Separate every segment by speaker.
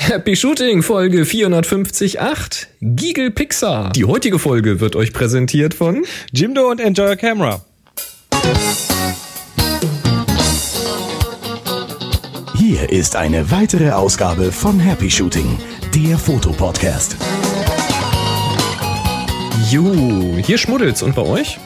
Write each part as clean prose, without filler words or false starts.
Speaker 1: Happy Shooting, Folge 450.8, Giggle Pixar. Die heutige Folge wird euch präsentiert von
Speaker 2: Jimdo und Enjoy Your Camera.
Speaker 3: Hier ist eine weitere Ausgabe von Happy Shooting, der Fotopodcast.
Speaker 1: Hier schmuddelt's. Und bei euch?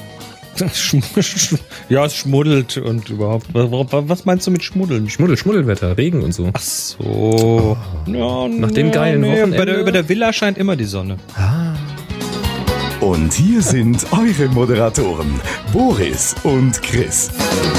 Speaker 2: Ja, es schmuddelt und überhaupt. Was meinst du mit Schmuddeln?
Speaker 1: Schmuddelwetter, Regen und so.
Speaker 2: Ach so. Ja,
Speaker 1: nach dem geilen Wochenende.
Speaker 2: Über der Villa scheint immer die Sonne.
Speaker 3: Und hier sind eure Moderatoren, Boris und Chris.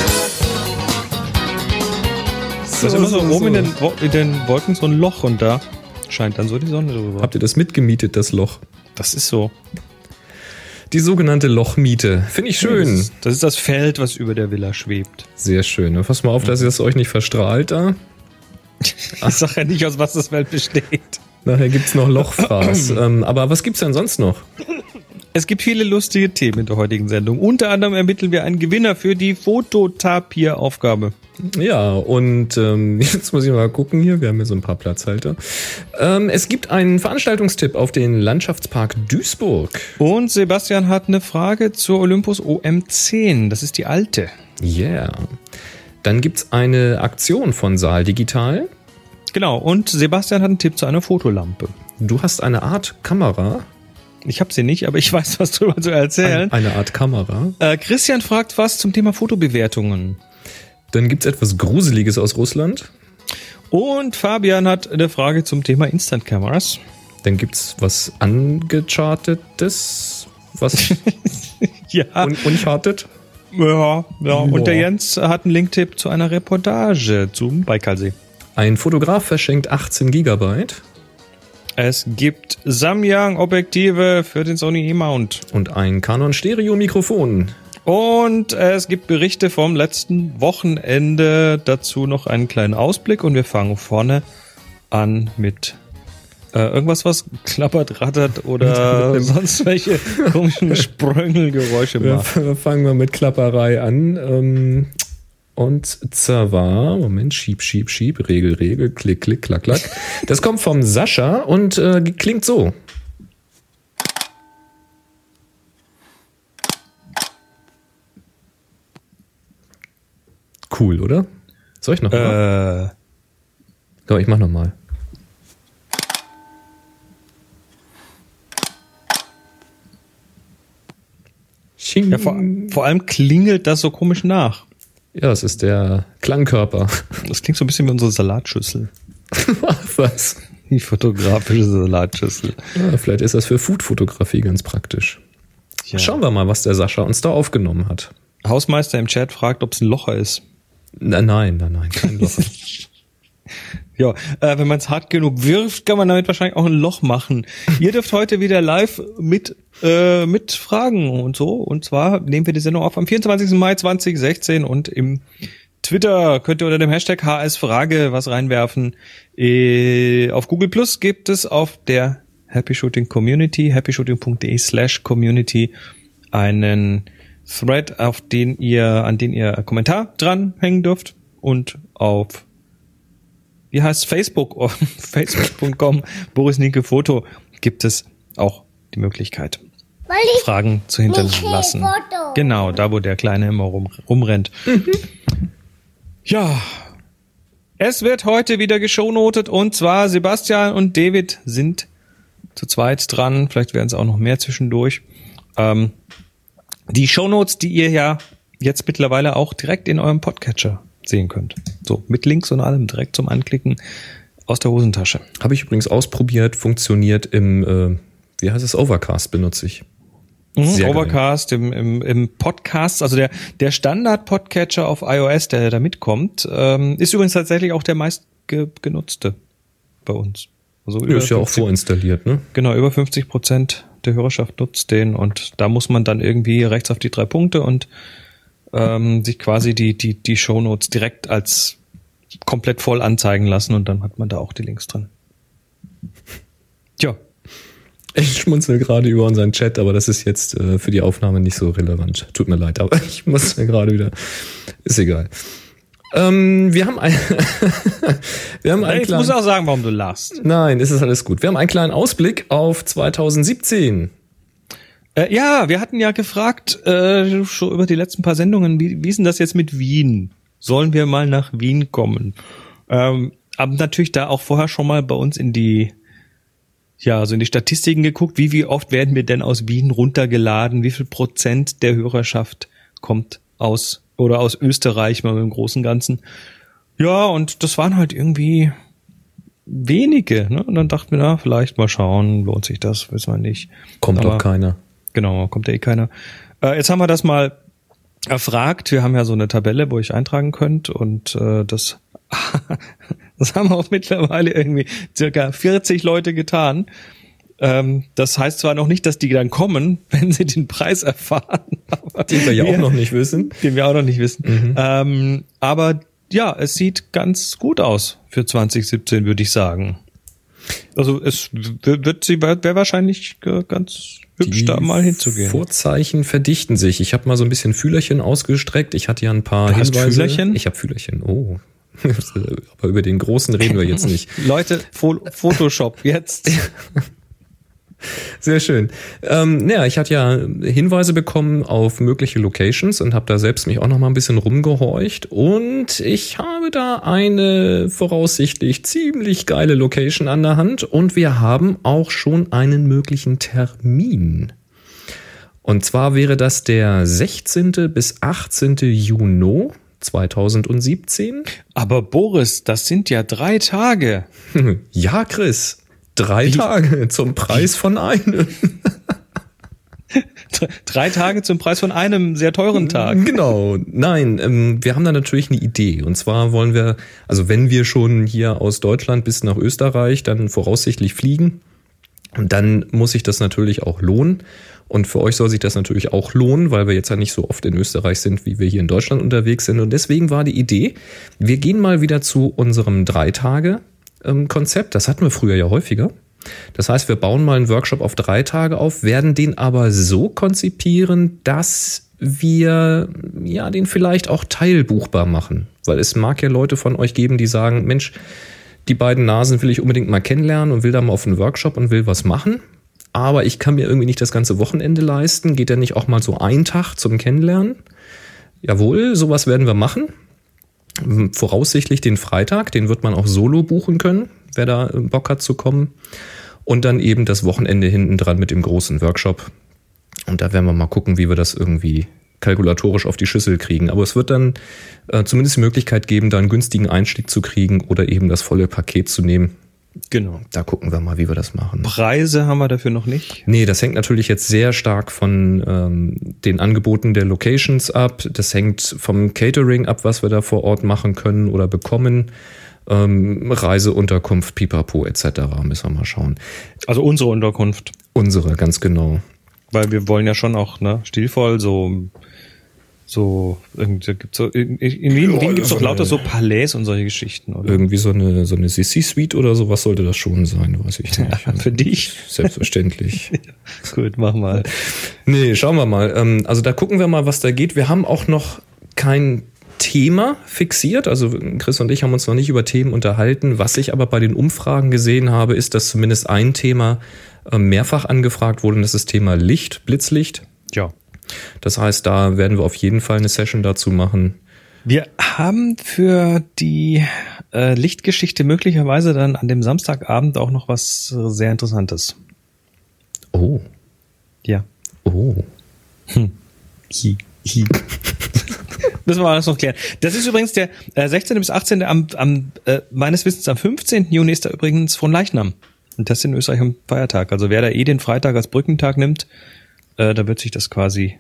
Speaker 2: Da ist immer so oben in den Wolken so ein Loch und da scheint dann so die Sonne drüber.
Speaker 1: Habt ihr das mitgemietet, das Loch?
Speaker 2: Das ist so.
Speaker 1: Die sogenannte Lochmiete. Finde ich schön.
Speaker 2: Das ist das Feld, was über der Villa schwebt.
Speaker 1: Sehr schön. Pass mal auf, dass ihr das euch nicht verstrahlt da.
Speaker 2: Ich sag ja nicht, aus was das Feld besteht.
Speaker 1: Nachher gibt's noch Lochfraß. Aber was gibt's denn sonst noch?
Speaker 2: Es gibt viele lustige Themen in der heutigen Sendung. Unter anderem ermitteln wir einen Gewinner für die Fototapir-Aufgabe.
Speaker 1: Ja, und jetzt muss ich mal gucken hier. Wir haben hier so ein paar Platzhalter. Es gibt einen Veranstaltungstipp auf den Landschaftspark Duisburg.
Speaker 2: Und Sebastian hat eine Frage zur Olympus OM10. Das ist die alte.
Speaker 1: Yeah. Dann gibt's eine Aktion von Saal Digital.
Speaker 2: Genau, und Sebastian hat einen Tipp zu einer Fotolampe.
Speaker 1: Du hast eine Art Kamera.
Speaker 2: Ich habe sie nicht, aber ich weiß was drüber zu erzählen.
Speaker 1: Eine Art Kamera.
Speaker 2: Christian fragt was zum Thema Fotobewertungen.
Speaker 1: Dann gibt's etwas Gruseliges aus Russland.
Speaker 2: Und Fabian hat eine Frage zum Thema Instant-Cameras.
Speaker 1: Dann gibt's was Angechartetes. Was?
Speaker 2: Ja.
Speaker 1: Uncharted?
Speaker 2: Ja. Und der Jens hat einen Linktipp zu einer Reportage zum Baikalsee.
Speaker 1: Ein Fotograf verschenkt 18 Gigabyte.
Speaker 2: Es gibt Samyang-Objektive für den Sony E-Mount.
Speaker 1: Und ein Canon-Stereo-Mikrofon.
Speaker 2: Und es gibt Berichte vom letzten Wochenende. Dazu noch einen kleinen Ausblick. Und wir fangen vorne an mit irgendwas, was klappert, rattert oder sonst welche komischen Spröngelgeräusche macht.
Speaker 1: Wir fangen mal mit Klapperei an. Und zwar, Moment, schieb, Regel, klick, klack. Das kommt vom Sascha und klingt so. Cool, oder? Soll ich noch mal? Komm, ich mach noch mal.
Speaker 2: Ja, vor allem klingelt das so komisch nach.
Speaker 1: Ja, es ist der Klangkörper.
Speaker 2: Das klingt so ein bisschen wie unsere Salatschüssel.
Speaker 1: Was?
Speaker 2: Die fotografische Salatschüssel.
Speaker 1: Ja, vielleicht ist das für Food-Fotografie ganz praktisch. Ja. Schauen wir mal, was der Sascha uns da aufgenommen hat.
Speaker 2: Hausmeister im Chat fragt, ob es ein Locher ist.
Speaker 1: Nein, kein Locher.
Speaker 2: Ja, wenn man es hart genug wirft, kann man damit wahrscheinlich auch ein Loch machen. Ihr dürft heute wieder live mit Fragen und so. Und zwar nehmen wir die Sendung auf am 24. Mai 2016 und im Twitter könnt ihr unter dem Hashtag HSFrage was reinwerfen. Auf Google Plus gibt es auf der Happy Shooting Community, happyshooting.de/community einen Thread, an den ihr Kommentar dranhängen dürft und auf wie heißt Facebook? Auf facebook.com Boris Nienke Foto gibt es auch die Möglichkeit, Fragen zu hinterlassen. Genau, da wo der Kleine immer rumrennt. Ja, es wird heute wieder geschownotet und zwar Sebastian und David sind zu zweit dran. Vielleicht werden es auch noch mehr zwischendurch. Die Shownotes, die ihr ja jetzt mittlerweile auch direkt in eurem Podcatcher sehen könnt. So, mit Links und allem direkt zum Anklicken aus der Hosentasche.
Speaker 1: Habe ich übrigens ausprobiert, funktioniert im, wie heißt es, Overcast benutze ich.
Speaker 2: Overcast im Podcast, also der Standard-Podcatcher auf iOS, der da mitkommt, ist übrigens tatsächlich auch der meistgenutzte bei uns. Also
Speaker 1: ist ja auch vorinstalliert, ne?
Speaker 2: Genau, über 50% der Hörerschaft nutzt den und da muss man dann irgendwie rechts auf die 3 Punkte und sich quasi die Shownotes direkt als komplett voll anzeigen lassen und dann hat man da auch die Links drin. Tja.
Speaker 1: Ich schmunzel gerade über unseren Chat, aber das ist jetzt für die Aufnahme nicht so relevant. Tut mir leid, aber ich muss mir gerade wieder... Ist egal. Wir haben einen
Speaker 2: Jetzt musst du auch sagen, warum du lachst.
Speaker 1: Nein, es ist alles gut. Wir haben einen kleinen Ausblick auf 2017.
Speaker 2: Ja, wir hatten ja gefragt, schon über die letzten paar Sendungen, wie ist denn das jetzt mit Wien? Sollen wir mal nach Wien kommen? Haben natürlich da auch vorher schon mal bei uns in die Statistiken geguckt, wie oft werden wir denn aus Wien runtergeladen, wie viel Prozent der Hörerschaft kommt aus Österreich mal im Großen und Ganzen. Ja, und das waren halt irgendwie wenige, ne? Und dann dachten wir, vielleicht mal schauen, lohnt sich das, wissen wir nicht.
Speaker 1: Kommt doch keiner.
Speaker 2: Genau, kommt ja keiner. Jetzt haben wir das mal erfragt. Wir haben ja so eine Tabelle, wo ihr eintragen könnt, und das haben auch mittlerweile irgendwie circa 40 Leute getan. Das heißt zwar noch nicht, dass die dann kommen, wenn sie den Preis erfahren.
Speaker 1: Den wir ja auch noch nicht wissen.
Speaker 2: Den wir auch noch nicht wissen. Aber ja, es sieht ganz gut aus für 2017, würde ich sagen. Also es wäre wahrscheinlich ganz hübsch, da mal hinzugehen.
Speaker 1: Vorzeichen verdichten sich. Ich habe mal so ein bisschen Fühlerchen ausgestreckt. Ich hatte ja ein paar Hinweise.
Speaker 2: Hast Fühlerchen?
Speaker 1: Ich habe Fühlerchen. Oh. Aber über den großen reden wir jetzt nicht.
Speaker 2: Leute, Photoshop jetzt.
Speaker 1: Sehr schön. Ich hatte ja Hinweise bekommen auf mögliche Locations und habe da selbst mich auch noch mal ein bisschen rumgehorcht. Und ich habe da eine voraussichtlich ziemlich geile Location an der Hand. Und wir haben auch schon einen möglichen Termin. Und zwar wäre das der 16. bis 18. Juni 2017.
Speaker 2: Aber Boris, das sind ja 3 Tage.
Speaker 1: Ja, Chris. 3 Tage zum Preis von einem.
Speaker 2: 3 Tage zum Preis von einem sehr teuren Tag.
Speaker 1: Genau. Nein, wir haben da natürlich eine Idee. Und zwar wollen wir, also wenn wir schon hier aus Deutschland bis nach Österreich dann voraussichtlich fliegen, dann muss sich das natürlich auch lohnen. Und für euch soll sich das natürlich auch lohnen, weil wir jetzt ja nicht so oft in Österreich sind, wie wir hier in Deutschland unterwegs sind. Und deswegen war die Idee, wir gehen mal wieder zu unserem 3-Tage-Konzept. Das hatten wir früher ja häufiger. Das heißt, wir bauen mal einen Workshop auf 3 Tage auf, werden den aber so konzipieren, dass wir den vielleicht auch teilbuchbar machen. Weil es mag ja Leute von euch geben, die sagen, Mensch, die beiden Nasen will ich unbedingt mal kennenlernen und will da mal auf einen Workshop und will was machen. Aber ich kann mir irgendwie nicht das ganze Wochenende leisten. Geht ja nicht auch mal so ein Tag zum Kennenlernen? Jawohl, sowas werden wir machen. Voraussichtlich den Freitag, den wird man auch solo buchen können, wer da Bock hat zu kommen. Und dann eben das Wochenende hinten dran mit dem großen Workshop. Und da werden wir mal gucken, wie wir das irgendwie kalkulatorisch auf die Schüssel kriegen. Aber es wird dann zumindest die Möglichkeit geben, da einen günstigen Einstieg zu kriegen oder eben das volle Paket zu nehmen.
Speaker 2: Genau.
Speaker 1: Da gucken wir mal, wie wir das machen.
Speaker 2: Preise haben wir dafür noch nicht?
Speaker 1: Nee, das hängt natürlich jetzt sehr stark von den Angeboten der Locations ab. Das hängt vom Catering ab, was wir da vor Ort machen können oder bekommen. Reiseunterkunft, Pipapo etc. Müssen wir mal schauen.
Speaker 2: Also unsere Unterkunft.
Speaker 1: Unsere, ganz genau.
Speaker 2: Weil wir wollen ja schon auch, stilvoll in Wien gibt's doch lauter so Palais und solche Geschichten, oder?
Speaker 1: Irgendwie so eine Sissi-Suite oder sowas sollte das schon sein, weiß ich nicht.
Speaker 2: Ja, für dich?
Speaker 1: Selbstverständlich.
Speaker 2: Ja, gut, mach mal.
Speaker 1: Nee, schauen wir mal. Also da gucken wir mal, was da geht. Wir haben auch noch kein Thema fixiert. Also Chris und ich haben uns noch nicht über Themen unterhalten. Was ich aber bei den Umfragen gesehen habe, ist, dass zumindest ein Thema mehrfach angefragt wurde, und das ist das Thema Licht, Blitzlicht.
Speaker 2: Ja.
Speaker 1: Das heißt, da werden wir auf jeden Fall eine Session dazu machen.
Speaker 2: Wir haben für die Lichtgeschichte möglicherweise dann an dem Samstagabend auch noch was sehr Interessantes.
Speaker 1: Oh.
Speaker 2: Ja.
Speaker 1: Oh.
Speaker 2: Müssen wir alles noch klären. Das ist übrigens der 16. bis 18. Meines Wissens am 15. Juni ist da übrigens Fronleichnam. Und das ist in Österreich am Feiertag. Also wer da den Freitag als Brückentag nimmt, da wird sich das quasi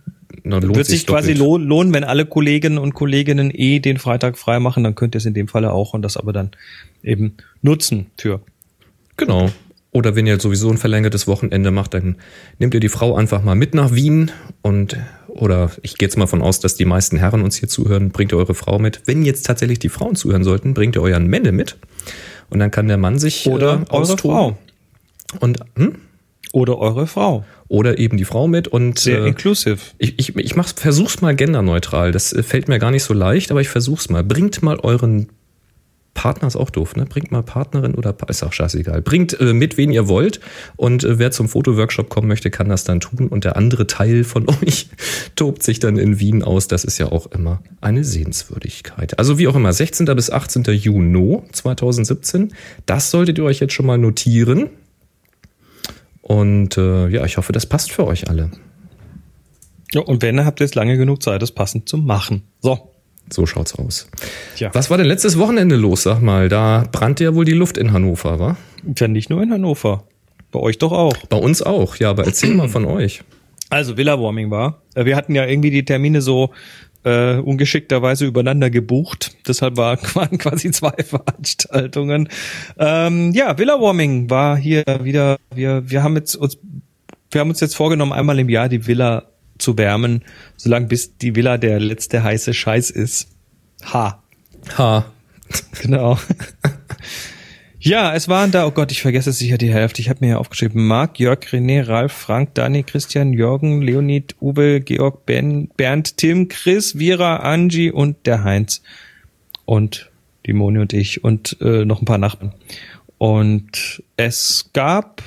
Speaker 2: lohnen, wenn alle Kolleginnen und Kolleginnen den Freitag frei machen, dann könnt ihr es in dem Falle auch und das aber dann eben nutzen für.
Speaker 1: Genau. Oder wenn ihr sowieso ein verlängertes Wochenende macht, dann nehmt ihr die Frau einfach mal mit nach Wien oder ich gehe jetzt mal von aus, dass die meisten Herren uns hier zuhören, bringt ihr eure Frau mit. Wenn jetzt tatsächlich die Frauen zuhören sollten, bringt ihr euren Männer mit und dann kann der Mann sich
Speaker 2: oder eure Frau.
Speaker 1: Und
Speaker 2: Oder eure Frau.
Speaker 1: Oder eben die Frau mit. Und
Speaker 2: sehr inclusive.
Speaker 1: Ich versuch's mal genderneutral. Das fällt mir gar nicht so leicht, aber ich versuch's mal. Bringt mal euren Partner, ist auch doof, ne? Bringt mal Partnerin oder ist auch scheißegal. Bringt mit, wen ihr wollt. Und wer zum Fotoworkshop kommen möchte, kann das dann tun. Und der andere Teil von euch tobt sich dann in Wien aus. Das ist ja auch immer eine Sehenswürdigkeit. Also wie auch immer, 16. bis 18. Juni 2017. Das solltet ihr euch jetzt schon mal notieren. Und ich hoffe, das passt für euch alle.
Speaker 2: Ja, und wenn, habt ihr jetzt lange genug Zeit, das passend zu machen.
Speaker 1: So schaut's aus.
Speaker 2: Tja.
Speaker 1: Was war denn letztes Wochenende los, sag mal? Da brannte ja wohl die Luft in Hannover, wa?
Speaker 2: Ja, nicht nur in Hannover. Bei euch doch auch.
Speaker 1: Bei uns auch, ja, aber erzähl mal von euch.
Speaker 2: Also Villa Warming war. Wir hatten ja irgendwie die Termine so ungeschickterweise übereinander gebucht. Deshalb waren quasi 2 Veranstaltungen. Villa Warming war hier wieder. Wir haben uns jetzt vorgenommen, einmal im Jahr die Villa zu wärmen, solange bis die Villa der letzte heiße Scheiß ist. Ha. Genau. Ja, es waren da, oh Gott, ich vergesse sicher die Hälfte. Ich habe mir hier aufgeschrieben, Marc, Jörg, René, Ralf, Frank, Dani, Christian, Jürgen, Leonid, Uwe, Georg, Ben, Bernd, Tim, Chris, Vera, Angie und der Heinz. Und die Moni und ich und noch ein paar Nachbarn. Und es gab,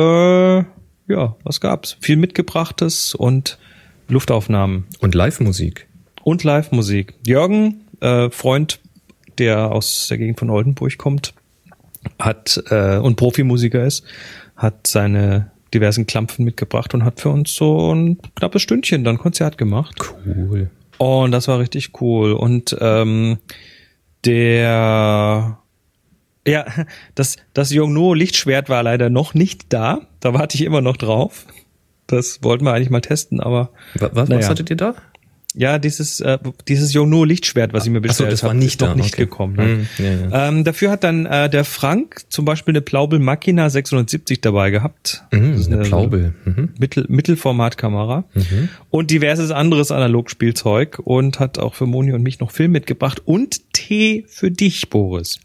Speaker 2: was gab's? Viel Mitgebrachtes und Luftaufnahmen.
Speaker 1: Und Live-Musik.
Speaker 2: Jürgen, Freund, der aus der Gegend von Oldenburg kommt, hat und Profimusiker ist, hat seine diversen Klampfen mitgebracht und hat für uns so ein knappes Stündchen dann Konzert gemacht.
Speaker 1: Cool.
Speaker 2: Und das war richtig cool. Und das Yongnuo Lichtschwert war leider noch nicht da. Da warte ich immer noch drauf. Das wollten wir eigentlich mal testen, aber
Speaker 1: was hattet ihr da?
Speaker 2: Ja, dieses Yongnuo Lichtschwert, was ich mir bestellt habe,
Speaker 1: das war nicht
Speaker 2: noch nicht gekommen. Ne?
Speaker 1: Ja.
Speaker 2: Dafür hat dann der Frank zum Beispiel eine Plaubel Machina 670 dabei gehabt.
Speaker 1: Das ist eine Plaubel.
Speaker 2: Mittelformatkamera. Und diverses anderes Analogspielzeug und hat auch für Moni und mich noch Film mitgebracht und Tee für dich, Boris.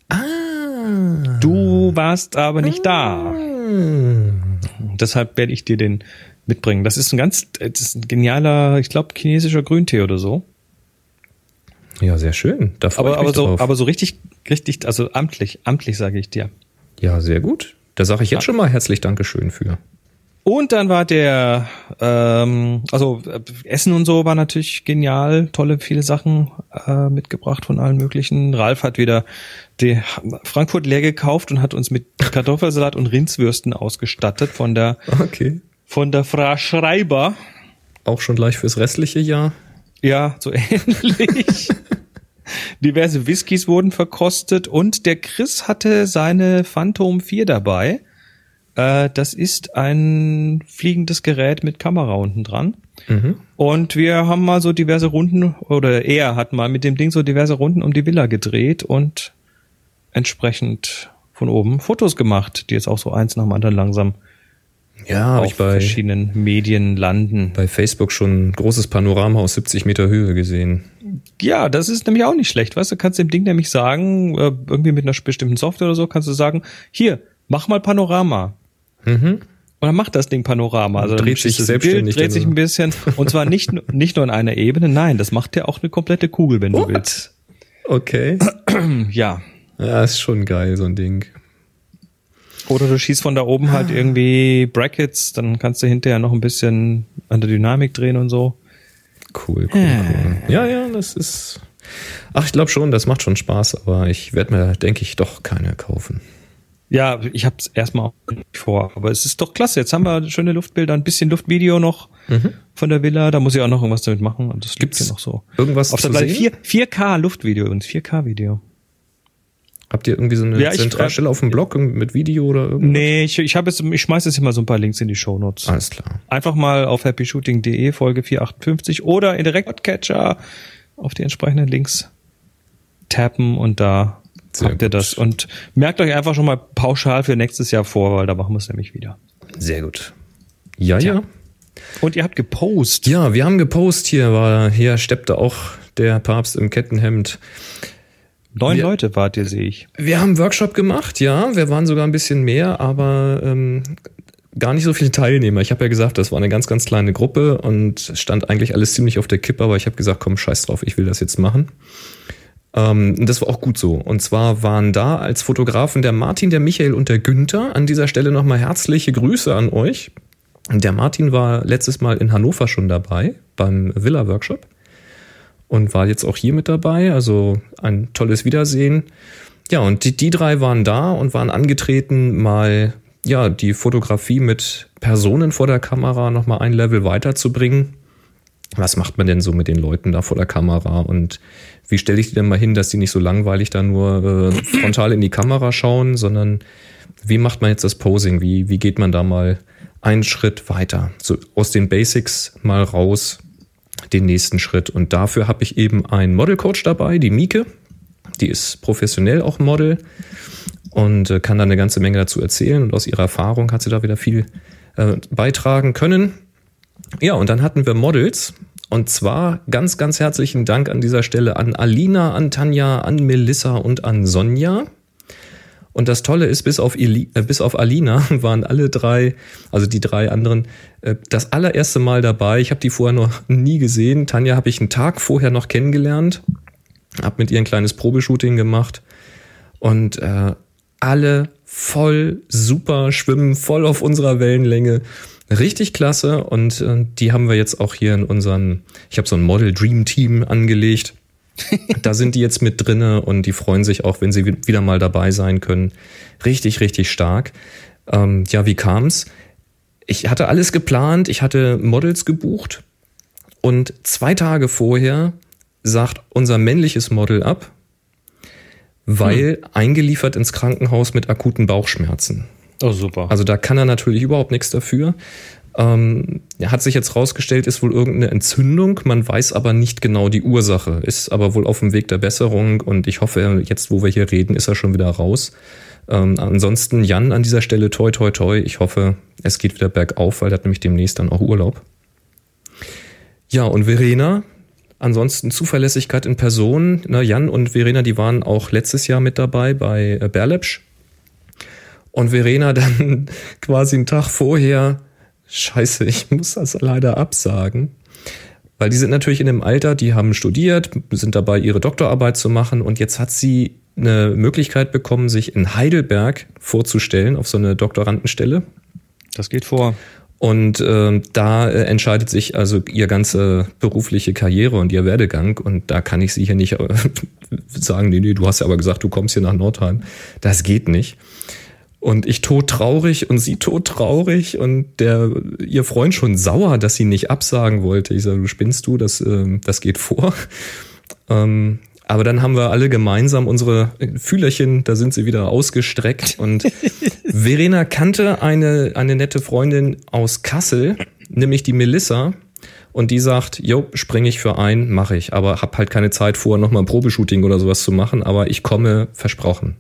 Speaker 2: Du warst aber nicht da. Deshalb werde ich dir den mitbringen. Das ist ein genialer, ich glaube, chinesischer Grüntee oder so.
Speaker 1: Ja, sehr schön. Da freue ich mich drauf.
Speaker 2: Aber so richtig, also amtlich sage ich dir.
Speaker 1: Ja, sehr gut. Da sage ich jetzt schon mal herzlich Dankeschön für.
Speaker 2: Und dann war Essen und so war natürlich genial, viele Sachen mitgebracht von allen möglichen. Ralf hat wieder die Frankfurt leer gekauft und hat uns mit Kartoffelsalat und Rindswürsten ausgestattet von der Frau Schreiber.
Speaker 1: Auch schon gleich fürs restliche Jahr?
Speaker 2: Ja, so ähnlich. Diverse Whiskys wurden verkostet und der Chris hatte seine Phantom 4 dabei. Das ist ein fliegendes Gerät mit Kamera unten dran. Und wir haben mal so diverse Runden, oder er hat mal mit dem Ding so diverse Runden um die Villa gedreht und entsprechend von oben Fotos gemacht, die jetzt auch so eins nach dem anderen langsam auf verschiedenen Medien landen.
Speaker 1: Bei Facebook schon ein großes Panorama aus 70 Meter Höhe gesehen.
Speaker 2: Ja, das ist nämlich auch nicht schlecht. Weißt du, kannst dem Ding nämlich sagen, irgendwie mit einer bestimmten Software oder so, kannst du sagen, hier, mach mal Panorama. Und dann macht das Ding Panorama. Also
Speaker 1: dreht sich selbstständig.
Speaker 2: Dreht sich ein bisschen. Und zwar nicht nur in einer Ebene, nein, das macht ja auch eine komplette Kugel, wenn du willst.
Speaker 1: Okay.
Speaker 2: Ja.
Speaker 1: Ja, ist schon geil, so ein Ding.
Speaker 2: Oder du schießt von da oben halt irgendwie Brackets, dann kannst du hinterher noch ein bisschen an der Dynamik drehen und so.
Speaker 1: Cool. Ja, das ist... Ach, ich glaube schon, das macht schon Spaß, aber ich werde mir, denke ich, doch keine kaufen.
Speaker 2: Ja, ich habe es erstmal auch nicht vor, aber es ist doch klasse. Jetzt haben wir schöne Luftbilder, ein bisschen Luftvideo noch von der Villa. Da muss ich auch noch irgendwas damit machen. Und das gibt's ja noch so.
Speaker 1: Irgendwas
Speaker 2: auf
Speaker 1: zu
Speaker 2: der
Speaker 1: sehen?
Speaker 2: 4K Luftvideo übrigens, 4K-Video.
Speaker 1: Habt ihr irgendwie so eine Zentralstelle auf dem Blog mit Video oder irgendwas?
Speaker 2: Nee, ich schmeiß jetzt immer so ein paar Links in die Shownotes.
Speaker 1: Alles klar.
Speaker 2: Einfach mal auf happyshooting.de Folge 458 oder in direkt Podcatcher auf die entsprechenden Links tappen und da habt ihr das. Und merkt euch einfach schon mal pauschal für nächstes Jahr vor, weil da machen wir es nämlich wieder.
Speaker 1: Sehr gut. Ja.
Speaker 2: Und ihr habt gepostet.
Speaker 1: Ja, wir haben gepostet hier steppte auch der Papst im Kettenhemd.
Speaker 2: 9 Leute wart ihr, sehe ich.
Speaker 1: Wir haben einen Workshop gemacht, ja. Wir waren sogar ein bisschen mehr, aber gar nicht so viele Teilnehmer. Ich habe ja gesagt, das war eine ganz, ganz kleine Gruppe und stand eigentlich alles ziemlich auf der Kippe, aber ich habe gesagt, komm, scheiß drauf, ich will das jetzt machen. Und das war auch gut so. Und zwar waren da als Fotografen der Martin, der Michael und der Günther. An dieser Stelle nochmal herzliche Grüße an euch. Der Martin war letztes Mal in Hannover schon dabei, beim Villa-Workshop. Und war jetzt auch hier mit dabei. Also ein tolles Wiedersehen. Ja, und die drei waren da und waren angetreten, mal die Fotografie mit Personen vor der Kamera nochmal ein Level weiterzubringen. Was macht man denn so mit den Leuten da vor der Kamera und wie stelle ich die denn mal hin, dass die nicht so langweilig da nur frontal in die Kamera schauen, sondern wie macht man jetzt das Posing? Wie geht man da mal einen Schritt weiter? So aus den Basics mal raus, den nächsten Schritt. Und dafür habe ich eben einen Modelcoach dabei, die Mieke. Die ist professionell auch Model und kann da eine ganze Menge dazu erzählen. Und aus ihrer Erfahrung hat sie da wieder viel beitragen können. Ja, und dann hatten wir Models. Und zwar ganz, ganz herzlichen Dank an dieser Stelle an Alina, an Tanja, an Melissa und an Sonja. Und das Tolle ist, bis auf Alina waren alle drei, also die drei anderen, das allererste Mal dabei. Ich habe die vorher noch nie gesehen. Tanja habe ich einen Tag vorher noch kennengelernt, habe mit ihr ein kleines Probeshooting gemacht. Und alle voll super, schwimmen voll auf unserer Wellenlänge. Richtig klasse und die haben wir jetzt auch hier in ich habe so ein Model Dream Team angelegt. Da sind die jetzt mit drinne und die freuen sich auch, wenn sie wieder mal dabei sein können. Richtig, richtig stark. Wie kam's? Ich hatte alles geplant, ich hatte Models gebucht und 2 Tage vorher sagt unser männliches Model ab, weil eingeliefert ins Krankenhaus mit akuten Bauchschmerzen.
Speaker 2: Oh, super.
Speaker 1: Also da kann er natürlich überhaupt nichts dafür. Hat sich jetzt rausgestellt, ist wohl irgendeine Entzündung. Man weiß aber nicht genau die Ursache. Ist aber wohl auf dem Weg der Besserung. Und ich hoffe, jetzt, wo wir hier reden, ist er schon wieder raus. Ansonsten, Jan, an dieser Stelle toi, toi, toi. Ich hoffe, es geht wieder bergauf, weil er hat nämlich demnächst dann auch Urlaub. Ja, und Verena, ansonsten Zuverlässigkeit in Person. Jan und Verena, die waren auch letztes Jahr mit dabei bei Berlepsch. Und Verena dann quasi einen Tag vorher, scheiße, ich muss das leider absagen. Weil die sind natürlich in dem Alter, die haben studiert, sind dabei, ihre Doktorarbeit zu machen. Und jetzt hat sie eine Möglichkeit bekommen, sich in Heidelberg vorzustellen auf so eine Doktorandenstelle.
Speaker 2: Das geht vor.
Speaker 1: Und da entscheidet sich also ihre ganze berufliche Karriere und ihr Werdegang. Und da kann ich sie hier nicht sagen, nee, du hast ja aber gesagt, du kommst hier nach Nordheim. Das geht nicht. Und ich todtraurig und sie todtraurig und ihr Freund schon sauer, dass sie nicht absagen wollte. Ich sage, du spinnst du, das geht vor. Aber dann haben wir alle gemeinsam unsere Fühlerchen, da sind sie wieder ausgestreckt. Und Verena kannte eine nette Freundin aus Kassel, nämlich die Melissa. Und die sagt, springe ich für ein, mache ich. Aber hab halt keine Zeit vorher nochmal ein Probeshooting oder sowas zu machen. Aber ich komme, versprochen.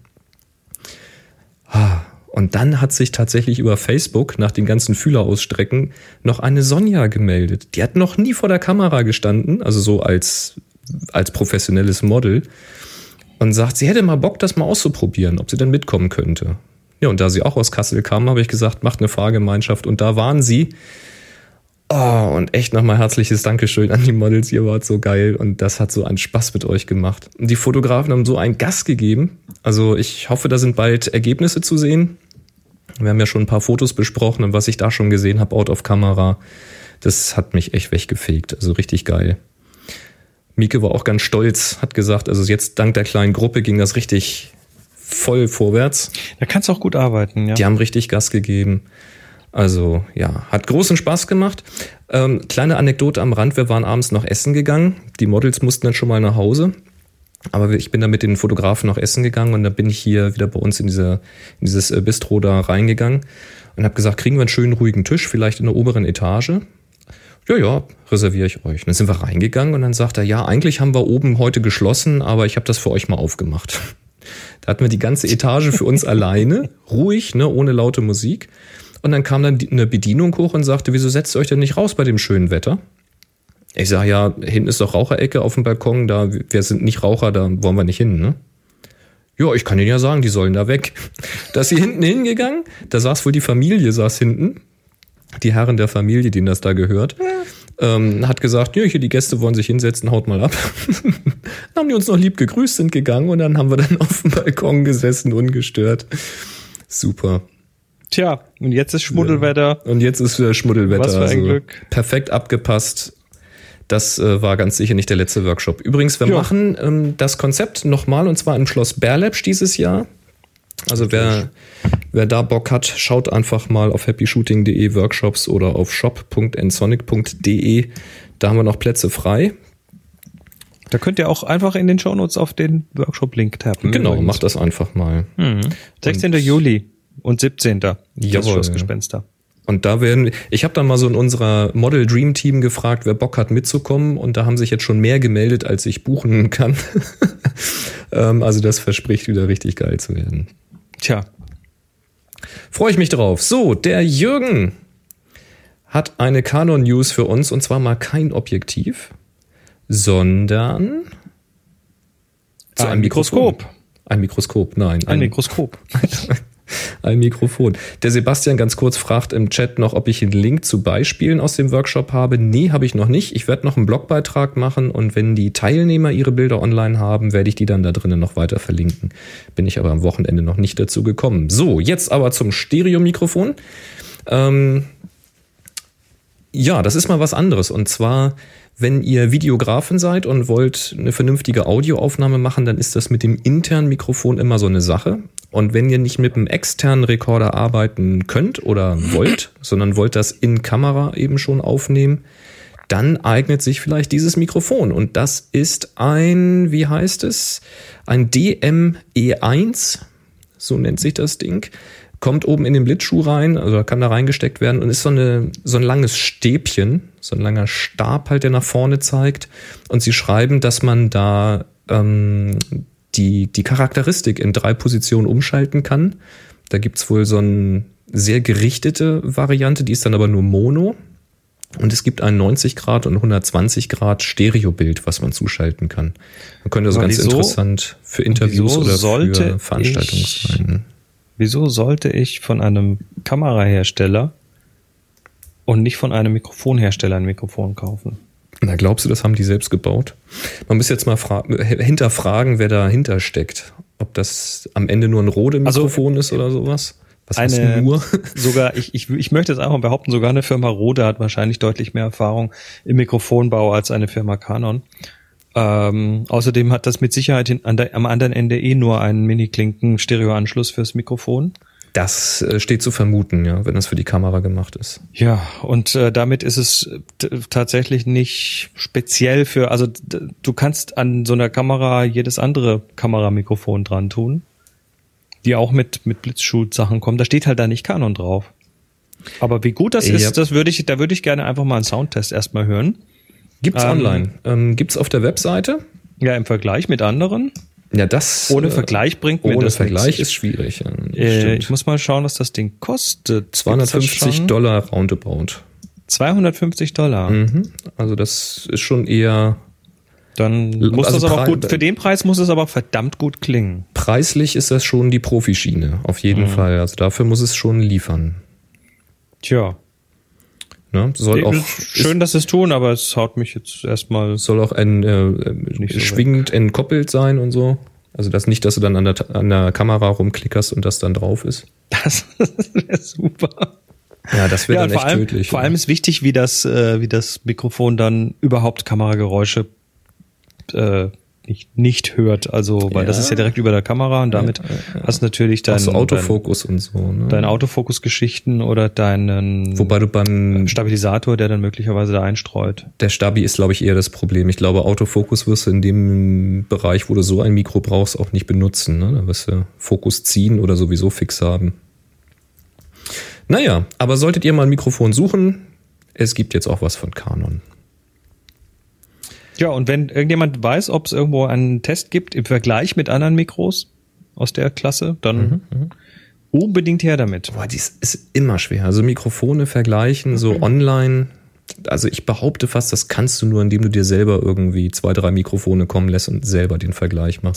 Speaker 1: Und dann hat sich tatsächlich über Facebook nach den ganzen Fühlerausstrecken noch eine Sonja gemeldet. Die hat noch nie vor der Kamera gestanden, also so als professionelles Model. Und sagt, sie hätte mal Bock, das mal auszuprobieren, ob sie dann mitkommen könnte. Ja, und da sie auch aus Kassel kam, habe ich gesagt, macht eine Fahrgemeinschaft. Und da waren sie. Oh, und echt nochmal herzliches Dankeschön an die Models. Ihr wart so geil und das hat so einen Spaß mit euch gemacht. Und die Fotografen haben so einen Gas gegeben. Also ich hoffe, da sind bald Ergebnisse zu sehen. Wir haben ja schon ein paar Fotos besprochen und was ich da schon gesehen habe, out of Kamera, das hat mich echt weggefegt. Also richtig geil. Mieke war auch ganz stolz, hat gesagt, also jetzt dank der kleinen Gruppe ging das richtig voll vorwärts.
Speaker 2: Da kannst du auch gut arbeiten, ja.
Speaker 1: Die haben richtig Gas gegeben. Also ja, hat großen Spaß gemacht. Kleine Anekdote am Rand, wir waren abends noch essen gegangen. Die Models mussten dann schon mal nach Hause. Aber ich bin da mit den Fotografen noch essen gegangen und dann bin ich hier wieder bei uns in dieses Bistro da reingegangen und habe gesagt, kriegen wir einen schönen ruhigen Tisch, vielleicht in der oberen Etage? Ja, reserviere ich euch. Und dann sind wir reingegangen und dann sagt er, ja, eigentlich haben wir oben heute geschlossen, aber ich habe das für euch mal aufgemacht. Da hatten wir die ganze Etage für uns alleine, ruhig, ohne laute Musik. Und dann kam dann eine Bedienung hoch und sagte, wieso setzt ihr euch denn nicht raus bei dem schönen Wetter? Ich sage, ja, hinten ist doch Raucherecke auf dem Balkon, da wir sind nicht Raucher, da wollen wir nicht hin, ne? Ja, ich kann Ihnen ja sagen, die sollen da weg. Da ist sie hinten hingegangen, da saß wohl die Familie, saß hinten, die Herren der Familie, denen das da gehört, hat gesagt, ja, hier die Gäste wollen sich hinsetzen, haut mal ab. Dann haben die uns noch lieb gegrüßt, sind gegangen und dann haben wir dann auf dem Balkon gesessen, ungestört. Super.
Speaker 2: Tja, und jetzt ist Schmuddelwetter.
Speaker 1: Und jetzt ist wieder Schmuddelwetter.
Speaker 2: Was für ein Glück.
Speaker 1: Perfekt abgepasst. Das war ganz sicher nicht der letzte Workshop. Übrigens, wir machen das Konzept nochmal und zwar im Schloss Berlepsch dieses Jahr. Also wer da Bock hat, schaut einfach mal auf happyshooting.de Workshops oder auf shop.nsonic.de. Da haben wir noch Plätze frei.
Speaker 2: Da könnt ihr auch einfach in den Shownotes auf den Workshop-Link tappen.
Speaker 1: Genau, macht das einfach mal.
Speaker 2: 16. Juli und 17. Das Schlossgespenster.
Speaker 1: Und da ich habe dann mal so in unserer Model Dream Team gefragt, wer Bock hat mitzukommen, und da haben sich jetzt schon mehr gemeldet, als ich buchen kann. Also das verspricht wieder richtig geil zu werden.
Speaker 2: Tja.
Speaker 1: Freue ich mich drauf. So, der Jürgen hat eine Canon News für uns, und zwar mal kein Objektiv, sondern
Speaker 2: ein Mikroskop.
Speaker 1: Ein Mikroskop, nein.
Speaker 2: Ein Mikroskop.
Speaker 1: Ein Mikrofon. Der Sebastian ganz kurz fragt im Chat noch, ob ich einen Link zu Beispielen aus dem Workshop habe. Nee, habe ich noch nicht. Ich werde noch einen Blogbeitrag machen, und wenn die Teilnehmer ihre Bilder online haben, werde ich die dann da drinnen noch weiter verlinken. Bin ich aber am Wochenende noch nicht dazu gekommen. So, jetzt aber zum Stereo-Mikrofon. Ja, das ist mal was anderes. Und zwar, wenn ihr Videografen seid und wollt eine vernünftige Audioaufnahme machen, dann ist das mit dem internen Mikrofon immer so eine Sache. Und wenn ihr nicht mit einem externen Rekorder arbeiten könnt oder wollt, sondern wollt das in Kamera eben schon aufnehmen, dann eignet sich vielleicht dieses Mikrofon. Und das ist ein, wie heißt es? Ein DM-E1, so nennt sich das Ding. Kommt oben in den Blitzschuh rein, also kann da reingesteckt werden, und ist so ein langes Stäbchen, so ein langer Stab halt, der nach vorne zeigt. Und sie schreiben, dass man da die Charakteristik in 3 Positionen umschalten kann. Da gibt's wohl so eine sehr gerichtete Variante, die ist dann aber nur Mono. Und es gibt ein 90 Grad und 120 Grad Stereobild, was man zuschalten kann. Man könnte also ganz interessant für Interviews oder für Veranstaltungen sein.
Speaker 2: Wieso sollte ich von einem Kamerahersteller und nicht von einem Mikrofonhersteller ein Mikrofon kaufen?
Speaker 1: Na, glaubst du, das haben die selbst gebaut? Man muss jetzt mal hinterfragen, wer dahinter steckt. Ob das am Ende nur ein Rode-Mikrofon ist oder sowas? Was heißt nur?
Speaker 2: Sogar, ich möchte jetzt einfach behaupten, sogar eine Firma Rode hat wahrscheinlich deutlich mehr Erfahrung im Mikrofonbau als eine Firma Canon. Außerdem hat das mit Sicherheit am anderen Ende nur einen Mini-Klinken-Stereo-Anschluss fürs Mikrofon.
Speaker 1: Das steht zu vermuten, ja, wenn das für die Kamera gemacht ist.
Speaker 2: Ja, und damit ist es tatsächlich nicht speziell für, also du kannst an so einer Kamera jedes andere Kameramikrofon dran tun, die auch mit Blitzschuh-Sachen kommen. Da steht halt da nicht Canon drauf. Aber wie gut das ist, da würde ich gerne einfach mal einen Soundtest erstmal hören.
Speaker 1: Gibt's online. Gibt's auf der Webseite?
Speaker 2: Ja, im Vergleich mit anderen.
Speaker 1: Ja, das
Speaker 2: ohne Vergleich bringt mir das
Speaker 1: Vergleich
Speaker 2: nichts.
Speaker 1: Ist schwierig. Ja,
Speaker 2: ich muss mal schauen, was das Ding kostet.
Speaker 1: $250 roundabout.
Speaker 2: $250.
Speaker 1: Mhm. Also das ist schon eher.
Speaker 2: Dann muss das aber gut. Für den Preis muss es aber verdammt gut klingen.
Speaker 1: Preislich ist das schon die Profischiene, auf jeden Fall. Also dafür muss es schon liefern.
Speaker 2: Tja.
Speaker 1: Ne, soll auch
Speaker 2: schön, dass sie es tun, aber es haut mich jetzt erstmal.
Speaker 1: Soll auch nicht so schwingend entkoppelt sein und so. Also das nicht, dass du dann an der Kamera rumklickerst und das dann drauf ist.
Speaker 2: Das wäre super.
Speaker 1: Ja, das wäre dann echt tödlich.
Speaker 2: Vor allem ist wichtig, wie das Mikrofon dann überhaupt Kamerageräusche nicht hört, also weil das ist ja direkt über der Kamera und damit hast du natürlich deinen
Speaker 1: Autofokus und so, ne?
Speaker 2: Deine Autofokus-Geschichten oder deinen
Speaker 1: wobei du beim
Speaker 2: Stabilisator, der dann möglicherweise da einstreut.
Speaker 1: Der Stabi ist, glaube ich, eher das Problem. Ich glaube, Autofokus wirst du in dem Bereich, wo du so ein Mikro brauchst, auch nicht benutzen, ne? Da wirst du Fokus ziehen oder sowieso fix haben. Naja, aber solltet ihr mal ein Mikrofon suchen, es gibt jetzt auch was von Canon.
Speaker 2: Ja, und wenn irgendjemand weiß, ob es irgendwo einen Test gibt im Vergleich mit anderen Mikros aus der Klasse, dann unbedingt her damit.
Speaker 1: Boah, das ist immer schwer. Also Mikrofone vergleichen, so online. Also ich behaupte fast, das kannst du nur, indem du dir selber irgendwie 2, 3 Mikrofone kommen lässt und selber den Vergleich machst.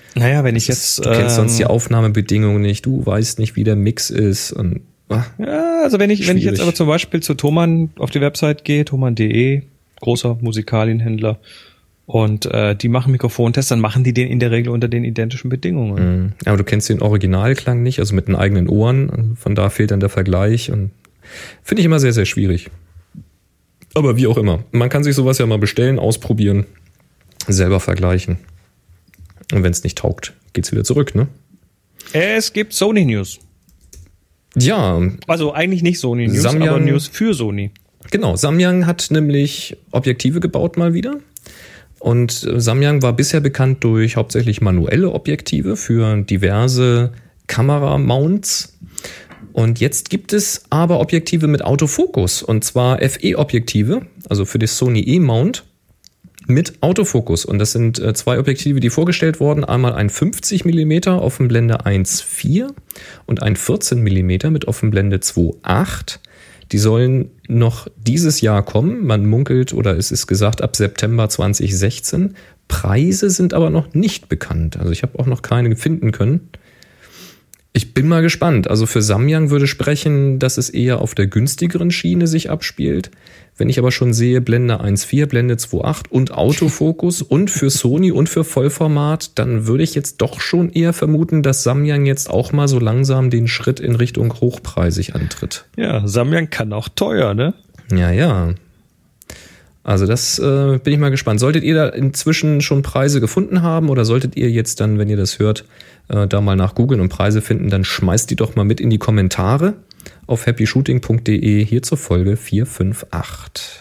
Speaker 2: Naja, wenn ich jetzt...
Speaker 1: Du kennst sonst die Aufnahmebedingungen nicht, du weißt nicht, wie der Mix ist. Und,
Speaker 2: ja, also wenn ich jetzt aber zum Beispiel zu Thomann auf die Website gehe, thomann.de, großer Musikalienhändler, und die machen Mikrofontests, dann machen die den in der Regel unter den identischen Bedingungen.
Speaker 1: Aber du kennst den Originalklang nicht, also mit den eigenen Ohren. Von da fehlt dann der Vergleich. Und finde ich immer sehr, sehr schwierig. Aber wie auch immer. Man kann sich sowas ja mal bestellen, ausprobieren, selber vergleichen. Und wenn es nicht taugt, geht's wieder zurück, ne?
Speaker 2: Es gibt Sony News.
Speaker 1: Ja.
Speaker 2: Also eigentlich nicht Sony News,
Speaker 1: Samyang,
Speaker 2: aber News für Sony.
Speaker 1: Genau, Samyang hat nämlich Objektive gebaut mal wieder. Und Samyang war bisher bekannt durch hauptsächlich manuelle Objektive für diverse Kameramounts. Und jetzt gibt es aber Objektive mit Autofokus, und zwar FE-Objektive, also für das Sony E-Mount mit Autofokus. Und das sind zwei Objektive, die vorgestellt wurden. Einmal ein 50 mm Offenblende 1.4 und ein 14 mm mit Offenblende 2.8. Die sollen noch dieses Jahr kommen. Man munkelt, oder es ist gesagt, ab September 2016. Preise sind aber noch nicht bekannt. Also ich habe auch noch keine finden können. Ich bin mal gespannt. Also für Samyang würde sprechen, dass es eher auf der günstigeren Schiene sich abspielt. Wenn ich aber schon sehe, Blende 1.4, Blende 2.8 und Autofokus und für Sony und für Vollformat, dann würde ich jetzt doch schon eher vermuten, dass Samyang jetzt auch mal so langsam den Schritt in Richtung hochpreisig antritt.
Speaker 2: Ja, Samyang kann auch teuer, ne?
Speaker 1: Ja. Also das bin ich mal gespannt. Solltet ihr da inzwischen schon Preise gefunden haben oder solltet ihr jetzt dann, wenn ihr das hört, da mal nach googeln und Preise finden, dann schmeißt die doch mal mit in die Kommentare auf happyshooting.de hier zur Folge 458.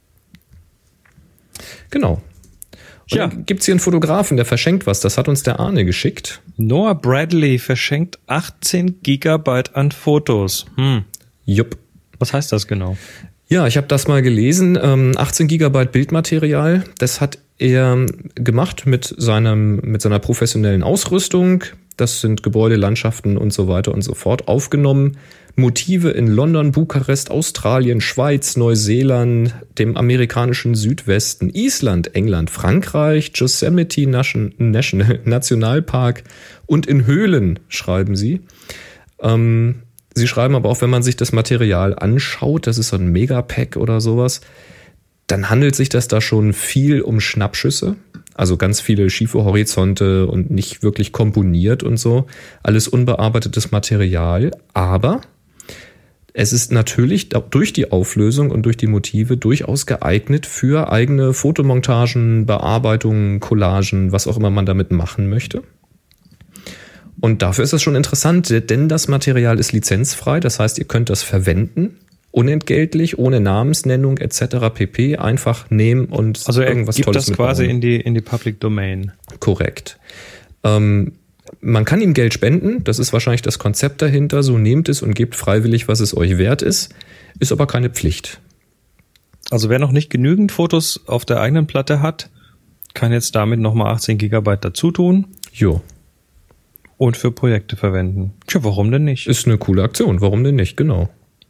Speaker 1: Genau. Und dann gibt's hier einen Fotografen, der verschenkt was. Das hat uns der Arne geschickt.
Speaker 2: Noah Bradley verschenkt 18 Gigabyte an Fotos.
Speaker 1: Jupp.
Speaker 2: Was heißt das genau?
Speaker 1: Ja, ich habe das mal gelesen. 18 Gigabyte Bildmaterial. Das hat er gemacht mit seiner professionellen Ausrüstung. Das sind Gebäude, Landschaften und so weiter und so fort aufgenommen. Motive in London, Bukarest, Australien, Schweiz, Neuseeland, dem amerikanischen Südwesten, Island, England, Frankreich, Yosemite Nationalpark und in Höhlen, schreiben sie. Sie schreiben aber auch, wenn man sich das Material anschaut, das ist so ein Megapack oder sowas, dann handelt sich das da schon viel um Schnappschüsse. Also ganz viele schiefe Horizonte und nicht wirklich komponiert und so. Alles unbearbeitetes Material. Aber es ist natürlich durch die Auflösung und durch die Motive durchaus geeignet für eigene Fotomontagen, Bearbeitungen, Collagen, was auch immer man damit machen möchte. Und dafür ist es schon interessant, denn das Material ist lizenzfrei. Das heißt, ihr könnt das verwenden, unentgeltlich, ohne Namensnennung etc. pp. Einfach nehmen und
Speaker 2: also
Speaker 1: irgendwas
Speaker 2: gibt
Speaker 1: Tolles
Speaker 2: das quasi
Speaker 1: mitbauen.
Speaker 2: in die Public Domain.
Speaker 1: Korrekt. Man kann ihm Geld spenden, das ist wahrscheinlich das Konzept dahinter. So nehmt es und gebt freiwillig, was es euch wert ist aber keine Pflicht.
Speaker 2: Also wer noch nicht genügend Fotos auf der eigenen Platte hat, kann jetzt damit nochmal 18 Gigabyte dazu tun.
Speaker 1: Jo.
Speaker 2: Und für Projekte verwenden. Tja, warum denn nicht?
Speaker 1: Ist eine coole Aktion, warum denn nicht, genau.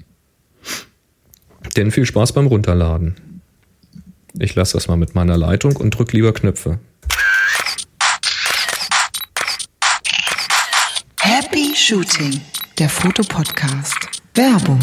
Speaker 1: Denn viel Spaß beim Runterladen. Ich lasse das mal mit meiner Leitung und drück lieber Knöpfe.
Speaker 4: Happy Shooting, der Fotopodcast. Werbung.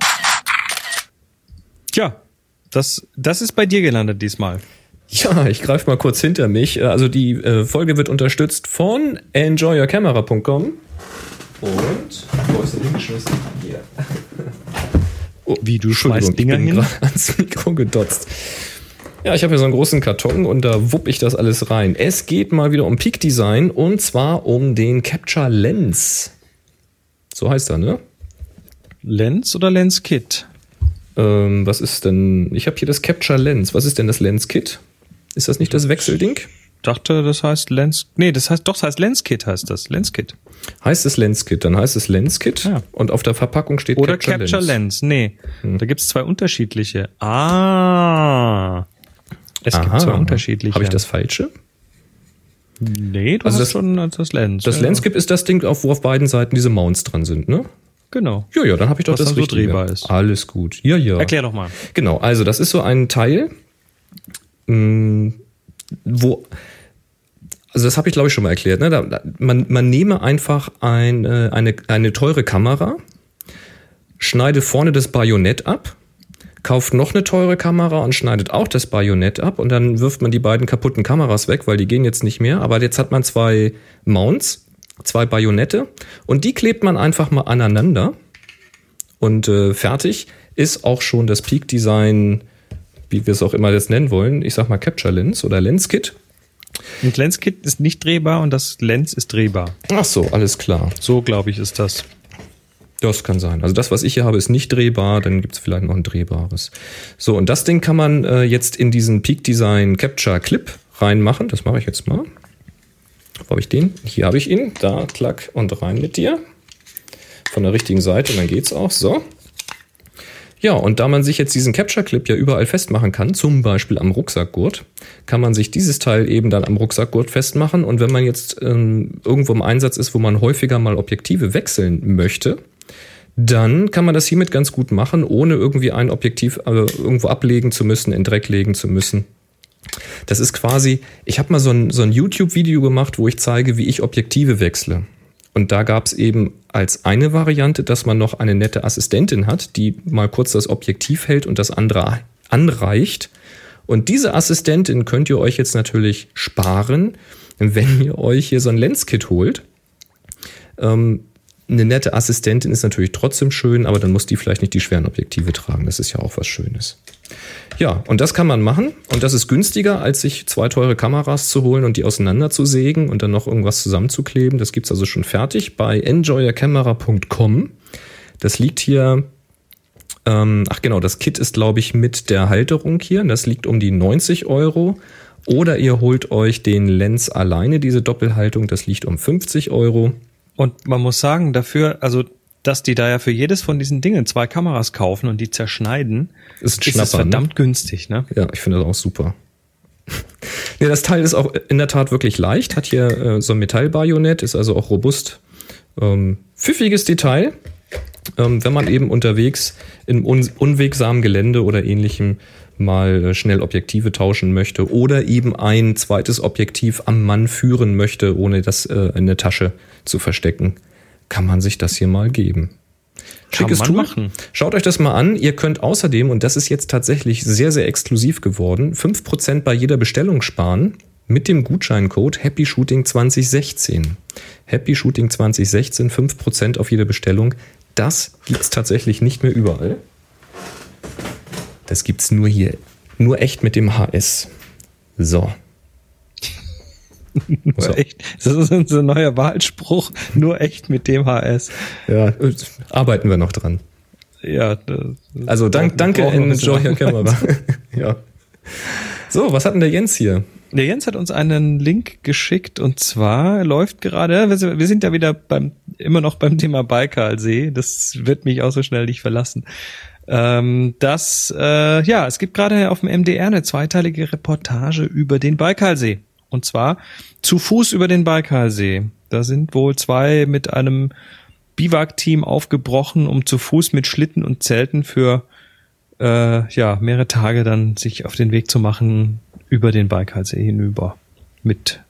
Speaker 2: Tja, das ist bei dir gelandet diesmal.
Speaker 1: Ja, ich greife mal kurz hinter mich. Also die Folge wird unterstützt von enjoyyourcamera.com und wo ist denn hingeschmissen? Hier. Oh,
Speaker 2: wie, du schmeißt Dinger hin?
Speaker 1: Ich bin gerade ans Mikro gedotzt. Ja, ich habe hier so einen großen Karton und da wupp ich das alles rein. Es geht mal wieder um Peak Design und zwar um den Capture Lens. So heißt er, ne?
Speaker 2: Lens oder Lens Kit?
Speaker 1: Was ist denn? Ich habe hier das Capture Lens. Was ist denn das Lens Kit? Ist das nicht das Wechselding?
Speaker 2: Dachte, das heißt Lens. Nee, das heißt Lens Kit heißt das. Lens Kit.
Speaker 1: Heißt es Lens Kit, dann heißt es Lens Kit und auf der Verpackung steht
Speaker 2: oder Capture Lens. Nee, da gibt's zwei unterschiedliche. Es gibt zwei unterschiedliche.
Speaker 1: Habe ich das Falsche?
Speaker 2: Nee, du hast schon das Lens.
Speaker 1: Das Lens Kit ist das Ding, wo auf beiden Seiten diese Mounts dran sind, ne?
Speaker 2: Genau.
Speaker 1: Ja, dann habe ich doch das Richtige.
Speaker 2: Was dann so drehbar ist.
Speaker 1: Alles gut. Ja.
Speaker 2: Erklär doch mal.
Speaker 1: Genau, also das ist so ein Teil, wo Also das habe ich, glaube ich, schon mal erklärt. Ne? Man nehme einfach eine teure Kamera, schneide vorne das Bajonett ab, kauft noch eine teure Kamera und schneidet auch das Bajonett ab und dann wirft man die beiden kaputten Kameras weg, weil die gehen jetzt nicht mehr. Aber jetzt hat man 2 Mounts, 2 Bajonette und die klebt man einfach mal aneinander und fertig ist auch schon das Peak Design, wie wir es auch immer jetzt nennen wollen. Ich sag mal Capture Lens oder Lens Kit.
Speaker 2: Und Lens Kit ist nicht drehbar und das Lens ist drehbar.
Speaker 1: Ach so, alles klar.
Speaker 2: So, glaube ich, ist das.
Speaker 1: Das kann sein. Also das, was ich hier habe, ist nicht drehbar, dann gibt es vielleicht noch ein drehbares. So, und das Ding kann man jetzt in diesen Peak Design Capture Clip reinmachen. Das mache ich jetzt mal. Wo habe ich den? Hier habe ich ihn. Da, klack und rein mit dir. Von der richtigen Seite, und dann geht's auch. So. Ja, und da man sich jetzt diesen Capture Clip ja überall festmachen kann, zum Beispiel am Rucksackgurt, kann man sich dieses Teil eben dann am Rucksackgurt festmachen. Und wenn man jetzt irgendwo im Einsatz ist, wo man häufiger mal Objektive wechseln möchte, dann kann man das hiermit ganz gut machen, ohne irgendwie ein Objektiv irgendwo ablegen zu müssen, in Dreck legen zu müssen. Das ist quasi, ich habe mal so ein YouTube-Video gemacht, wo ich zeige, wie ich Objektive wechsle. Und da gab es eben als eine Variante, dass man noch eine nette Assistentin hat, die mal kurz das Objektiv hält und das andere anreicht. Und diese Assistentin könnt ihr euch jetzt natürlich sparen, wenn ihr euch hier so ein Lens-Kit holt. Eine nette Assistentin ist natürlich trotzdem schön, aber dann muss die vielleicht nicht die schweren Objektive tragen. Das ist ja auch was Schönes. Ja, und das kann man machen. Und das ist günstiger, als sich 2 teure Kameras zu holen und die auseinander zu sägen und dann noch irgendwas zusammenzukleben. Das gibt's also schon fertig bei enjoyyourcamera.com. Das liegt hier, das Kit ist, glaube ich, mit der Halterung hier. Das liegt um die 90 €. Oder ihr holt euch den Lens alleine, diese Doppelhaltung. Das liegt um 50 €.
Speaker 2: Und man muss sagen, dafür, also, dass die da ja für jedes von diesen Dingen 2 Kameras kaufen und die zerschneiden, ist es verdammt günstig, ne?
Speaker 1: Ja, ich finde das auch super. Ja, das Teil ist auch in der Tat wirklich leicht, hat hier so ein Metallbajonett, ist also auch robust. Pfiffiges Detail, wenn man eben unterwegs in unwegsamen Gelände oder ähnlichem mal schnell Objektive tauschen möchte oder eben ein zweites Objektiv am Mann führen möchte, ohne das in der Tasche zu verstecken, kann man sich das hier mal geben. Schickes Tool. Machen. Schaut euch das mal an. Ihr könnt außerdem, und das ist jetzt tatsächlich sehr, sehr exklusiv geworden, 5% bei jeder Bestellung sparen mit dem Gutscheincode HappyShooting2016. HappyShooting2016, 5% auf jede Bestellung. Das gibt's tatsächlich nicht mehr überall. Das gibt's nur hier. Nur echt mit dem HS. So.
Speaker 2: Nur echt. Das ist unser neuer Wahlspruch. Nur echt mit dem HS.
Speaker 1: Ja, arbeiten wir noch dran.
Speaker 2: Ja.
Speaker 1: Also danke Enjoy Your Camera. Ja. So, was hat denn der Jens hier?
Speaker 2: Der Jens hat uns einen Link geschickt und zwar läuft gerade, wir sind ja wieder immer noch beim Thema Baikalsee. Das wird mich auch so schnell nicht verlassen. Es gibt gerade auf dem MDR eine zweiteilige Reportage über den Baikalsee. Und zwar zu Fuß über den Baikalsee. Da sind wohl 2 mit einem Biwak-Team aufgebrochen, um zu Fuß mit Schlitten und Zelten für mehrere Tage dann sich auf den Weg zu machen über den Baikalsee hinüber. Mit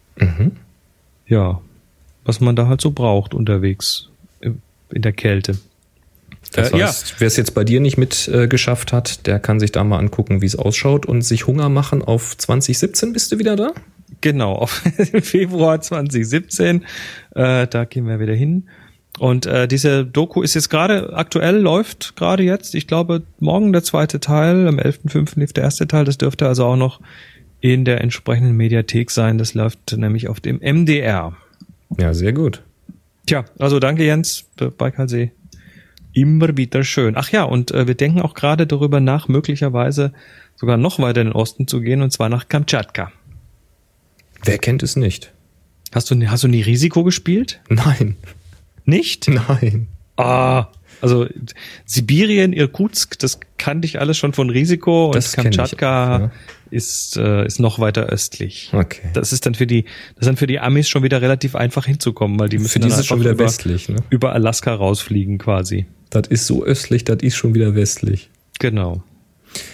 Speaker 2: was man da halt so braucht unterwegs in der Kälte.
Speaker 1: Das heißt, wer es jetzt bei dir nicht geschafft hat, der kann sich da mal angucken, wie es ausschaut und sich Hunger machen auf 2017. Bist du wieder da?
Speaker 2: Genau, auf Februar 2017. Da gehen wir wieder hin. Und diese Doku ist jetzt läuft gerade jetzt. Ich glaube, morgen der 2. Teil. Am 11.05. lief der 1. Teil. Das dürfte also auch noch in der entsprechenden Mediathek sein. Das läuft nämlich auf dem MDR.
Speaker 1: Ja, sehr gut.
Speaker 2: Tja, also danke Jens, der Baikalsee. Immer wieder schön. Ach ja, und wir denken auch gerade darüber nach, möglicherweise sogar noch weiter in den Osten zu gehen, und zwar nach Kamtschatka.
Speaker 1: Wer kennt es nicht?
Speaker 2: Hast du nie Risiko gespielt?
Speaker 1: Nein.
Speaker 2: Nicht?
Speaker 1: Nein.
Speaker 2: Also Sibirien, Irkutsk, das kannte ich alles schon von Risiko, und das Kamtschatka ist noch weiter östlich.
Speaker 1: Okay.
Speaker 2: Das ist dann für die Amis schon wieder relativ einfach hinzukommen, weil die müssen
Speaker 1: für die ist schon wieder westlich, ne?
Speaker 2: Über Alaska rausfliegen quasi.
Speaker 1: Das ist so östlich, das ist schon wieder westlich.
Speaker 2: Genau.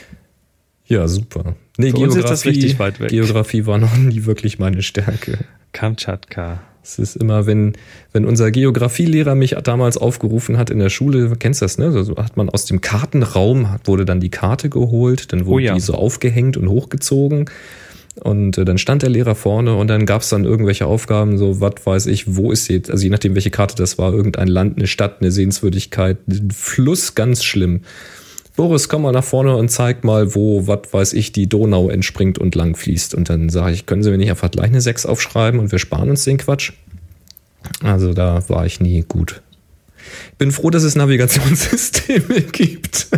Speaker 1: Ja, super. Nee,
Speaker 2: für uns ist das richtig weit weg.
Speaker 1: Geografie war noch nie wirklich meine Stärke.
Speaker 2: Kamtschatka.
Speaker 1: Es ist immer, wenn unser Geografielehrer mich damals aufgerufen hat in der Schule, kennst du das, ne? So hat man aus dem Kartenraum, wurde dann die Karte geholt, dann wurde die so aufgehängt und hochgezogen. Und dann stand der Lehrer vorne und dann gab es dann irgendwelche Aufgaben, so was weiß ich, wo ist jetzt, also je nachdem, welche Karte das war, irgendein Land, eine Stadt, eine Sehenswürdigkeit, ein Fluss, ganz schlimm. Boris, komm mal nach vorne und zeig mal, wo, was weiß ich, die Donau entspringt und lang fließt. Und dann sage ich, können Sie mir nicht einfach gleich eine 6 aufschreiben und wir sparen uns den Quatsch? Also da war ich nie gut. Ich bin froh, dass es Navigationssysteme gibt.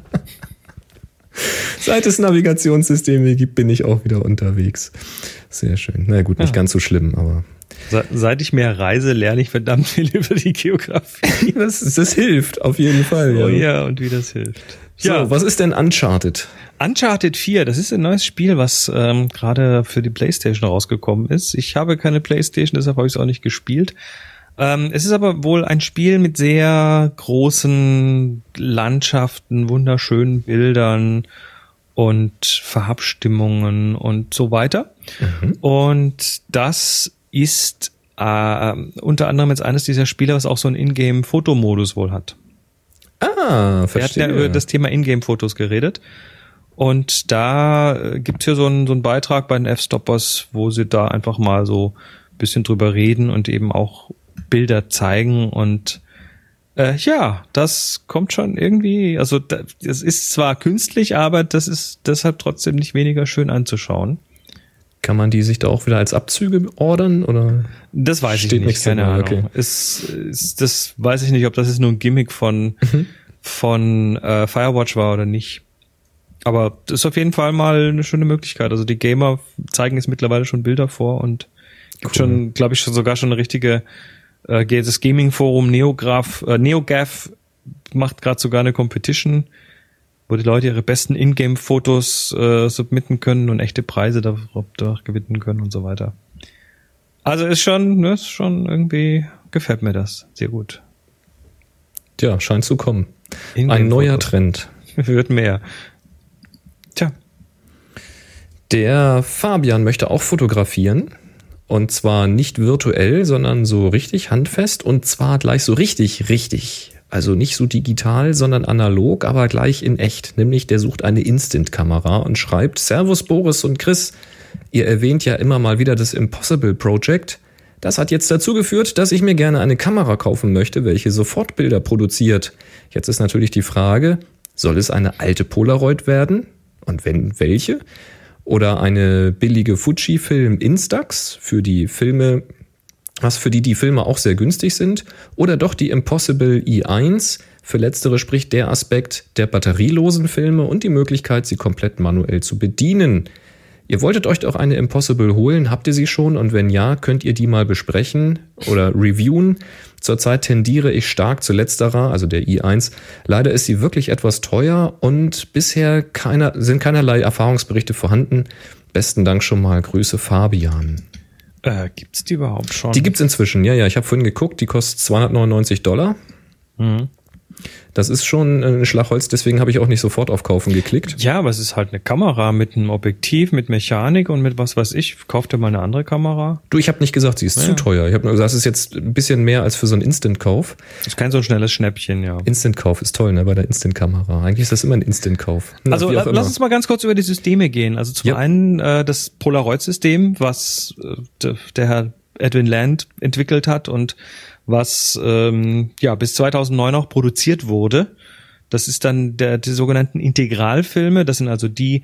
Speaker 1: Seit es Navigationssysteme gibt, bin ich auch wieder unterwegs. Sehr schön. Na gut, nicht ganz so schlimm, aber...
Speaker 2: Seit ich mehr reise, lerne ich verdammt viel über die Geografie.
Speaker 1: Das hilft, auf jeden Fall.
Speaker 2: Oh ja, und wie das hilft.
Speaker 1: So, was ist denn Uncharted?
Speaker 2: Uncharted 4, das ist ein neues Spiel, was gerade für die PlayStation rausgekommen ist. Ich habe keine PlayStation, deshalb habe ich es auch nicht gespielt. Es ist aber wohl ein Spiel mit sehr großen Landschaften, wunderschönen Bildern und Farbstimmungen und so weiter. Und das ist unter anderem jetzt eines dieser Spiele, was auch so einen Ingame-Fotomodus wohl hat.
Speaker 1: Ah, verstehe.
Speaker 2: Wir hatten ja über das Thema Ingame-Fotos geredet. Und da gibt's hier so einen Beitrag bei den F-Stoppers, wo sie da einfach mal so ein bisschen drüber reden und eben auch Bilder zeigen. Und das kommt schon irgendwie, also das ist zwar künstlich, aber das ist deshalb trotzdem nicht weniger schön anzuschauen.
Speaker 1: Kann man die sich da auch wieder als Abzüge ordern? Oder
Speaker 2: das weiß ich nicht, keine Ahnung. Okay. Das weiß ich nicht, ob das jetzt nur ein Gimmick von Firewatch war oder nicht. Aber das ist auf jeden Fall mal eine schöne Möglichkeit. Also die Gamer zeigen jetzt mittlerweile schon Bilder vor und gibt schon, glaube ich, sogar schon eine richtige, das Gaming-Forum NeoGAF macht gerade sogar eine Competition, wo die Leute ihre besten Ingame-Fotos submitten können und echte Preise dadurch gewinnen können und so weiter. Also ist schon irgendwie, gefällt mir das sehr gut.
Speaker 1: Tja, scheint zu kommen. Ein neuer Trend.
Speaker 2: Wird mehr. Tja.
Speaker 1: Der Fabian möchte auch fotografieren. Und zwar nicht virtuell, sondern so richtig handfest. Und zwar gleich so richtig. Also nicht so digital, sondern analog, aber gleich in echt. Nämlich der sucht eine Instant-Kamera und schreibt: Servus Boris und Chris, ihr erwähnt ja immer mal wieder das Impossible Project. Das hat jetzt dazu geführt, dass ich mir gerne eine Kamera kaufen möchte, welche Sofortbilder produziert. Jetzt ist natürlich die Frage, soll es eine alte Polaroid werden? Und wenn, welche? Oder eine billige Fujifilm Instax für die Filme, für die Filme auch sehr günstig sind? Oder doch die Impossible i1? Für letztere spricht der Aspekt der batterielosen Filme und die Möglichkeit, sie komplett manuell zu bedienen. Ihr wolltet euch doch eine Impossible holen, habt ihr sie schon? Und wenn ja, könnt ihr die mal besprechen oder reviewen? Zurzeit tendiere ich stark zu letzterer, also der i1. Leider ist sie wirklich etwas teuer und bisher sind keinerlei Erfahrungsberichte vorhanden. Besten Dank schon mal. Grüße, Fabian.
Speaker 2: Gibt's die überhaupt schon?
Speaker 1: Die gibt's inzwischen, ja. Ich habe vorhin geguckt, die kostet $299. Mhm. Das ist schon ein Schlagholz, deswegen habe ich auch nicht sofort auf Kaufen geklickt.
Speaker 2: Ja, aber es ist halt eine Kamera mit einem Objektiv, mit Mechanik und mit was weiß ich. Kauft ihr mal eine andere Kamera?
Speaker 1: Du, ich habe nicht gesagt, sie ist zu teuer. Ich habe nur gesagt, es ist jetzt ein bisschen mehr als für so einen Instant-Kauf.
Speaker 2: Das ist kein so schnelles Schnäppchen, ja.
Speaker 1: Instant-Kauf ist toll, ne, bei der Instant-Kamera. Eigentlich ist das immer ein Instant-Kauf.
Speaker 2: Also lass uns mal ganz kurz über die Systeme gehen. Also zum einen das Polaroid-System, was der Herr Edwin Land entwickelt hat und was bis 2009 auch produziert wurde. Das ist dann die sogenannten Integralfilme. Das sind also die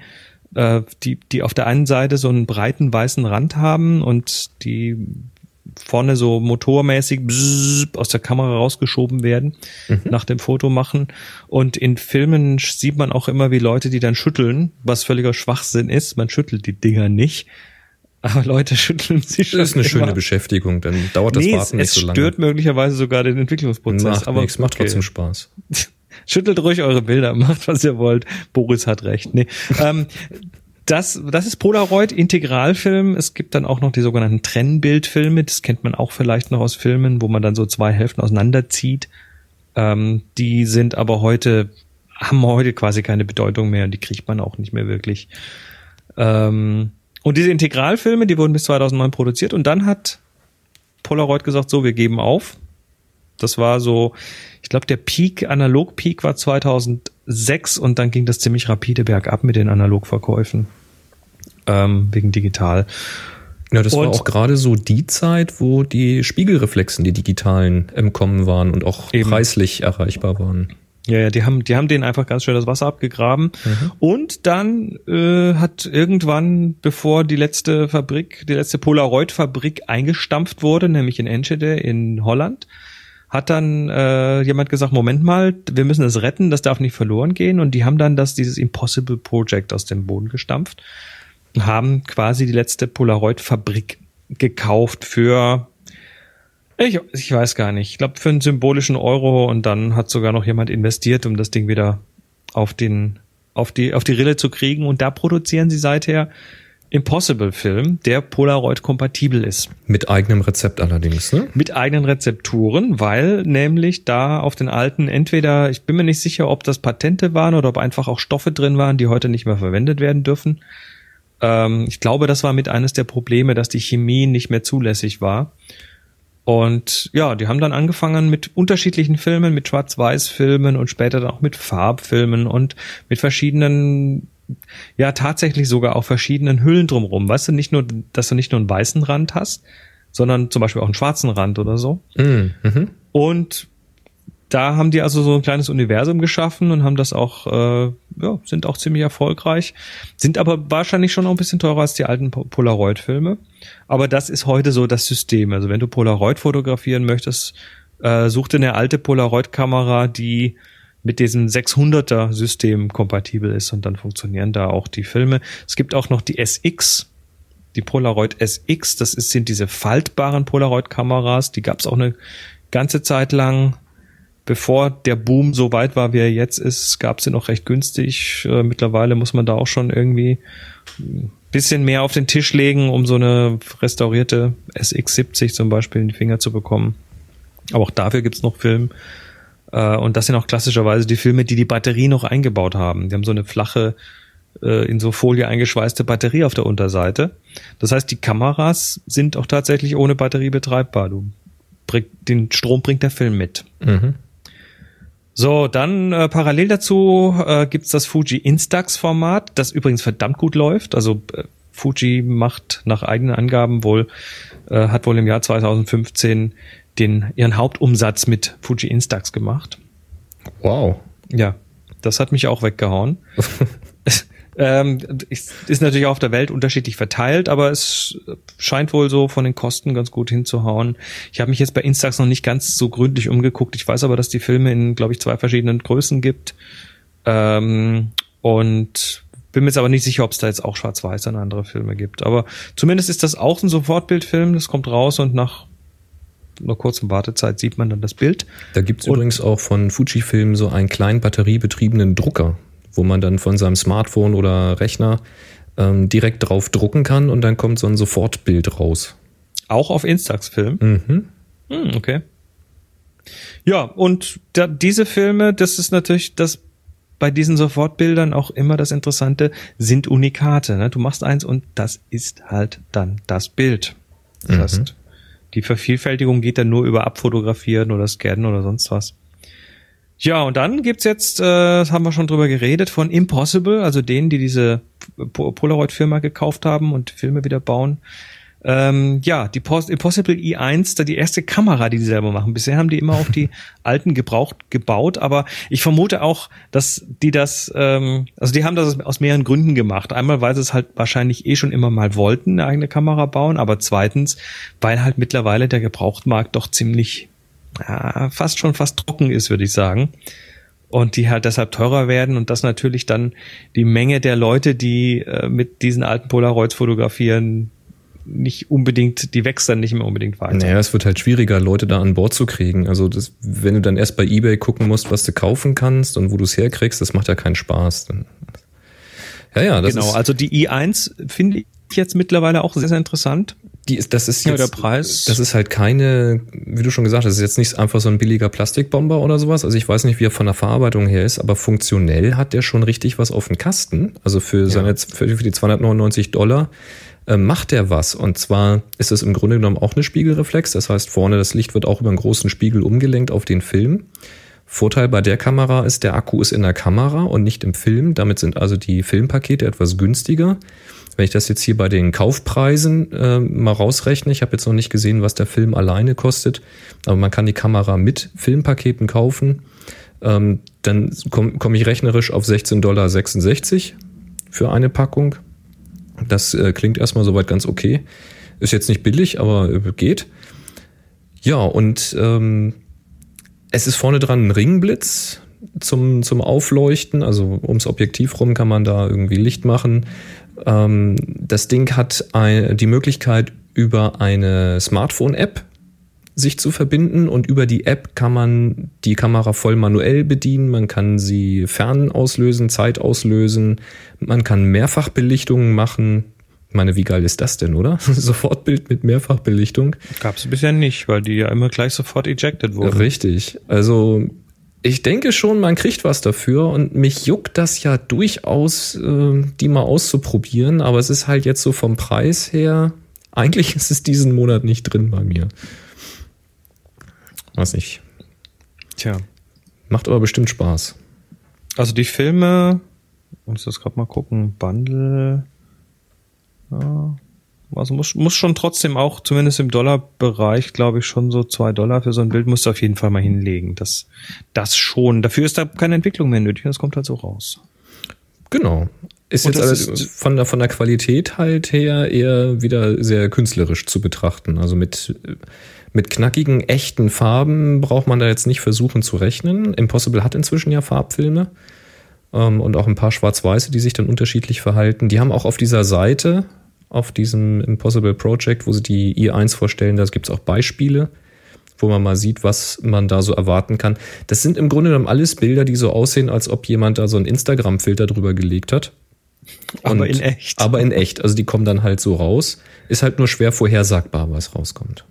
Speaker 2: auf der einen Seite so einen breiten weißen Rand haben und die vorne so motormäßig aus der Kamera rausgeschoben werden, nach dem Foto machen. Und in Filmen sieht man auch immer, wie Leute die dann schütteln, was völliger Schwachsinn ist. Man schüttelt die Dinger nicht. Aber Leute schütteln sich schon.
Speaker 1: Das ist eine schöne Beschäftigung, dann dauert das Warten nicht so lange.
Speaker 2: Es stört möglicherweise sogar den Entwicklungsprozess.
Speaker 1: Aber nichts, macht trotzdem Spaß.
Speaker 2: Schüttelt ruhig eure Bilder, macht was ihr wollt. Boris hat recht. Nee. Das ist Polaroid, Integralfilm. Es gibt dann auch noch die sogenannten Trennbildfilme. Das kennt man auch vielleicht noch aus Filmen, wo man dann so zwei Hälften auseinanderzieht. Die sind aber haben heute quasi keine Bedeutung mehr und die kriegt man auch nicht mehr wirklich. Und diese Integralfilme, die wurden bis 2009 produziert und dann hat Polaroid gesagt, so, wir geben auf. Das war so, ich glaube, der Analog-Peak war 2006 und dann ging das ziemlich rapide bergab mit den Analogverkäufen wegen digital.
Speaker 1: Ja, das war auch gerade so die Zeit, wo die Spiegelreflexen, die digitalen, im Kommen waren und auch preislich erreichbar waren.
Speaker 2: Ja, die haben denen einfach ganz schön das Wasser abgegraben. Und dann hat irgendwann, bevor die letzte Polaroid-Fabrik eingestampft wurde, nämlich in Enschede in Holland, hat dann jemand gesagt, Moment mal, wir müssen das retten, das darf nicht verloren gehen. Und die haben dann dieses Impossible Project aus dem Boden gestampft und haben quasi die letzte Polaroid-Fabrik gekauft für, ich weiß gar nicht, ich glaube für einen symbolischen Euro, und dann hat sogar noch jemand investiert, um das Ding wieder auf die Rille zu kriegen, und da produzieren sie seither Impossible-Film, der Polaroid-kompatibel ist.
Speaker 1: Mit eigenem Rezept allerdings, ne?
Speaker 2: Mit eigenen Rezepturen, weil nämlich da auf den alten entweder, ich bin mir nicht sicher, ob das Patente waren oder ob einfach auch Stoffe drin waren, die heute nicht mehr verwendet werden dürfen. Ich glaube, das war mit eines der Probleme, dass die Chemie nicht mehr zulässig war. Und ja, die haben dann angefangen mit unterschiedlichen Filmen, mit Schwarz-Weiß-Filmen und später dann auch mit Farbfilmen und mit verschiedenen, ja tatsächlich sogar auch verschiedenen Hüllen drumherum. Weißt du, nicht nur, dass du nicht nur einen weißen Rand hast, sondern zum Beispiel auch einen schwarzen Rand oder so.
Speaker 1: Mhm.
Speaker 2: Und da haben die also so ein kleines Universum geschaffen und haben das auch, sind auch ziemlich erfolgreich, sind aber wahrscheinlich schon noch ein bisschen teurer als die alten Polaroid-Filme. Aber das ist heute so das System. Also wenn du Polaroid fotografieren möchtest, such dir eine alte Polaroid-Kamera, die mit diesem 600er-System kompatibel ist, und dann funktionieren da auch die Filme. Es gibt auch noch die SX, die Polaroid SX, sind diese faltbaren Polaroid-Kameras, die gab es auch eine ganze Zeit lang. Bevor der Boom so weit war, wie er jetzt ist, gab es sie noch recht günstig. Mittlerweile muss man da auch schon irgendwie ein bisschen mehr auf den Tisch legen, um so eine restaurierte SX70 zum Beispiel in die Finger zu bekommen. Aber auch dafür gibt's noch Film. Und das sind auch klassischerweise die Filme, die Batterie noch eingebaut haben. Die haben so eine flache, in so Folie eingeschweißte Batterie auf der Unterseite. Das heißt, die Kameras sind auch tatsächlich ohne Batterie betreibbar. Den Strom bringt der Film mit.
Speaker 1: Mhm.
Speaker 2: So, dann parallel dazu gibt's das Fuji Instax-Format, das übrigens verdammt gut läuft. Also Fuji macht nach eigenen Angaben hat wohl im Jahr 2015 ihren Hauptumsatz mit Fuji Instax gemacht.
Speaker 1: Wow.
Speaker 2: Ja, das hat mich auch weggehauen. Ist natürlich auch auf der Welt unterschiedlich verteilt, aber es scheint wohl so von den Kosten ganz gut hinzuhauen. Ich habe mich jetzt bei Instax noch nicht ganz so gründlich umgeguckt. Ich weiß aber, dass die Filme in, glaube ich, 2 verschiedenen Größen gibt. Und bin mir jetzt aber nicht sicher, ob es da jetzt auch schwarz-weiß und andere Filme gibt. Aber zumindest ist das auch ein Sofortbildfilm. Das kommt raus und nach einer kurzen Wartezeit sieht man dann das Bild.
Speaker 1: Da gibt's übrigens auch von Fujifilm so einen kleinen batteriebetriebenen Drucker, wo man dann von seinem Smartphone oder Rechner direkt drauf drucken kann und dann kommt so ein Sofortbild raus.
Speaker 2: Auch auf Instax-Film?
Speaker 1: Mhm.
Speaker 2: Okay. Ja, und diese Filme, das ist natürlich das bei diesen Sofortbildern auch immer das Interessante, sind Unikate. Ne? Du machst eins und das ist halt dann das Bild. Das heißt, die Vervielfältigung geht dann nur über Abfotografieren oder Scannen oder sonst was. Ja, und dann gibt's jetzt, haben wir schon drüber geredet, von Impossible, also denen, die diese Polaroid-Firma gekauft haben und Filme wieder bauen. Die Impossible i1, die erste Kamera, die selber machen. Bisher haben die immer auf die alten gebaut, aber ich vermute auch, dass die die haben das aus mehreren Gründen gemacht. Einmal, weil sie es halt wahrscheinlich schon immer mal wollten, eine eigene Kamera bauen, aber zweitens, weil halt mittlerweile der Gebrauchtmarkt doch ziemlich fast trocken ist, würde ich sagen. Und die halt deshalb teurer werden und das natürlich dann die Menge der Leute, die mit diesen alten Polaroids fotografieren, die wächst dann nicht mehr unbedingt weiter.
Speaker 1: Naja, es wird halt schwieriger, Leute da an Bord zu kriegen. Also wenn du dann erst bei eBay gucken musst, was du kaufen kannst und wo du es herkriegst, das macht ja keinen Spaß.
Speaker 2: Also die i1 finde ich jetzt mittlerweile auch sehr, sehr interessant.
Speaker 1: Das ist jetzt,
Speaker 2: der Preis.
Speaker 1: Das ist halt keine, wie du schon gesagt hast, das ist jetzt nicht einfach so ein billiger Plastikbomber oder sowas. Also ich weiß nicht, wie er von der Verarbeitung her ist, aber funktionell hat der schon richtig was auf dem Kasten. Also für die $299 macht der was. Und zwar ist es im Grunde genommen auch eine Spiegelreflex. Das heißt, vorne das Licht wird auch über einen großen Spiegel umgelenkt auf den Film. Vorteil bei der Kamera ist, der Akku ist in der Kamera und nicht im Film. Damit sind also die Filmpakete etwas günstiger. Wenn ich das jetzt hier bei den Kaufpreisen mal rausrechne, ich habe jetzt noch nicht gesehen, was der Film alleine kostet, aber man kann die Kamera mit Filmpaketen kaufen, dann komme ich rechnerisch auf $16,66 für eine Packung. Das klingt erstmal soweit ganz okay. Ist jetzt nicht billig, aber geht. Ja, und es ist vorne dran ein Ringblitz zum Aufleuchten, also ums Objektiv rum kann man da irgendwie Licht machen. Das Ding hat die Möglichkeit, über eine Smartphone-App sich zu verbinden, und über die App kann man die Kamera voll manuell bedienen, man kann sie fern auslösen, Zeit auslösen, man kann Mehrfachbelichtungen machen. Ich meine, wie geil ist das denn, oder? Sofortbild mit Mehrfachbelichtung.
Speaker 2: Gab es bisher nicht, weil die ja immer gleich sofort ejected wurden.
Speaker 1: Richtig, also ich denke schon, man kriegt was dafür, und mich juckt das ja durchaus, die mal auszuprobieren, aber es ist halt jetzt so vom Preis her, eigentlich ist es diesen Monat nicht drin bei mir. Weiß nicht.
Speaker 2: Tja.
Speaker 1: Macht aber bestimmt Spaß.
Speaker 2: Also die Filme, muss das gerade mal gucken, Bundle, ja, also muss schon trotzdem auch, zumindest im Dollarbereich, glaube ich, schon so $2 für so ein Bild musst du auf jeden Fall mal hinlegen. Das schon. Dafür ist da keine Entwicklung mehr nötig, das kommt halt so raus.
Speaker 1: Genau. Ist
Speaker 2: und
Speaker 1: jetzt alles von der Qualität halt her eher wieder sehr künstlerisch zu betrachten. Also mit knackigen, echten Farben braucht man da jetzt nicht versuchen zu rechnen. Impossible hat inzwischen ja Farbfilme und auch ein paar Schwarz-Weiße, die sich dann unterschiedlich verhalten. Die haben auch auf dieser Seite, auf diesem Impossible Project, wo sie die i1 vorstellen, da gibt es auch Beispiele, wo man mal sieht, was man da so erwarten kann. Das sind im Grunde genommen alles Bilder, die so aussehen, als ob jemand da so einen Instagram-Filter drüber gelegt hat.
Speaker 2: Aber in echt.
Speaker 1: Aber in echt. Also die kommen dann halt so raus. Ist halt nur schwer vorhersagbar, was rauskommt.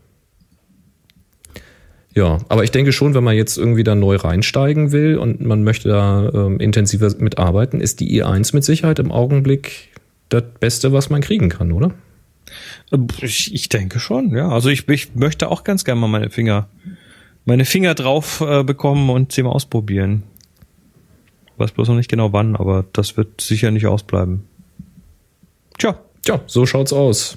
Speaker 1: Ja, aber ich denke schon, wenn man jetzt irgendwie da neu reinsteigen will und man möchte da intensiver mitarbeiten, ist die i1 mit Sicherheit im Augenblick das Beste, was man kriegen kann, oder?
Speaker 2: Ich denke schon, ja. Also ich möchte auch ganz gerne mal meine Finger drauf bekommen und sie mal ausprobieren. Ich weiß bloß noch nicht genau wann, aber das wird sicher nicht ausbleiben. Tja,
Speaker 1: so schaut's aus.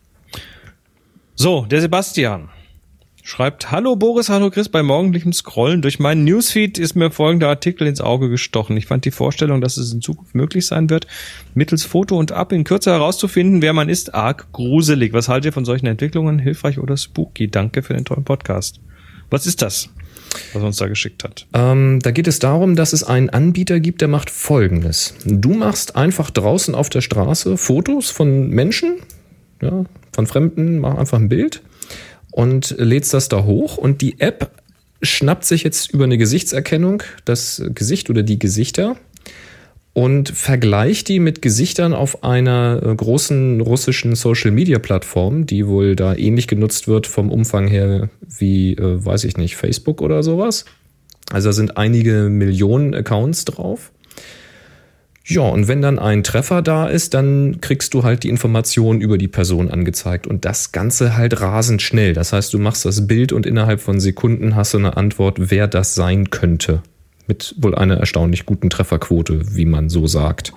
Speaker 2: So, der Sebastian schreibt: Hallo Boris, hallo Chris, bei morgendlichem Scrollen durch meinen Newsfeed ist mir folgender Artikel ins Auge gestochen. Ich fand die Vorstellung, dass es in Zukunft möglich sein wird, mittels Foto und App in Kürze herauszufinden, wer man ist, arg gruselig. Was haltet ihr von solchen Entwicklungen? Hilfreich oder spooky? Danke für den tollen Podcast. Was ist das, was er uns da geschickt hat? Da
Speaker 1: geht es darum, dass es einen Anbieter gibt, der macht Folgendes. Du machst einfach draußen auf der Straße Fotos von Menschen, ja, von Fremden, mach einfach ein Bild und lädst das da hoch, und die App schnappt sich jetzt über eine Gesichtserkennung das Gesicht oder die Gesichter und vergleicht die mit Gesichtern auf einer großen russischen Social-Media-Plattform, die wohl da ähnlich genutzt wird vom Umfang her wie, weiß ich nicht, Facebook oder sowas. Also da sind einige Millionen Accounts drauf. Ja, und wenn dann ein Treffer da ist, dann kriegst du halt die Informationen über die Person angezeigt, und das Ganze halt rasend schnell. Das heißt, du machst das Bild und innerhalb von Sekunden hast du eine Antwort, wer das sein könnte. Mit wohl einer erstaunlich guten Trefferquote, wie man so sagt.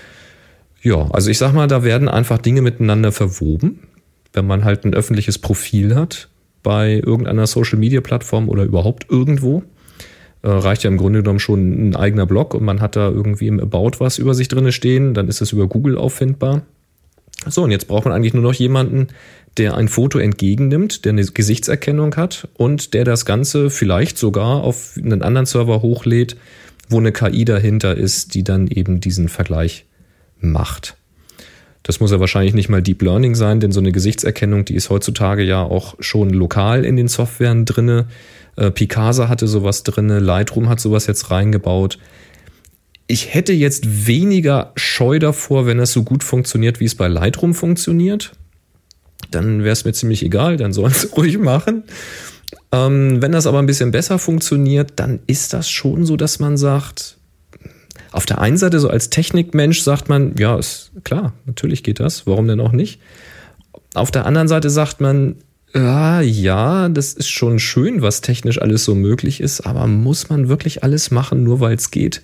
Speaker 1: Ja, also ich sag mal, da werden einfach Dinge miteinander verwoben, wenn man halt ein öffentliches Profil hat bei irgendeiner Social-Media-Plattform oder überhaupt irgendwo. Reicht ja im Grunde genommen schon ein eigener Blog und man hat da irgendwie im About was über sich drinne stehen, dann ist es über Google auffindbar. So, und jetzt braucht man eigentlich nur noch jemanden, der ein Foto entgegennimmt, der eine Gesichtserkennung hat und der das Ganze vielleicht sogar auf einen anderen Server hochlädt, wo eine KI dahinter ist, die dann eben diesen Vergleich macht. Das muss ja wahrscheinlich nicht mal Deep Learning sein, denn so eine Gesichtserkennung, die ist heutzutage ja auch schon lokal in den Softwaren drinne. Picasa hatte sowas drinne, Lightroom hat sowas jetzt reingebaut. Ich hätte jetzt weniger Scheu davor, wenn das so gut funktioniert, wie es bei Lightroom funktioniert. Dann wäre es mir ziemlich egal, dann sollen sie ruhig machen. Wenn das aber ein bisschen besser funktioniert, dann ist das schon so, dass man sagt, auf der einen Seite so als Technikmensch sagt man, ja, ist klar, natürlich geht das, warum denn auch nicht? Auf der anderen Seite sagt man, ja, das ist schon schön, was technisch alles so möglich ist, aber muss man wirklich alles machen, nur weil es geht?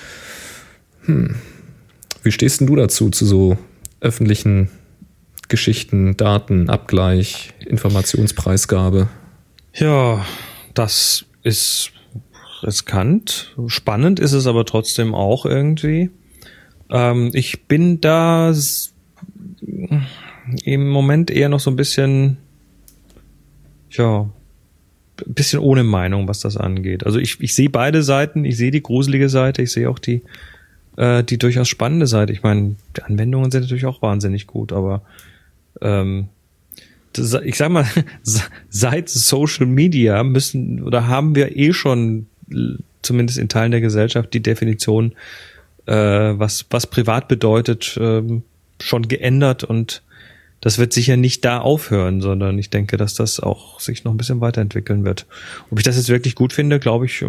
Speaker 1: Wie stehst denn du dazu, zu so öffentlichen Geschichten, Daten, Abgleich, Informationspreisgabe?
Speaker 2: Ja, das ist riskant. Spannend ist es aber trotzdem auch irgendwie. Ich bin da im Moment eher noch so ein bisschen ohne Meinung, was das angeht. Also ich sehe beide Seiten, ich sehe die gruselige Seite, ich sehe auch die durchaus spannende Seite. Ich meine, die Anwendungen sind natürlich auch wahnsinnig gut, aber ich sag mal, seit Social Media haben wir schon, zumindest in Teilen der Gesellschaft, die Definition, was privat bedeutet, schon geändert, und das wird sicher nicht da aufhören, sondern ich denke, dass das auch sich noch ein bisschen weiterentwickeln wird. Ob ich das jetzt wirklich gut finde, glaube ich,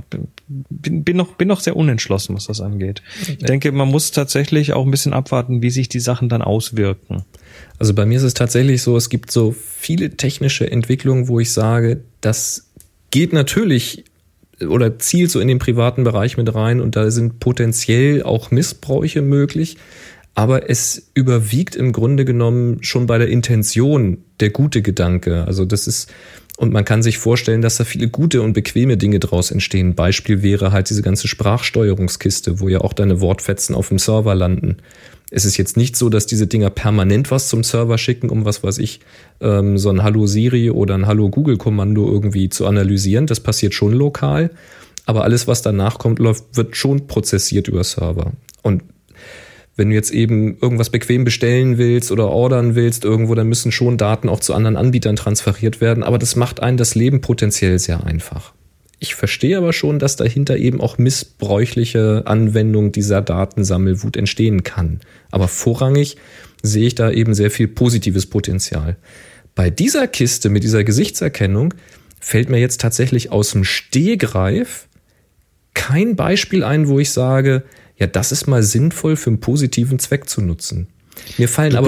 Speaker 2: bin noch sehr unentschlossen, was das angeht. Ich denke, man muss tatsächlich auch ein bisschen abwarten, wie sich die Sachen dann auswirken.
Speaker 1: Also bei mir ist es tatsächlich so, es gibt so viele technische Entwicklungen, wo ich sage, das geht natürlich oder zielt so in den privaten Bereich mit rein, und da sind potenziell auch Missbräuche möglich. Aber es überwiegt im Grunde genommen schon bei der Intention der gute Gedanke. Also das ist, und man kann sich vorstellen, dass da viele gute und bequeme Dinge draus entstehen. Beispiel wäre halt diese ganze Sprachsteuerungskiste, wo ja auch deine Wortfetzen auf dem Server landen. Es ist jetzt nicht so, dass diese Dinger permanent was zum Server schicken, um was weiß ich, so ein Hallo Siri oder ein Hallo Google Kommando irgendwie zu analysieren. Das passiert schon lokal. Aber alles, was danach kommt, wird schon prozessiert über Server. Und wenn du jetzt eben irgendwas bequem bestellen willst oder ordern willst irgendwo, dann müssen schon Daten auch zu anderen Anbietern transferiert werden. Aber das macht einen das Leben potenziell sehr einfach. Ich verstehe aber schon, dass dahinter eben auch missbräuchliche Anwendung dieser Datensammelwut entstehen kann. Aber vorrangig sehe ich da eben sehr viel positives Potenzial. Bei dieser Kiste mit dieser Gesichtserkennung fällt mir jetzt tatsächlich aus dem Stegreif kein Beispiel ein, wo ich sage, ja, das ist mal sinnvoll für einen positiven Zweck zu nutzen. Du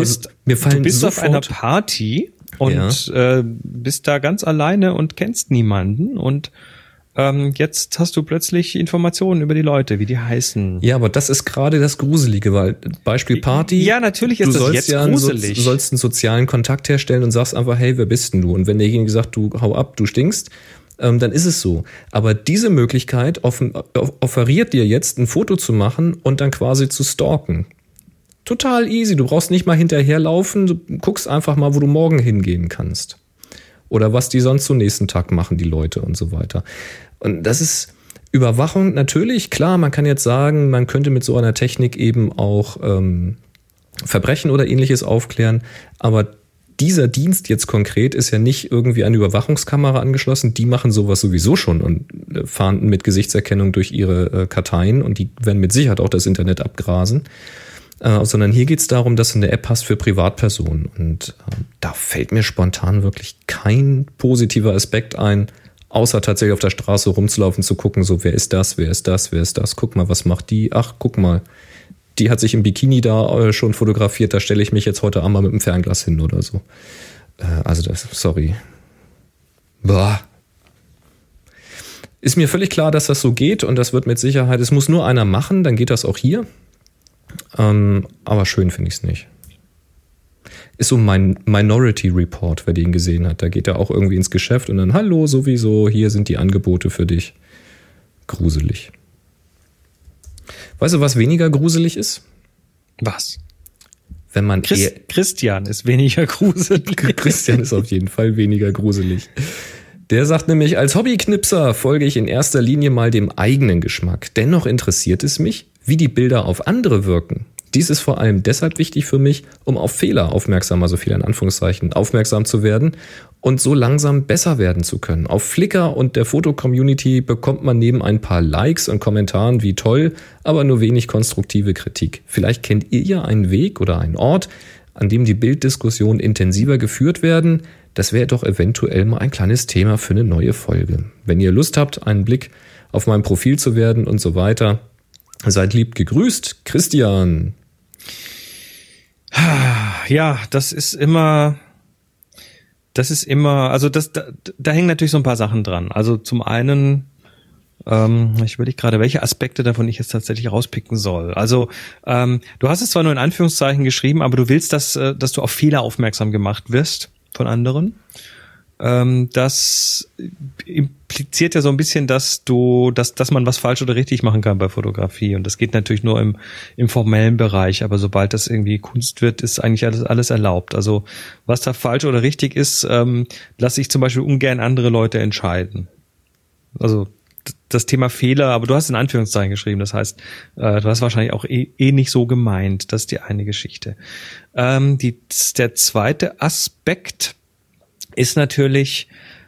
Speaker 1: bist
Speaker 2: auf einer Party und bist da ganz alleine und kennst niemanden, und jetzt hast du plötzlich Informationen über die Leute, wie die heißen.
Speaker 1: Ja, aber das ist gerade das Gruselige, weil Beispiel Party.
Speaker 2: Ja, natürlich ist das jetzt gruselig.
Speaker 1: Du sollst einen sozialen Kontakt herstellen und sagst einfach, hey, wer bist denn du? Und wenn derjenige sagt, du hau ab, du stinkst, dann ist es so. Aber diese Möglichkeit offeriert dir jetzt, ein Foto zu machen und dann quasi zu stalken. Total easy. Du brauchst nicht mal hinterherlaufen. Du guckst einfach mal, wo du morgen hingehen kannst. Oder was die sonst so nächsten Tag machen, die Leute und so weiter. Und das ist Überwachung. Natürlich, klar, man kann jetzt sagen, man könnte mit so einer Technik eben auch Verbrechen oder Ähnliches aufklären. Aber dieser Dienst jetzt konkret ist ja nicht irgendwie eine Überwachungskamera angeschlossen. Die machen sowas sowieso schon und fahren mit Gesichtserkennung durch ihre Karteien, und die werden mit Sicherheit auch das Internet abgrasen. Sondern hier geht es darum, dass du eine App hast für Privatpersonen. Und da fällt mir spontan wirklich kein positiver Aspekt ein, außer tatsächlich auf der Straße rumzulaufen, zu gucken, so, wer ist das, wer ist das, wer ist das? Guck mal, was macht die? Ach, guck mal. Die hat sich im Bikini da schon fotografiert, da stelle ich mich jetzt heute Abend mal mit dem Fernglas hin oder so. Sorry. Boah. Ist mir völlig klar, dass das so geht, und das wird mit Sicherheit, es muss nur einer machen, dann geht das auch hier. Aber schön finde ich es nicht. Ist so mein Minority Report, wer den gesehen hat. Da geht er auch irgendwie ins Geschäft und dann, hallo, sowieso, hier sind die Angebote für dich. Gruselig. Weißt du, was weniger gruselig ist?
Speaker 2: Was?
Speaker 1: Wenn man
Speaker 2: Christian ist weniger gruselig.
Speaker 1: Christian ist auf jeden Fall weniger gruselig. Der sagt nämlich, als Hobbyknipser folge ich in erster Linie mal dem eigenen Geschmack. Dennoch interessiert es mich, wie die Bilder auf andere wirken. Dies ist vor allem deshalb wichtig für mich, um auf Fehler aufmerksam, also Fehler in Anführungszeichen, aufmerksam zu werden und so langsam besser werden zu können. Auf Flickr und der Foto-Community bekommt man neben ein paar Likes und Kommentaren wie toll, aber nur wenig konstruktive Kritik. Vielleicht kennt ihr ja einen Weg oder einen Ort, an dem die Bilddiskussionen intensiver geführt werden. Das wäre doch eventuell mal ein kleines Thema für eine neue Folge. Wenn ihr Lust habt, einen Blick auf mein Profil zu werden und so weiter, seid lieb gegrüßt, Christian.
Speaker 2: Ja, das ist immer, also da hängen natürlich so ein paar Sachen dran. Also zum einen, ich überlege gerade, welche Aspekte davon ich jetzt tatsächlich rauspicken soll. Also du hast es zwar nur in Anführungszeichen geschrieben, aber du willst, dass du auf Fehler aufmerksam gemacht wirst von anderen. Das impliziert ja so ein bisschen, dass man was falsch oder richtig machen kann bei Fotografie. Und das geht natürlich nur im formellen Bereich. Aber sobald das irgendwie Kunst wird, ist eigentlich alles erlaubt. Also was da falsch oder richtig ist, lasse ich zum Beispiel ungern andere Leute entscheiden. Also das Thema Fehler, aber du hast in Anführungszeichen geschrieben. Das heißt, du hast wahrscheinlich auch eh nicht so gemeint. Das ist die eine Geschichte. Der zweite Aspekt ist natürlich,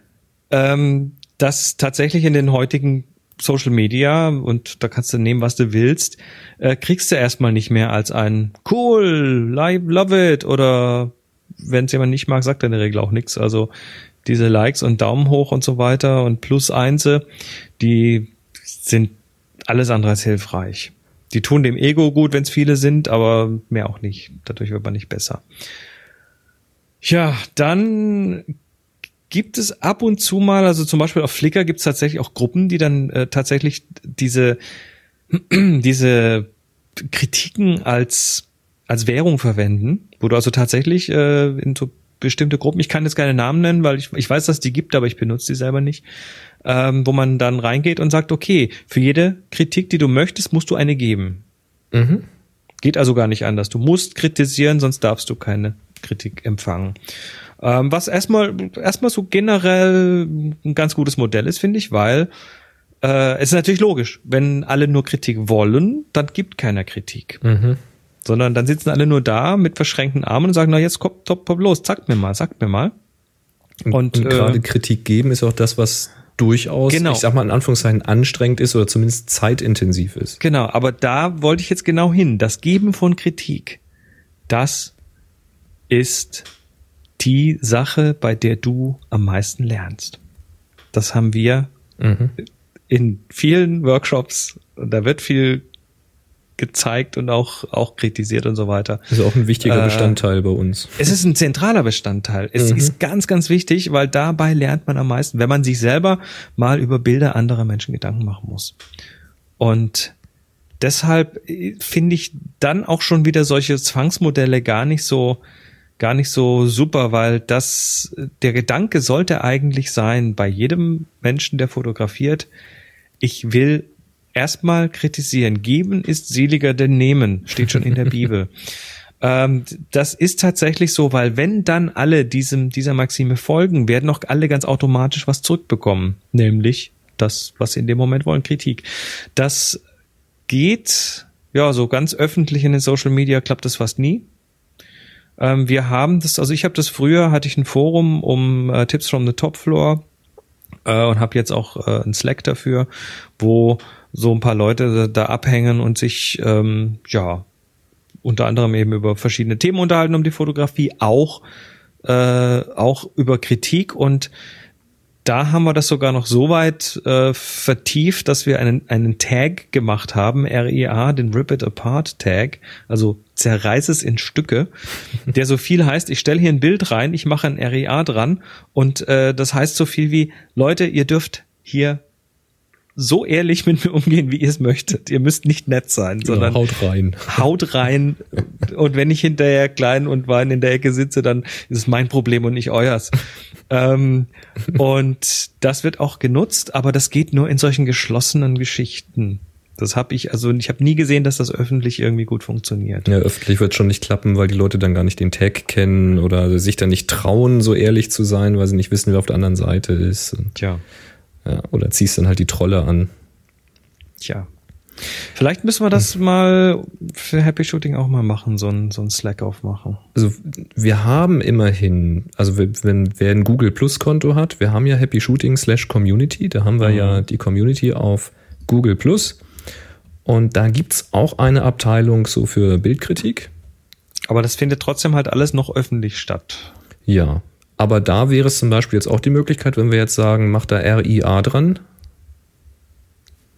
Speaker 2: dass tatsächlich in den heutigen Social Media, und da kannst du nehmen, was du willst, kriegst du erstmal nicht mehr als ein cool, love it, oder wenn es jemand nicht mag, sagt er in der Regel auch nichts. Also diese Likes und Daumen hoch und so weiter und +1, die sind alles andere als hilfreich. Die tun dem Ego gut, wenn es viele sind, aber mehr auch nicht. Dadurch wird man nicht besser. Ja, dann gibt es ab und zu mal, also zum Beispiel auf Flickr gibt es tatsächlich auch Gruppen, die dann tatsächlich diese Kritiken als Währung verwenden, wo du also tatsächlich in so bestimmte Gruppen, ich kann jetzt keine Namen nennen, weil ich weiß, dass es die gibt, aber ich benutze die selber nicht, wo man dann reingeht und sagt, okay, für jede Kritik, die du möchtest, musst du eine geben. Mhm. Geht also gar nicht anders. Du musst kritisieren, sonst darfst du keine Kritik empfangen. Was erstmal so generell ein ganz gutes Modell ist, finde ich, weil es ist natürlich logisch, wenn alle nur Kritik wollen, dann gibt keiner Kritik. Mhm. Sondern dann sitzen alle nur da mit verschränkten Armen und sagen, na jetzt kommt los, sagt mir mal. Und
Speaker 1: gerade Kritik geben ist auch das, was durchaus, genau, ich sag mal in Anführungszeichen, anstrengend ist oder zumindest zeitintensiv ist.
Speaker 2: Genau, aber da wollte ich jetzt genau hin. Das Geben von Kritik, das ist die Sache, bei der du am meisten lernst. Das haben wir in vielen Workshops, und da wird viel gezeigt und auch kritisiert und so weiter.
Speaker 1: Das ist auch ein wichtiger Bestandteil bei uns.
Speaker 2: Es ist ein zentraler Bestandteil. Es ist ganz, ganz wichtig, weil dabei lernt man am meisten, wenn man sich selber mal über Bilder anderer Menschen Gedanken machen muss. Und deshalb finde ich dann auch schon wieder solche Zwangsmodelle gar nicht so super, weil der Gedanke sollte eigentlich sein, bei jedem Menschen, der fotografiert, ich will erstmal kritisieren. Geben ist seliger denn nehmen, steht schon in der Bibel. Das ist tatsächlich so, weil wenn dann alle dieser Maxime folgen, werden auch alle ganz automatisch was zurückbekommen, nämlich das, was sie in dem Moment wollen, Kritik. Das geht, ja, so ganz öffentlich in den Social Media klappt das fast nie. Wir haben das, also ich habe das früher, hatte ich ein Forum um Tips from the Top Floor und habe jetzt auch ein Slack dafür, wo so ein paar Leute da abhängen und sich unter anderem eben über verschiedene Themen unterhalten um die Fotografie, auch über Kritik, und da haben wir das sogar noch so weit vertieft, dass wir einen Tag gemacht haben, RIA, den Rip It Apart Tag, also zerreiß es in Stücke, der so viel heißt, ich stelle hier ein Bild rein, ich mache ein RIA dran, und das heißt so viel wie, Leute, ihr dürft hier so ehrlich mit mir umgehen, wie ihr es möchtet. Ihr müsst nicht nett sein, sondern
Speaker 1: haut rein.
Speaker 2: Haut rein. Und wenn ich hinterher klein und wein in der Ecke sitze, dann ist es mein Problem und nicht euers. Und das wird auch genutzt, aber das geht nur in solchen geschlossenen Geschichten. Ich habe nie gesehen, dass das öffentlich irgendwie gut funktioniert.
Speaker 1: Ja, öffentlich wird schon nicht klappen, weil die Leute dann gar nicht den Tag kennen oder sich dann nicht trauen, so ehrlich zu sein, weil sie nicht wissen, wer auf der anderen Seite ist.
Speaker 2: Tja.
Speaker 1: Ja, oder ziehst dann halt die Trolle an.
Speaker 2: Tja. Vielleicht müssen wir das mal für Happy Shooting auch mal machen, so ein Slack aufmachen.
Speaker 1: Also wir haben immerhin, also wer ein Google Plus Konto hat, wir haben ja Happy Shooting /Community, da haben wir ja die Community auf Google Plus, und da gibt's auch eine Abteilung so für Bildkritik.
Speaker 2: Aber das findet trotzdem halt alles noch öffentlich statt.
Speaker 1: Ja. Aber da wäre es zum Beispiel jetzt auch die Möglichkeit, wenn wir jetzt sagen, mach da RIA dran,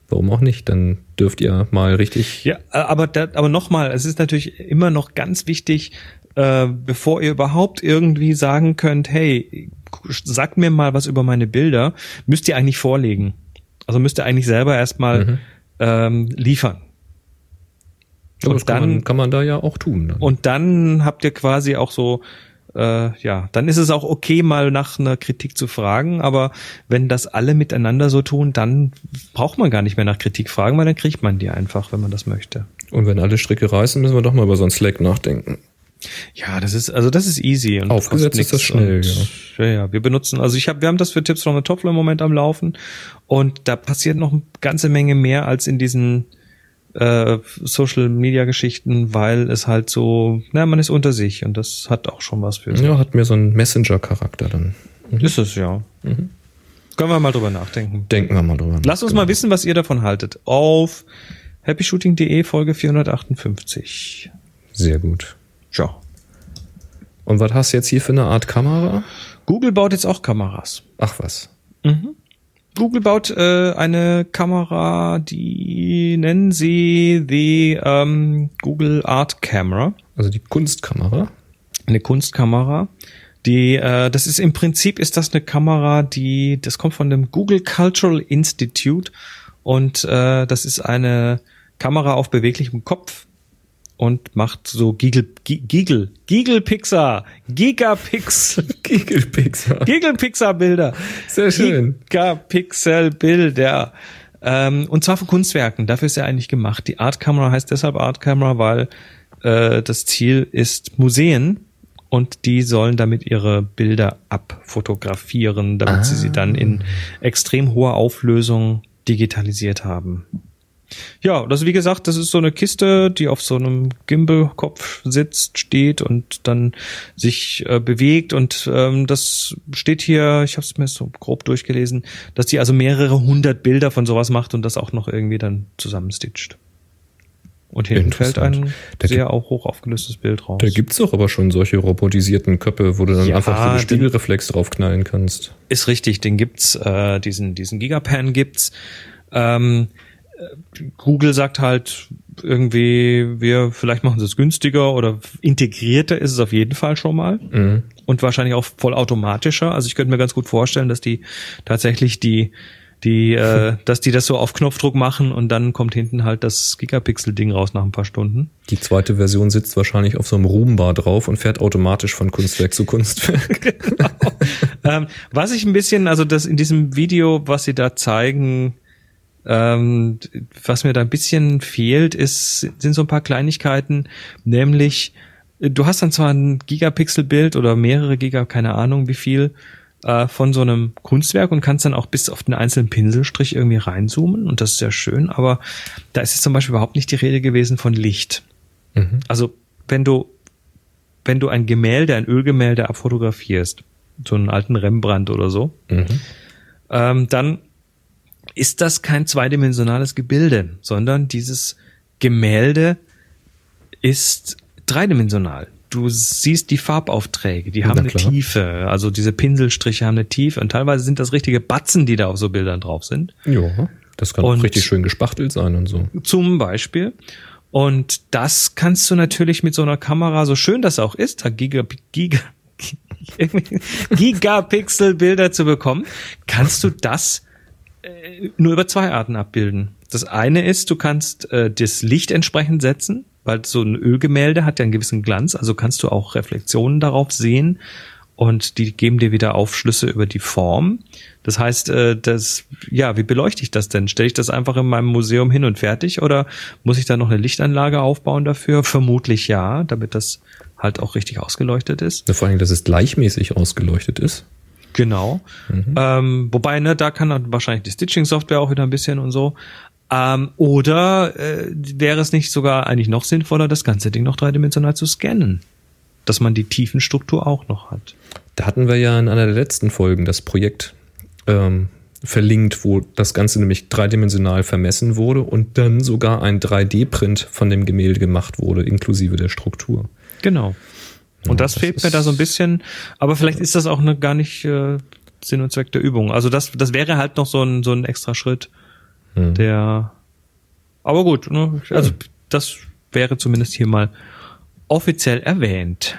Speaker 1: warum auch nicht? Dann dürft ihr mal richtig...
Speaker 2: Ja, aber nochmal, es ist natürlich immer noch ganz wichtig, bevor ihr überhaupt irgendwie sagen könnt, hey, sagt mir mal was über meine Bilder, müsst ihr eigentlich vorlegen. Also müsst ihr eigentlich selber erstmal liefern.
Speaker 1: Aber das kann man da ja auch tun. Dann.
Speaker 2: Und dann habt ihr quasi auch so, dann ist es auch okay, mal nach einer Kritik zu fragen, aber wenn das alle miteinander so tun, dann braucht man gar nicht mehr nach Kritik fragen, weil dann kriegt man die einfach, wenn man das möchte.
Speaker 1: Und wenn alle Stricke reißen, müssen wir doch mal über so ein Slack nachdenken.
Speaker 2: Ja, das ist easy. Und
Speaker 1: aufgesetzt ist das schnell,
Speaker 2: ja. Wir benutzen, wir haben das für Tipps from the Top im Moment am Laufen und da passiert noch eine ganze Menge mehr als in diesen Social-Media-Geschichten, weil es halt so, man ist unter sich und das hat auch schon was für sich.
Speaker 1: Ja, hat mir so einen Messenger-Charakter dann.
Speaker 2: Ist es, ja. Können wir mal drüber nachdenken.
Speaker 1: Denken wir mal drüber nach.
Speaker 2: Lasst uns mal wissen, was ihr davon haltet. Auf happyshooting.de Folge 458.
Speaker 1: Sehr gut.
Speaker 2: Ja.
Speaker 1: Und was hast du jetzt hier für eine Art Kamera?
Speaker 2: Google baut jetzt auch Kameras.
Speaker 1: Ach was.
Speaker 2: Google baut eine Kamera, die nennen sie die Google Art Camera.
Speaker 1: Also die Kunstkamera?
Speaker 2: Eine Kunstkamera. Das ist im Prinzip ist das eine Kamera, das kommt von dem Google Cultural Institute und das ist eine Kamera auf beweglichem Kopf und macht so Gigapixel Bilder.
Speaker 1: Sehr schön.
Speaker 2: Gigapixel Bilder. Und zwar von Kunstwerken. Dafür ist er eigentlich gemacht. Die Art Camera heißt deshalb Art Camera, weil das Ziel ist Museen und die sollen damit ihre Bilder abfotografieren, damit sie dann in extrem hoher Auflösung digitalisiert haben. Ja, das wie gesagt, das ist so eine Kiste, die auf so einem Gimbal-Kopf sitzt, steht und dann sich bewegt und das steht hier, ich habe es mir so grob durchgelesen, dass die also mehrere hundert Bilder von sowas macht und das auch noch irgendwie dann zusammenstitcht. Und hinten fällt ein sehr auch hoch aufgelöstes Bild raus.
Speaker 1: Da gibt's doch aber schon solche robotisierten Köpfe, wo du dann einfach so einen Spiegelreflex draufknallen kannst.
Speaker 2: Ist richtig, den gibt's, diesen Gigapan gibt's. Google sagt halt irgendwie, vielleicht machen sie es günstiger oder integrierter ist es auf jeden Fall schon mal und wahrscheinlich auch vollautomatischer. Also ich könnte mir ganz gut vorstellen, dass die tatsächlich dass die das so auf Knopfdruck machen und dann kommt hinten halt das Gigapixel-Ding raus nach ein paar Stunden.
Speaker 1: Die zweite Version sitzt wahrscheinlich auf so einem Roombar drauf und fährt automatisch von Kunstwerk zu Kunstwerk.
Speaker 2: Genau. Was ich ein bisschen, also das in diesem Video, was sie da zeigen, was mir da ein bisschen fehlt, sind so ein paar Kleinigkeiten, nämlich du hast dann zwar ein Gigapixel-Bild oder mehrere keine Ahnung wie viel, von so einem Kunstwerk und kannst dann auch bis auf den einzelnen Pinselstrich irgendwie reinzoomen und das ist sehr schön, aber da ist jetzt zum Beispiel überhaupt nicht die Rede gewesen von Licht. Also wenn du ein Ölgemälde abfotografierst, so einen alten Rembrandt oder so, dann ist das kein zweidimensionales Gebilde, sondern dieses Gemälde ist dreidimensional. Du siehst die Farbaufträge, die haben eine Tiefe, also diese Pinselstriche haben eine Tiefe und teilweise sind das richtige Batzen, die da auf so Bildern drauf sind.
Speaker 1: Ja, das kann auch richtig schön gespachtelt sein und so.
Speaker 2: Zum Beispiel. Und das kannst du natürlich mit so einer Kamera, so schön das auch ist, Gigapixel-Bilder zu bekommen, kannst du das nur über zwei Arten abbilden. Das eine ist, du kannst das Licht entsprechend setzen, weil so ein Ölgemälde hat ja einen gewissen Glanz, also kannst du auch Reflexionen darauf sehen und die geben dir wieder Aufschlüsse über die Form. Das heißt, wie beleuchte ich das denn? Stelle ich das einfach in meinem Museum hin und fertig oder muss ich da noch eine Lichtanlage aufbauen dafür? Vermutlich ja, damit das halt auch richtig ausgeleuchtet ist.
Speaker 1: Ja, vor allem, dass es gleichmäßig ausgeleuchtet ist.
Speaker 2: Genau. Wobei, da kann dann wahrscheinlich die Stitching-Software auch wieder ein bisschen und so. Oder wäre es nicht sogar eigentlich noch sinnvoller, das ganze Ding noch dreidimensional zu scannen? Dass man die Tiefenstruktur auch noch hat.
Speaker 1: Da hatten wir ja in einer der letzten Folgen das Projekt verlinkt, wo das Ganze nämlich dreidimensional vermessen wurde und dann sogar ein 3D-Print von dem Gemälde gemacht wurde, inklusive der Struktur.
Speaker 2: Genau. Und das fehlt mir da so ein bisschen, aber vielleicht ist das auch gar nicht Sinn und Zweck der Übung. Also das wäre halt noch so ein extra Schritt, Aber gut, ne? Also das wäre zumindest hier mal offiziell erwähnt.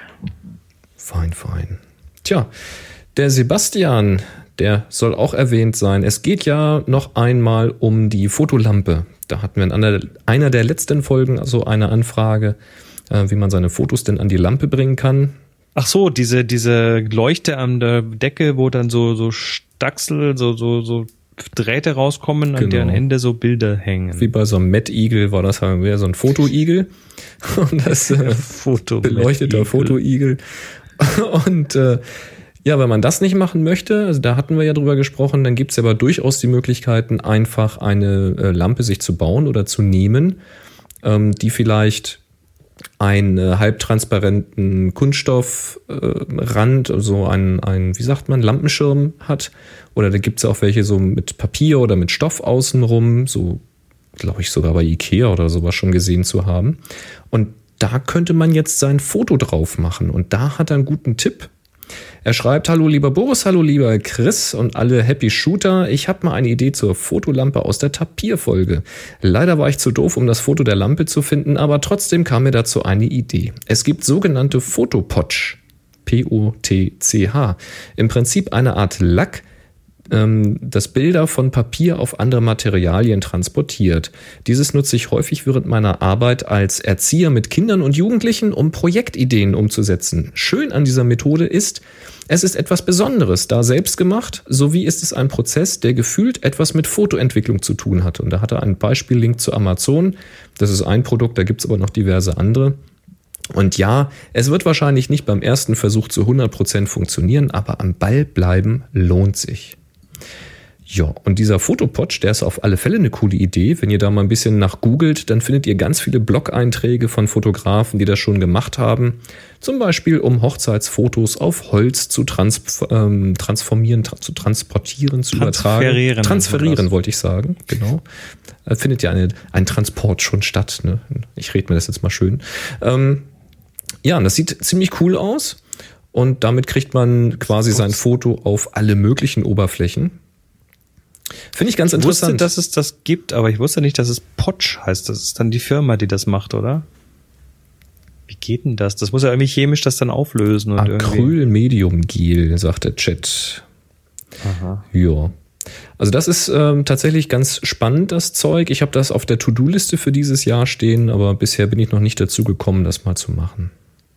Speaker 1: Fein. Tja, der Sebastian, der soll auch erwähnt sein. Es geht ja noch einmal um die Fotolampe. Da hatten wir in einer der letzten Folgen also eine Anfrage, wie man seine Fotos denn an die Lampe bringen kann.
Speaker 2: Ach so, diese Leuchte an der Decke, wo dann so Stachsel, so Drähte rauskommen, an deren Ende so Bilder hängen.
Speaker 1: Wie bei so einem Met-Igel war das halt wieder so ein Fotoigel. Und das beleuchteter Fotoigel. Und ja, wenn man das nicht machen möchte, also da hatten wir ja drüber gesprochen, dann gibt es aber durchaus die Möglichkeiten, einfach eine Lampe sich zu bauen oder zu nehmen, die vielleicht einen halbtransparenten Kunststoffrand, also ein, wie sagt man, Lampenschirm hat. Oder da gibt es auch welche so mit Papier oder mit Stoff außenrum, so glaube ich sogar bei Ikea oder sowas schon gesehen zu haben. Und da könnte man jetzt sein Foto drauf machen. Und da hat er einen guten Tipp. Er schreibt: Hallo lieber Boris, hallo lieber Chris und alle Happy Shooter. Ich habe mal eine Idee zur Fotolampe aus der Tapirfolge. Leider war ich zu doof, um das Foto der Lampe zu finden, aber trotzdem kam mir dazu eine Idee. Es gibt sogenannte Photopotch, P-O-T-C-H. Im Prinzip eine Art Lack, das Bilder von Papier auf andere Materialien transportiert. Dieses nutze ich häufig während meiner Arbeit als Erzieher mit Kindern und Jugendlichen, um Projektideen umzusetzen. Schön an dieser Methode ist, es ist etwas Besonderes, da selbst gemacht, sowie ist es ein Prozess, der gefühlt etwas mit Fotoentwicklung zu tun hat. Und da hat er einen Beispiellink zu Amazon. Das ist ein Produkt, da gibt es aber noch diverse andere. Und ja, es wird wahrscheinlich nicht beim ersten Versuch zu 100% funktionieren, aber am Ball bleiben lohnt sich. Ja, und dieser Photopotch, der ist auf alle Fälle eine coole Idee. Wenn ihr da mal ein bisschen nach googelt, dann findet ihr ganz viele Blog-Einträge von Fotografen, die das schon gemacht haben. Zum Beispiel, um Hochzeitsfotos auf Holz zu transportieren, zu übertragen. Transferieren wollte ich sagen, genau. Da findet ja ein Transport schon statt. Ne? Ich rede mir das jetzt mal schön. Ja, und das sieht ziemlich cool aus. Und damit kriegt man quasi sein Foto auf alle möglichen Oberflächen. Finde ich ganz interessant.
Speaker 2: Ich wusste, dass es das gibt, aber ich wusste nicht, dass es Potch heißt. Das ist dann die Firma, die das macht, oder? Wie geht denn das? Das muss ja irgendwie chemisch das dann auflösen.
Speaker 1: Acrylmediumgel, sagt der Chat.
Speaker 2: Aha.
Speaker 1: Ja. Also das ist tatsächlich ganz spannend, das Zeug. Ich habe das auf der To-Do-Liste für dieses Jahr stehen, aber bisher bin ich noch nicht dazu gekommen, das mal zu machen.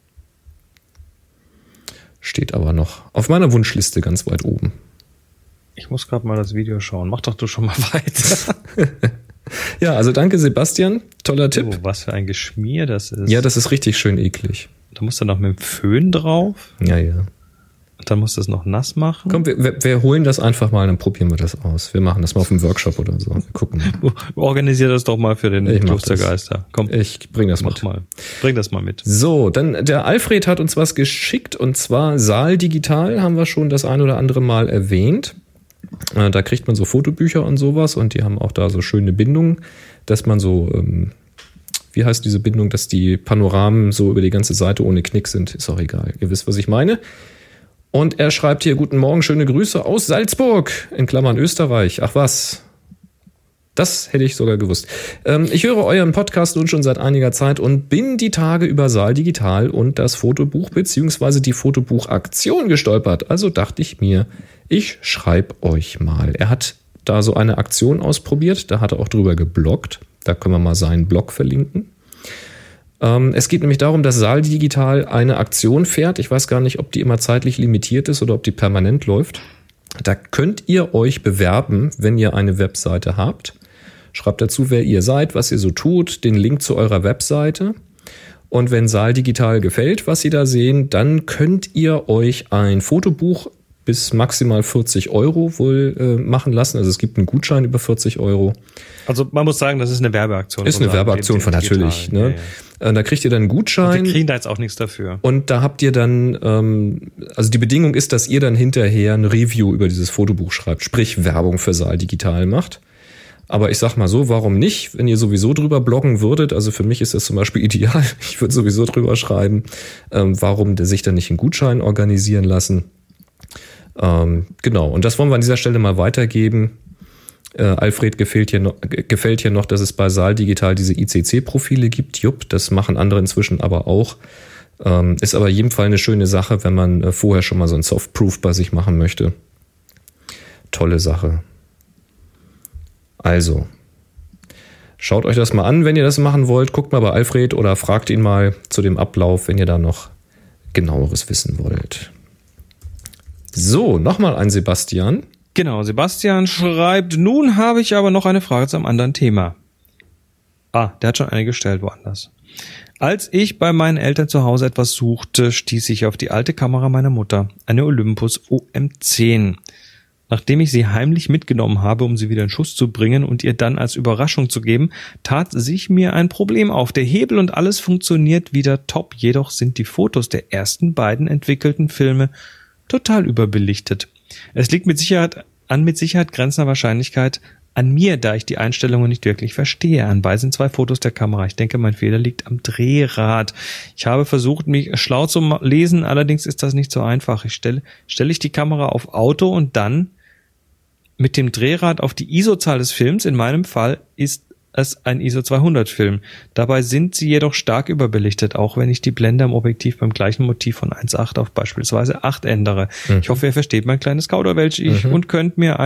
Speaker 1: Steht aber noch auf meiner Wunschliste ganz weit oben.
Speaker 2: Ich muss gerade mal das Video schauen. Mach doch du schon mal weiter.
Speaker 1: Ja, also danke Sebastian. Toller Tipp.
Speaker 2: Oh, was für ein Geschmier das ist.
Speaker 1: Ja, das ist richtig schön eklig.
Speaker 2: Da musst du noch mit dem Föhn drauf.
Speaker 1: Ja.
Speaker 2: Und dann musst du es noch nass machen.
Speaker 1: Komm, wir holen das einfach mal, dann probieren wir das aus. Wir machen das mal auf dem Workshop oder so. Wir gucken mal.
Speaker 2: Organisier das doch mal für den Klostergeister. Komm,
Speaker 1: ich bring das mit.
Speaker 2: Bring das mal mit.
Speaker 1: So, dann der Alfred hat uns was geschickt und zwar Saal Digital, haben wir schon das ein oder andere Mal erwähnt. Da kriegt man so Fotobücher und sowas und die haben auch da so schöne Bindungen, dass man so, wie heißt diese Bindung, dass die Panoramen so über die ganze Seite ohne Knick sind. Ist auch egal, ihr wisst, was ich meine. Und er schreibt hier: Guten Morgen, schöne Grüße aus Salzburg, in Klammern Österreich. Ach was, das hätte ich sogar gewusst. Ich höre euren Podcast nun schon seit einiger Zeit und bin die Tage über Saal Digital und das Fotobuch bzw. die Fotobuchaktion gestolpert. Also dachte ich mir, ich schreibe euch mal. Er hat da so eine Aktion ausprobiert, da hat er auch drüber gebloggt. Da können wir mal seinen Blog verlinken. Es geht nämlich darum, dass Saal Digital eine Aktion fährt. Ich weiß gar nicht, ob die immer zeitlich limitiert ist oder ob die permanent läuft. Da könnt ihr euch bewerben, wenn ihr eine Webseite habt. Schreibt dazu, wer ihr seid, was ihr so tut, den Link zu eurer Webseite. Und wenn Saal Digital gefällt, was Sie da sehen, dann könnt ihr euch ein Fotobuch bis maximal 40 € wohl machen lassen. Also es gibt einen Gutschein über 40 €.
Speaker 2: Also man muss sagen, das ist eine Werbeaktion.
Speaker 1: Ist eine Werbeaktion von natürlich. Ne? Ja. Da kriegt ihr dann einen Gutschein.
Speaker 2: Und wir kriegen da jetzt auch nichts dafür.
Speaker 1: Und da habt ihr dann, also die Bedingung ist, dass ihr dann hinterher ein Review über dieses Fotobuch schreibt, sprich Werbung für Saal Digital macht. Aber ich sag mal so, warum nicht, wenn ihr sowieso drüber bloggen würdet? Also für mich ist das zum Beispiel ideal. Ich würde sowieso drüber schreiben. Warum sich dann nicht einen Gutschein organisieren lassen? Genau, und das wollen wir an dieser Stelle mal weitergeben. Alfred gefällt hier noch, dass es bei Saal Digital diese ICC-Profile gibt. Jupp, das machen andere inzwischen aber auch. Ist aber in jedem Fall eine schöne Sache, wenn man vorher schon mal so ein Softproof bei sich machen möchte. Tolle Sache. Also, schaut euch das mal an, wenn ihr das machen wollt. Guckt mal bei Alfred oder fragt ihn mal zu dem Ablauf, wenn ihr da noch genaueres wissen wollt. So, nochmal ein Sebastian.
Speaker 2: Genau, Sebastian schreibt, nun habe ich aber noch eine Frage zu einem anderen Thema. Der hat schon eine gestellt woanders. Als ich bei meinen Eltern zu Hause etwas suchte, stieß ich auf die alte Kamera meiner Mutter, eine Olympus OM10. Nachdem ich sie heimlich mitgenommen habe, um sie wieder in Schuss zu bringen und ihr dann als Überraschung zu geben, tat sich mir ein Problem auf. Der Hebel und alles funktioniert wieder top, jedoch sind die Fotos der ersten beiden entwickelten Filme total überbelichtet. Es liegt mit Sicherheit grenzender Wahrscheinlichkeit an mir, da ich die Einstellungen nicht wirklich verstehe. Anbei sind 2 Fotos der Kamera. Ich denke, mein Fehler liegt am Drehrad. Ich habe versucht, mich schlau zu lesen, allerdings ist das nicht so einfach. Stelle ich die Kamera auf Auto und dann mit dem Drehrad auf die ISO-Zahl des Films. In meinem Fall ist es ein ISO 200 Film. Dabei sind sie jedoch stark überbelichtet, auch wenn ich die Blende am Objektiv beim gleichen Motiv von 1.8 auf beispielsweise 8 ändere. Ich hoffe, ihr versteht mein kleines Kauderwelsch und könnt mir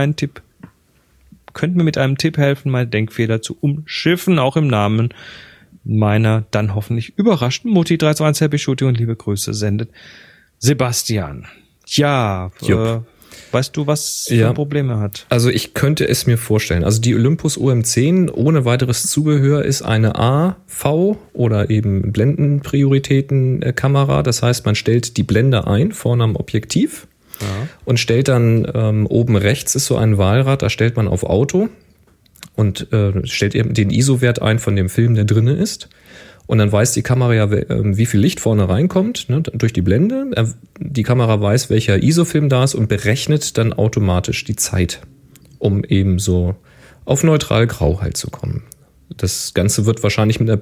Speaker 2: mit einem Tipp helfen, meine Denkfehler zu umschiffen, auch im Namen meiner dann hoffentlich überraschten Mutti. 321 Happy Shooting und liebe Grüße sendet Sebastian. Ja, weißt du, was für Probleme hat?
Speaker 1: Also ich könnte es mir vorstellen. Also die Olympus OM10 ohne weiteres Zubehör ist eine AV oder eben Blendenprioritäten-Kamera. Das heißt, man stellt die Blende ein, vorne am Objektiv. Ja. Und stellt dann oben rechts ist so ein Wahlrad, da stellt man auf Auto und stellt eben den ISO-Wert ein von dem Film, der drinne ist. Und dann weiß die Kamera ja, wie viel Licht vorne reinkommt, ne, durch die Blende. Die Kamera weiß, welcher ISO-Film da ist und berechnet dann automatisch die Zeit, um eben so auf neutral grau halt zu kommen. Das Ganze wird wahrscheinlich mit einer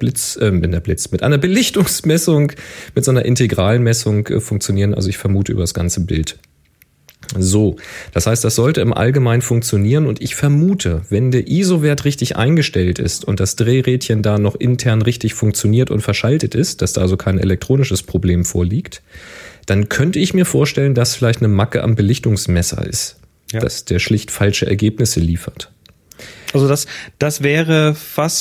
Speaker 1: Belichtungsmessung, mit so einer Integralmessung funktionieren. Also ich vermute über das ganze Bild. So, das heißt, das sollte im Allgemeinen funktionieren und ich vermute, wenn der ISO-Wert richtig eingestellt ist und das Drehrädchen da noch intern richtig funktioniert und verschaltet ist, dass da also kein elektronisches Problem vorliegt, dann könnte ich mir vorstellen, dass vielleicht eine Macke am Belichtungsmesser ist, dass der schlicht falsche Ergebnisse liefert.
Speaker 2: Also das wäre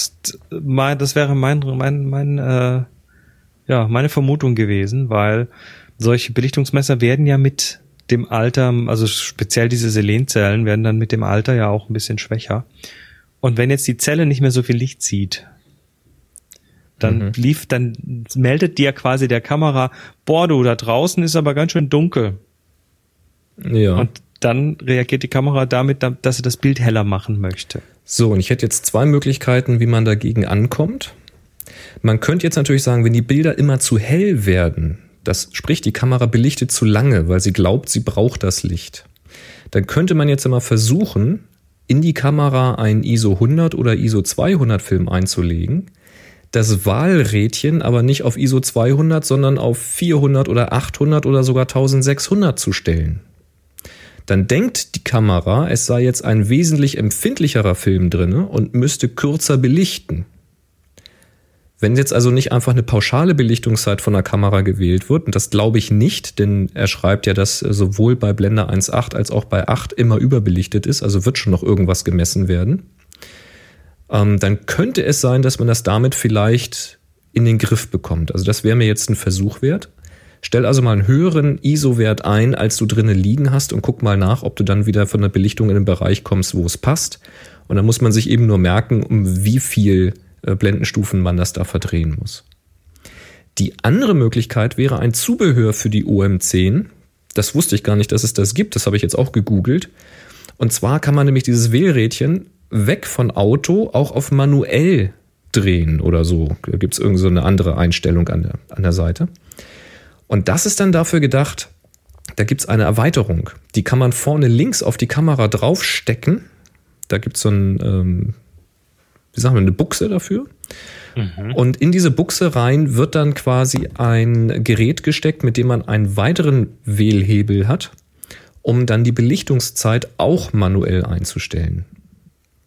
Speaker 2: meine Vermutung gewesen, weil solche Belichtungsmesser werden ja mit dem Alter, also speziell diese Selenzellen werden dann mit dem Alter ja auch ein bisschen schwächer. Und wenn jetzt die Zelle nicht mehr so viel Licht sieht, dann meldet dir quasi der Kamera, boah, du, da draußen ist aber ganz schön dunkel. Ja. Und dann reagiert die Kamera damit, dass sie das Bild heller machen möchte.
Speaker 1: So, und ich hätte jetzt 2 Möglichkeiten, wie man dagegen ankommt. Man könnte jetzt natürlich sagen, wenn die Bilder immer zu hell werden, das spricht, die Kamera belichtet zu lange, weil sie glaubt, sie braucht das Licht. Dann könnte man jetzt immer versuchen, in die Kamera einen ISO 100 oder ISO 200 Film einzulegen, das Wahlrädchen aber nicht auf ISO 200, sondern auf 400 oder 800 oder sogar 1600 zu stellen. Dann denkt die Kamera, es sei jetzt ein wesentlich empfindlicherer Film drinne und müsste kürzer belichten. Wenn jetzt also nicht einfach eine pauschale Belichtungszeit von der Kamera gewählt wird, und das glaube ich nicht, denn er schreibt ja, dass sowohl bei Blende 1.8 als auch bei 8 immer überbelichtet ist, also wird schon noch irgendwas gemessen werden, dann könnte es sein, dass man das damit vielleicht in den Griff bekommt. Also das wäre mir jetzt ein Versuch wert. Stell also mal einen höheren ISO-Wert ein, als du drinnen liegen hast und guck mal nach, ob du dann wieder von der Belichtung in den Bereich kommst, wo es passt. Und dann muss man sich eben nur merken, um wie viel Blendenstufen man das da verdrehen muss. Die andere Möglichkeit wäre ein Zubehör für die OM10. Das wusste ich gar nicht, dass es das gibt. Das habe ich jetzt auch gegoogelt. Und zwar kann man nämlich dieses Wählrädchen weg von Auto auch auf manuell drehen oder so. Da gibt es irgend so eine andere Einstellung an der Seite. Und das ist dann dafür gedacht, da gibt es eine Erweiterung. Die kann man vorne links auf die Kamera draufstecken. Da gibt es so eine Buchse dafür. Und in diese Buchse rein wird dann quasi ein Gerät gesteckt, mit dem man einen weiteren Wählhebel hat, um dann die Belichtungszeit auch manuell einzustellen.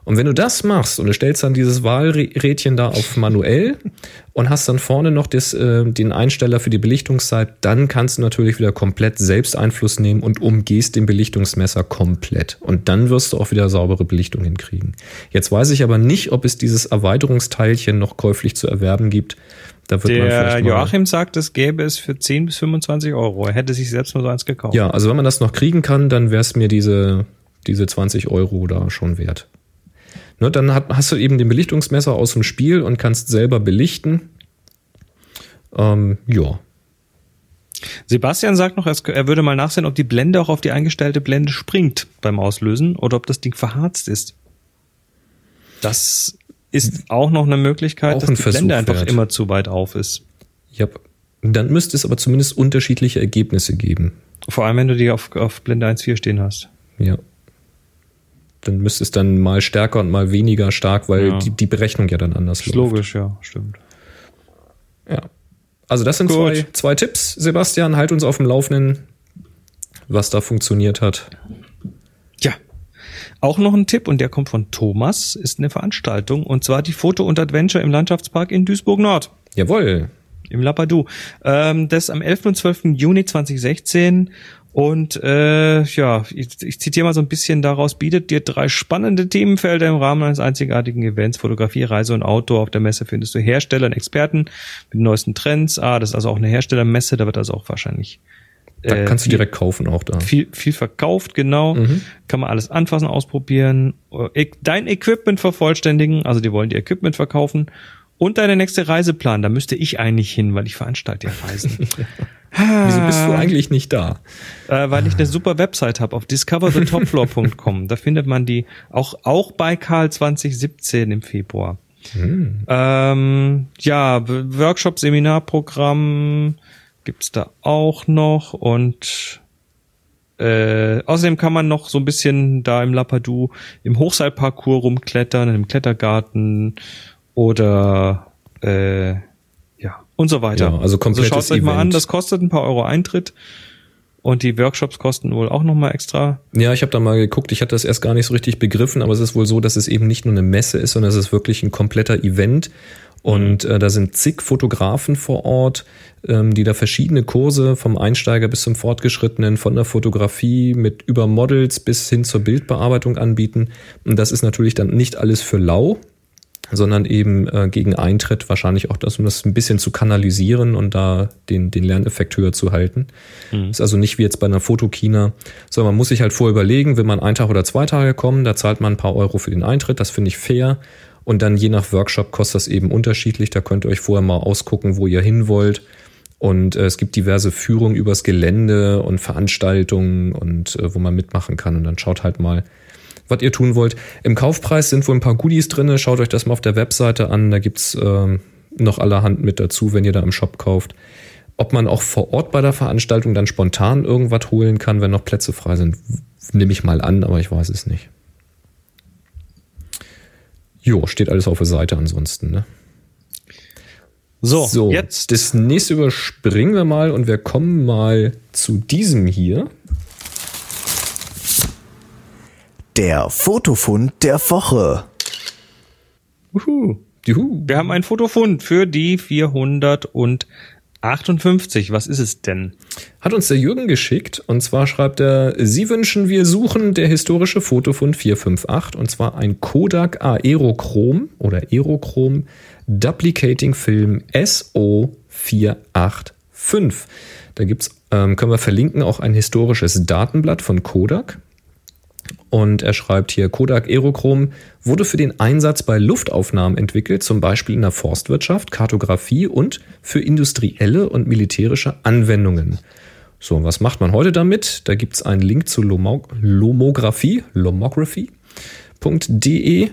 Speaker 1: Und wenn du das machst und du stellst dann dieses Wahlrädchen da auf manuell und hast dann vorne noch den Einsteller für die Belichtungszeit, dann kannst du natürlich wieder komplett selbst Einfluss nehmen und umgehst den Belichtungsmesser komplett. Und dann wirst du auch wieder saubere Belichtung hinkriegen. Jetzt weiß ich aber nicht, ob es dieses Erweiterungsteilchen noch käuflich zu erwerben gibt. Da wird man vielleicht mal
Speaker 2: Joachim sagt, es gäbe es für 10 bis 25 Euro. Er hätte sich selbst nur so eins gekauft.
Speaker 1: Ja, also wenn man das noch kriegen kann, dann wäre es mir diese 20 Euro da schon wert. Ne, dann hast du eben den Belichtungsmesser aus dem Spiel und kannst selber belichten. Ja.
Speaker 2: Sebastian sagt noch, er würde mal nachsehen, ob die Blende auch auf die eingestellte Blende springt beim Auslösen oder ob das Ding verharzt ist. Das ist auch noch eine Möglichkeit, dass die Blende einfach immer zu weit auf ist.
Speaker 1: Ja, dann müsste es aber zumindest unterschiedliche Ergebnisse geben.
Speaker 2: Vor allem, wenn du die auf Blende 1.4 stehen hast.
Speaker 1: Ja. Dann müsste es dann mal stärker und mal weniger stark, weil die Berechnung ja dann anders läuft.
Speaker 2: Logisch, ja, stimmt.
Speaker 1: Ja. Also das sind zwei Tipps, Sebastian. Halt uns auf dem Laufenden, was da funktioniert hat.
Speaker 2: Ja. Auch noch ein Tipp, und der kommt von Thomas, ist eine Veranstaltung, und zwar die Foto und Adventure im Landschaftspark in Duisburg-Nord.
Speaker 1: Jawohl.
Speaker 2: Im Lapadou. Das am 11. und 12. Juni 2016. Und ich zitiere mal so ein bisschen daraus, bietet dir 3 spannende Themenfelder im Rahmen eines einzigartigen Events. Fotografie, Reise und Outdoor. Auf der Messe findest du Hersteller und Experten mit den neuesten Trends. Das ist also auch eine Herstellermesse, da wird also auch wahrscheinlich
Speaker 1: da kannst du direkt kaufen auch da.
Speaker 2: Viel verkauft, genau. Kann man alles anfassen, ausprobieren. Dein Equipment vervollständigen, also die wollen dir Equipment verkaufen. Und deine nächste Reise planen, da müsste ich eigentlich hin, weil ich veranstalte ja Reisen.
Speaker 1: Wieso bist du eigentlich nicht da?
Speaker 2: Weil ich eine super Website habe auf discoverthetopfloor.com. Da findet man die auch bei Karl 2017 im Februar. Workshop, Seminarprogramm gibt's da auch noch, und außerdem kann man noch so ein bisschen da im Lapadou im Hochseilparcours rumklettern, im Klettergarten oder und so weiter.
Speaker 1: Ja, also komplettes
Speaker 2: schaut euch mal an, das kostet ein paar Euro Eintritt, und die Workshops kosten wohl auch nochmal extra.
Speaker 1: Ja, ich habe da mal geguckt, ich hatte das erst gar nicht so richtig begriffen, aber es ist wohl so, dass es eben nicht nur eine Messe ist, sondern es ist wirklich ein kompletter Event, und da sind zig Fotografen vor Ort, die da verschiedene Kurse vom Einsteiger bis zum Fortgeschrittenen, von der Fotografie mit über Models bis hin zur Bildbearbeitung anbieten, und das ist natürlich dann nicht alles für lau, sondern eben gegen Eintritt wahrscheinlich auch das, um das ein bisschen zu kanalisieren und da den Lerneffekt höher zu halten. Ist also nicht wie jetzt bei einer Fotokina, sondern man muss sich halt vorher überlegen, will man 1 Tag oder 2 Tage kommen, da zahlt man ein paar Euro für den Eintritt, das finde ich fair, und dann je nach Workshop kostet das eben unterschiedlich, da könnt ihr euch vorher mal ausgucken, wo ihr hin wollt, und es gibt diverse Führungen übers Gelände und Veranstaltungen, und wo man mitmachen kann, und dann schaut halt mal, was ihr tun wollt. Im Kaufpreis sind wohl ein paar Goodies drin. Schaut euch das mal auf der Webseite an. Da gibt's noch allerhand mit dazu, wenn ihr da im Shop kauft. Ob man auch vor Ort bei der Veranstaltung dann spontan irgendwas holen kann, wenn noch Plätze frei sind, nehme ich mal an, aber ich weiß es nicht. Jo, steht alles auf der Seite ansonsten, ne? So, jetzt das nächste überspringen wir mal, und wir kommen mal zu diesem hier.
Speaker 3: Der Fotofund der Woche.
Speaker 2: Wir haben einen Fotofund für die 458. Was ist es denn?
Speaker 1: Hat uns der Jürgen geschickt, und zwar schreibt er: Sie wünschen, wir suchen der historische Fotofund 458, und zwar ein Kodak Aerochrom oder Aerochrom Duplicating Film SO485. Da können wir verlinken, auch ein historisches Datenblatt von Kodak. Und er schreibt hier: Kodak Aerochrom wurde für den Einsatz bei Luftaufnahmen entwickelt, zum Beispiel in der Forstwirtschaft, Kartografie und für industrielle und militärische Anwendungen. So, und was macht man heute damit? Da gibt es einen Link zu lomography.de.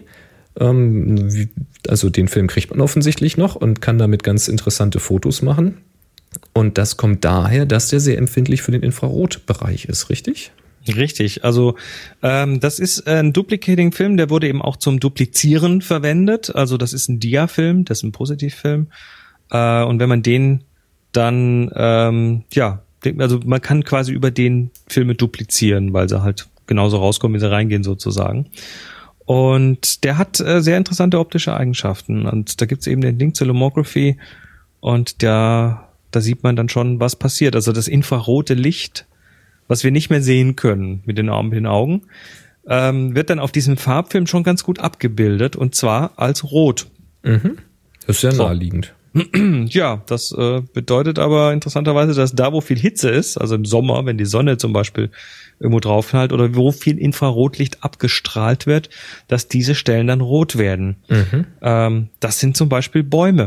Speaker 1: Also den Film kriegt man offensichtlich noch und kann damit ganz interessante Fotos machen. Und das kommt daher, dass der sehr empfindlich für den Infrarotbereich ist, richtig?
Speaker 2: Richtig, also das ist ein Duplicating-Film, der wurde eben auch zum Duplizieren verwendet. Also das ist ein Dia-Film, das ist ein Positivfilm. Und wenn man den dann, also man kann quasi über den Filme duplizieren, weil sie halt genauso rauskommen, wie sie reingehen sozusagen. Und der hat sehr interessante optische Eigenschaften. Und da gibt's eben den Link zur Lomography und da sieht man dann schon, was passiert. Also das infrarote Licht, was wir nicht mehr sehen können mit den Augen, wird dann auf diesem Farbfilm schon ganz gut abgebildet und zwar als rot.
Speaker 1: Mhm. Das ist sehr naheliegend.
Speaker 2: Ja, das bedeutet aber interessanterweise, dass da, wo viel Hitze ist, also im Sommer, wenn die Sonne zum Beispiel irgendwo draufknallt oder wo viel Infrarotlicht abgestrahlt wird, dass diese Stellen dann rot werden.
Speaker 1: Mhm.
Speaker 2: Das sind zum Beispiel Bäume.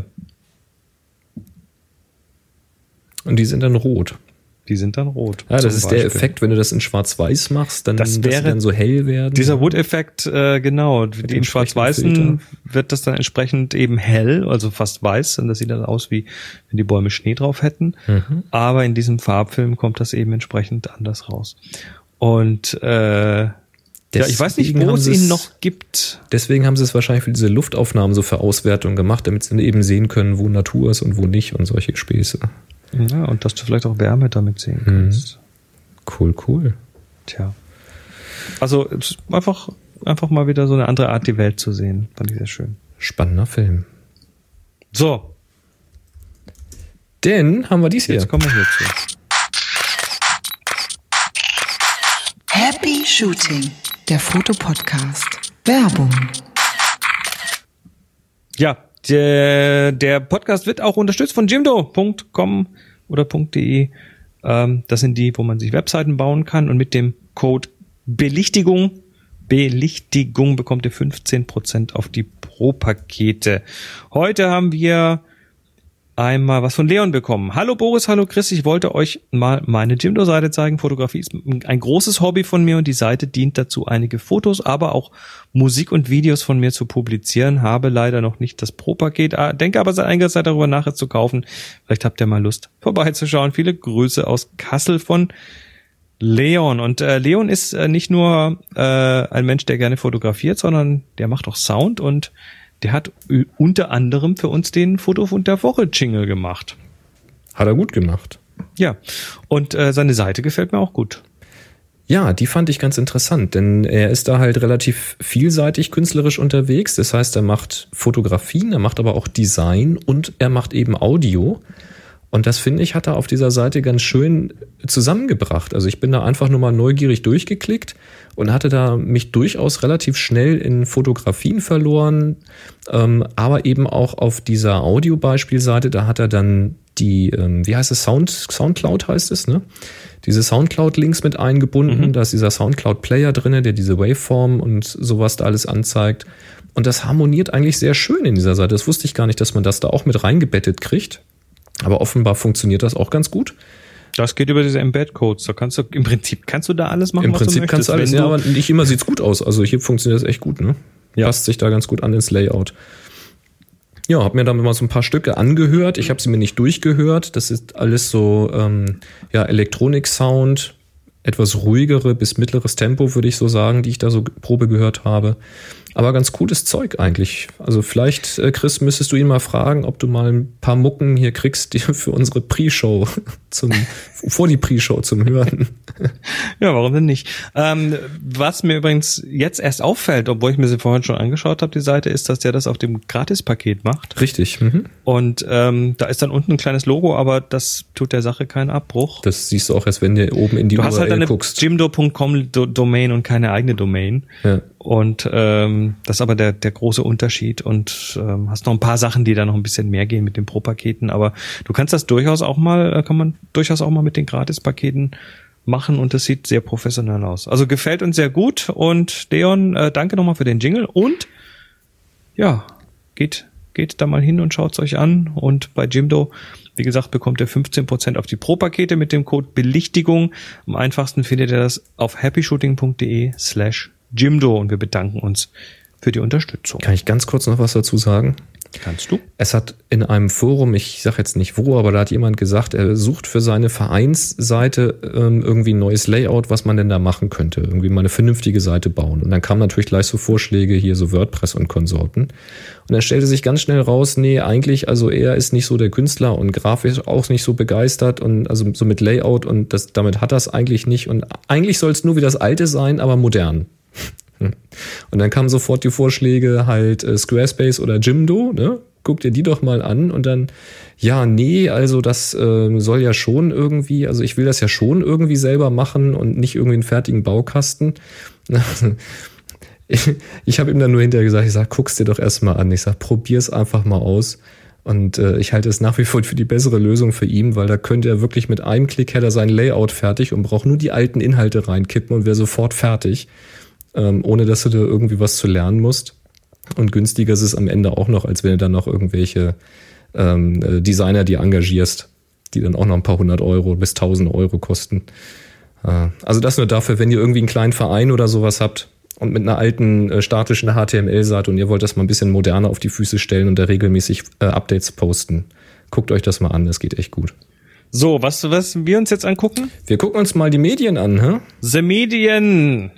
Speaker 1: Und die sind dann rot.
Speaker 2: Die sind dann rot.
Speaker 1: Ja, das ist der Effekt, wenn du das in Schwarz-Weiß machst, dann, dass sie dann so hell werden.
Speaker 2: Dieser Wood-Effekt, genau. In Schwarz-Weißen wird das dann entsprechend eben hell, also fast weiß. Und das sieht dann aus, wie wenn die Bäume Schnee drauf hätten. Mhm. Aber in diesem Farbfilm kommt das eben entsprechend anders raus. Und ich weiß nicht, wo es ihn noch gibt.
Speaker 1: Deswegen haben sie es wahrscheinlich für diese Luftaufnahmen so für Auswertung gemacht, damit sie eben sehen können, wo Natur ist und wo nicht und solche Späße.
Speaker 2: Ja, und dass du vielleicht auch Wärme damit sehen kannst.
Speaker 1: Cool.
Speaker 2: Tja. Also einfach mal wieder so eine andere Art, die Welt zu sehen. Fand ich sehr schön.
Speaker 1: Spannender Film.
Speaker 2: So.
Speaker 1: Denn haben wir dies hier.
Speaker 2: Jetzt kommen wir hierzu.
Speaker 4: Happy Shooting, der Fotopodcast. Werbung.
Speaker 2: Ja, der Podcast wird auch unterstützt von jimdo.com oder .de. Das sind die, wo man sich Webseiten bauen kann und mit dem Code Belichtigung bekommt ihr 15% auf die Pro-Pakete. Heute haben wir einmal was von Leon bekommen. Hallo Boris, hallo Chris, ich wollte euch mal meine Jimdo-Seite zeigen. Fotografie ist ein großes Hobby von mir und die Seite dient dazu, einige Fotos, aber auch Musik und Videos von mir zu publizieren. Habe leider noch nicht das Pro-Paket, denke aber seit einiger Zeit darüber nach, es zu kaufen. Vielleicht habt ihr mal Lust, vorbeizuschauen. Viele Grüße aus Kassel von Leon. Und Leon ist nicht nur ein Mensch, der gerne fotografiert, sondern der macht auch Sound und der hat unter anderem für uns den Fotofund der Woche Jingle gemacht.
Speaker 1: Hat er gut gemacht.
Speaker 2: Ja, und seine Seite gefällt mir auch gut.
Speaker 1: Ja, die fand ich ganz interessant, denn er ist da halt relativ vielseitig künstlerisch unterwegs. Das heißt, er macht Fotografien, er macht aber auch Design und er macht eben Audio. Und das, finde ich, hat er auf dieser Seite ganz schön zusammengebracht. Also ich bin da einfach nur mal neugierig durchgeklickt und hatte da mich durchaus relativ schnell in Fotografien verloren. Aber eben auch auf dieser Audio-Beispielseite, da hat er dann die, wie heißt es, Soundcloud heißt es, ne? Diese Soundcloud-Links mit eingebunden. Da ist dieser Soundcloud-Player drin, der diese Waveform und sowas da alles anzeigt. Und das harmoniert eigentlich sehr schön in dieser Seite. Das wusste ich gar nicht, dass man das da auch mit reingebettet kriegt. Aber offenbar funktioniert das auch ganz gut.
Speaker 2: Das geht über diese Embed-Codes. Da kannst du da alles machen,
Speaker 1: was du möchtest. Im Prinzip kannst du alles, ja, aber nicht immer sieht's gut aus. Also hier funktioniert das echt gut, ne? Ja. Passt sich da ganz gut an ins Layout. Ja, hab mir da mal so ein paar Stücke angehört. Ich habe sie mir nicht durchgehört. Das ist alles so Elektronik-Sound, etwas ruhigere bis mittleres Tempo, würde ich so sagen, die ich da so Probe gehört habe. Aber ganz cooles Zeug eigentlich. Also vielleicht, Chris, müsstest du ihn mal fragen, ob du mal ein paar Mucken hier kriegst, die für unsere Pre-Show vor die Pre-Show zum Hören.
Speaker 2: Ja, warum denn nicht? Was mir übrigens jetzt erst auffällt, obwohl ich mir sie vorhin schon angeschaut habe, die Seite, ist, dass der das auf dem Gratis-Paket macht.
Speaker 1: Richtig.
Speaker 2: Und da ist dann unten ein kleines Logo, aber das tut der Sache keinen Abbruch.
Speaker 1: Das siehst du auch erst, wenn du oben in die URL guckst.
Speaker 2: Du hast halt eine jimdo.com-Domain und keine eigene Domain.
Speaker 1: Ja.
Speaker 2: Und das ist aber der große Unterschied und hast noch ein paar Sachen, die da noch ein bisschen mehr gehen mit den Pro-Paketen, aber du kannst das kann man durchaus auch mal mit den Gratis-Paketen machen und das sieht sehr professionell aus. Also gefällt uns sehr gut und Leon, danke nochmal für den Jingle und ja, geht da mal hin und schaut's euch an und bei Jimdo, wie gesagt, bekommt ihr 15% auf die Pro-Pakete mit dem Code Belichtigung. Am einfachsten findet ihr das auf happyshooting.de/Jimdo und wir bedanken uns für die Unterstützung.
Speaker 1: Kann ich ganz kurz noch was dazu sagen?
Speaker 2: Kannst du?
Speaker 1: Es hat in einem Forum, ich sage jetzt nicht wo, aber da hat jemand gesagt, er sucht für seine Vereinsseite irgendwie ein neues Layout, was man denn da machen könnte. Irgendwie mal eine vernünftige Seite bauen. Und dann kamen natürlich gleich so Vorschläge, hier so WordPress und Konsorten. Und dann stellte sich ganz schnell raus, nee, eigentlich, also er ist nicht so der Künstler und grafisch auch nicht so begeistert und also so mit Layout und damit hat das eigentlich nicht. Und eigentlich soll es nur wie das alte sein, aber modern. Und dann kamen sofort die Vorschläge halt Squarespace oder Jimdo, ne? Guck dir die doch mal an und dann, ja, nee, also das soll ja schon irgendwie, also ich will das ja schon irgendwie selber machen und nicht irgendwie einen fertigen Baukasten. Ich habe ihm dann nur hinterher gesagt, ich sag, guck's dir doch erstmal an. Ich sag, probier's einfach mal aus. Und ich halte es nach wie vor für die bessere Lösung für ihn, weil da könnte er wirklich mit einem Klick hätte er sein Layout fertig und braucht nur die alten Inhalte reinkippen und wäre sofort fertig, ohne dass du da irgendwie was zu lernen musst. Und günstiger ist es am Ende auch noch, als wenn du dann noch irgendwelche Designer die engagierst, die dann auch noch ein paar 100 Euro bis 1000 Euro kosten. Also das nur dafür, wenn ihr irgendwie einen kleinen Verein oder sowas habt und mit einer alten statischen HTML-Seite und ihr wollt das mal ein bisschen moderner auf die Füße stellen und da regelmäßig Updates posten. Guckt euch das mal an, das geht echt gut.
Speaker 2: So, was wir uns jetzt angucken?
Speaker 1: Wir gucken uns mal die Medien an, hä?
Speaker 2: The Medien.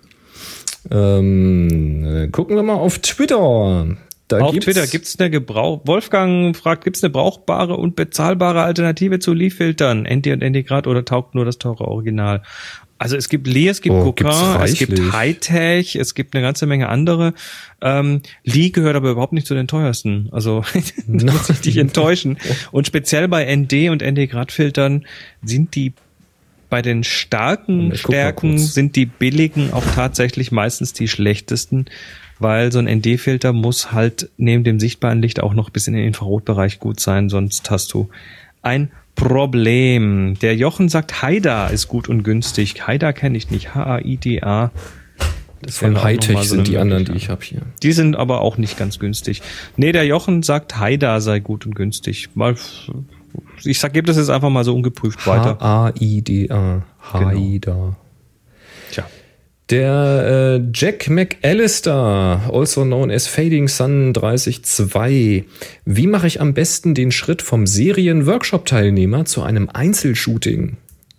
Speaker 1: Gucken wir mal auf Twitter.
Speaker 2: Auf Twitter gibt's eine Wolfgang fragt, gibt's eine brauchbare und bezahlbare Alternative zu Leaf-Filtern? ND und ND-Grad oder taugt nur das teure Original? Also es gibt Lee, es gibt Coquin, es gibt Hightech, es gibt eine ganze Menge andere. Lee gehört aber überhaupt nicht zu den teuersten. Also da muss ich dich enttäuschen. Und speziell bei ND und ND-Grad-Filtern sind die bei den starken Stärken sind die billigen auch tatsächlich meistens die schlechtesten, weil so ein ND-Filter muss halt neben dem sichtbaren Licht auch noch bis in den Infrarotbereich gut sein, sonst hast du ein Problem. Der Jochen sagt, Haida ist gut und günstig. Haida kenne ich nicht. H-A-I-D-A.
Speaker 1: Von Hightech sind die anderen, die ich habe hier.
Speaker 2: Die sind aber auch nicht ganz günstig. Nee, der Jochen sagt, Haida sei gut und günstig. Ich gebe das jetzt einfach mal so ungeprüft weiter.
Speaker 1: H-A-I-D-A. Haida.
Speaker 2: Genau. Tja.
Speaker 1: Der Jack McAllister, also known as Fading Sun 30.2. Wie mache ich am besten den Schritt vom Serien-Workshop-Teilnehmer zu einem Einzelshooting?